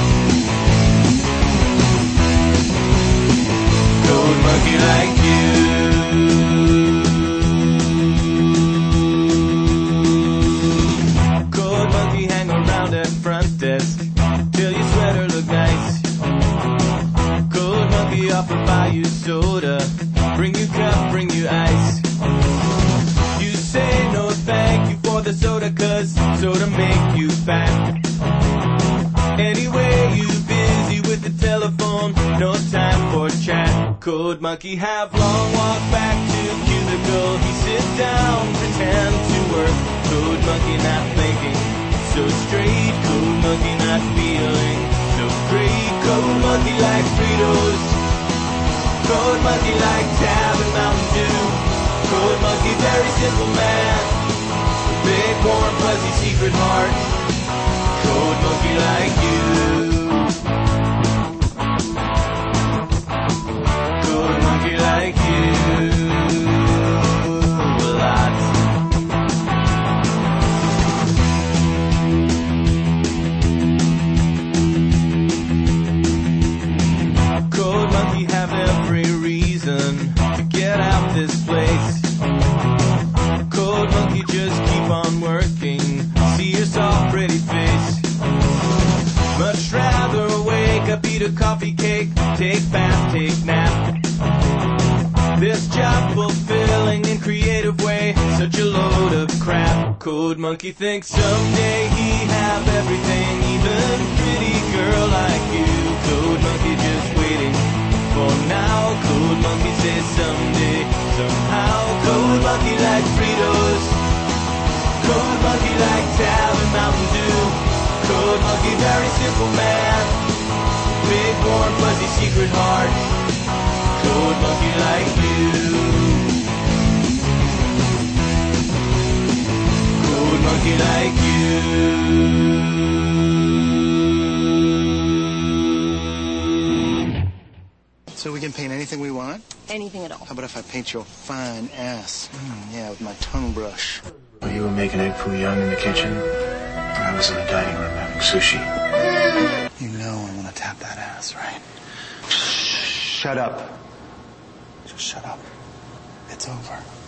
Code Monkey like you. Code Monkey hang around at front desk till your sweater look nice. Code Monkey offer buy you soda, bring you cup, bring you ice. You say no thank you for the soda, cause soda make you fat. Anyway, you busy with the telephone, no time for chat. Code Monkey have long walk back to cubicle. He sit down, pretend to work. Code Monkey not thinking so straight. Code Monkey not feeling so great. Code Monkey like Fritos. Code Monkey like Tab and Mountain Dew. Code Monkey very simple man, big warm fuzzy secret heart. Code Monkey like you. Code Monkey like you. A lot. Code Monkey have every reason to get out this place. Code Monkey just keep on working. See your soft pretty face. Much rather wake up, eat a coffee cake, take bath, take nap. This job fulfilling in creative way, such a load of crap. Code Monkey thinks someday he have everything, even pretty girl like you. Code Monkey just waiting for now. Code Monkey says someday, somehow. Code Monkey like Fritos. Code Monkey like Tab and Mountain Dew. Code Monkey very simple man, big warm fuzzy secret heart. Code Monkey like you. Code Monkey like you. So we can paint anything we want? Anything at all. How about if I paint your fine ass? Mm, yeah, with my tongue brush. Well, you were making egg foo young in the kitchen. I was in the dining room having sushi. You know I want to tap that ass, right? Shut up. Just shut up. It's over.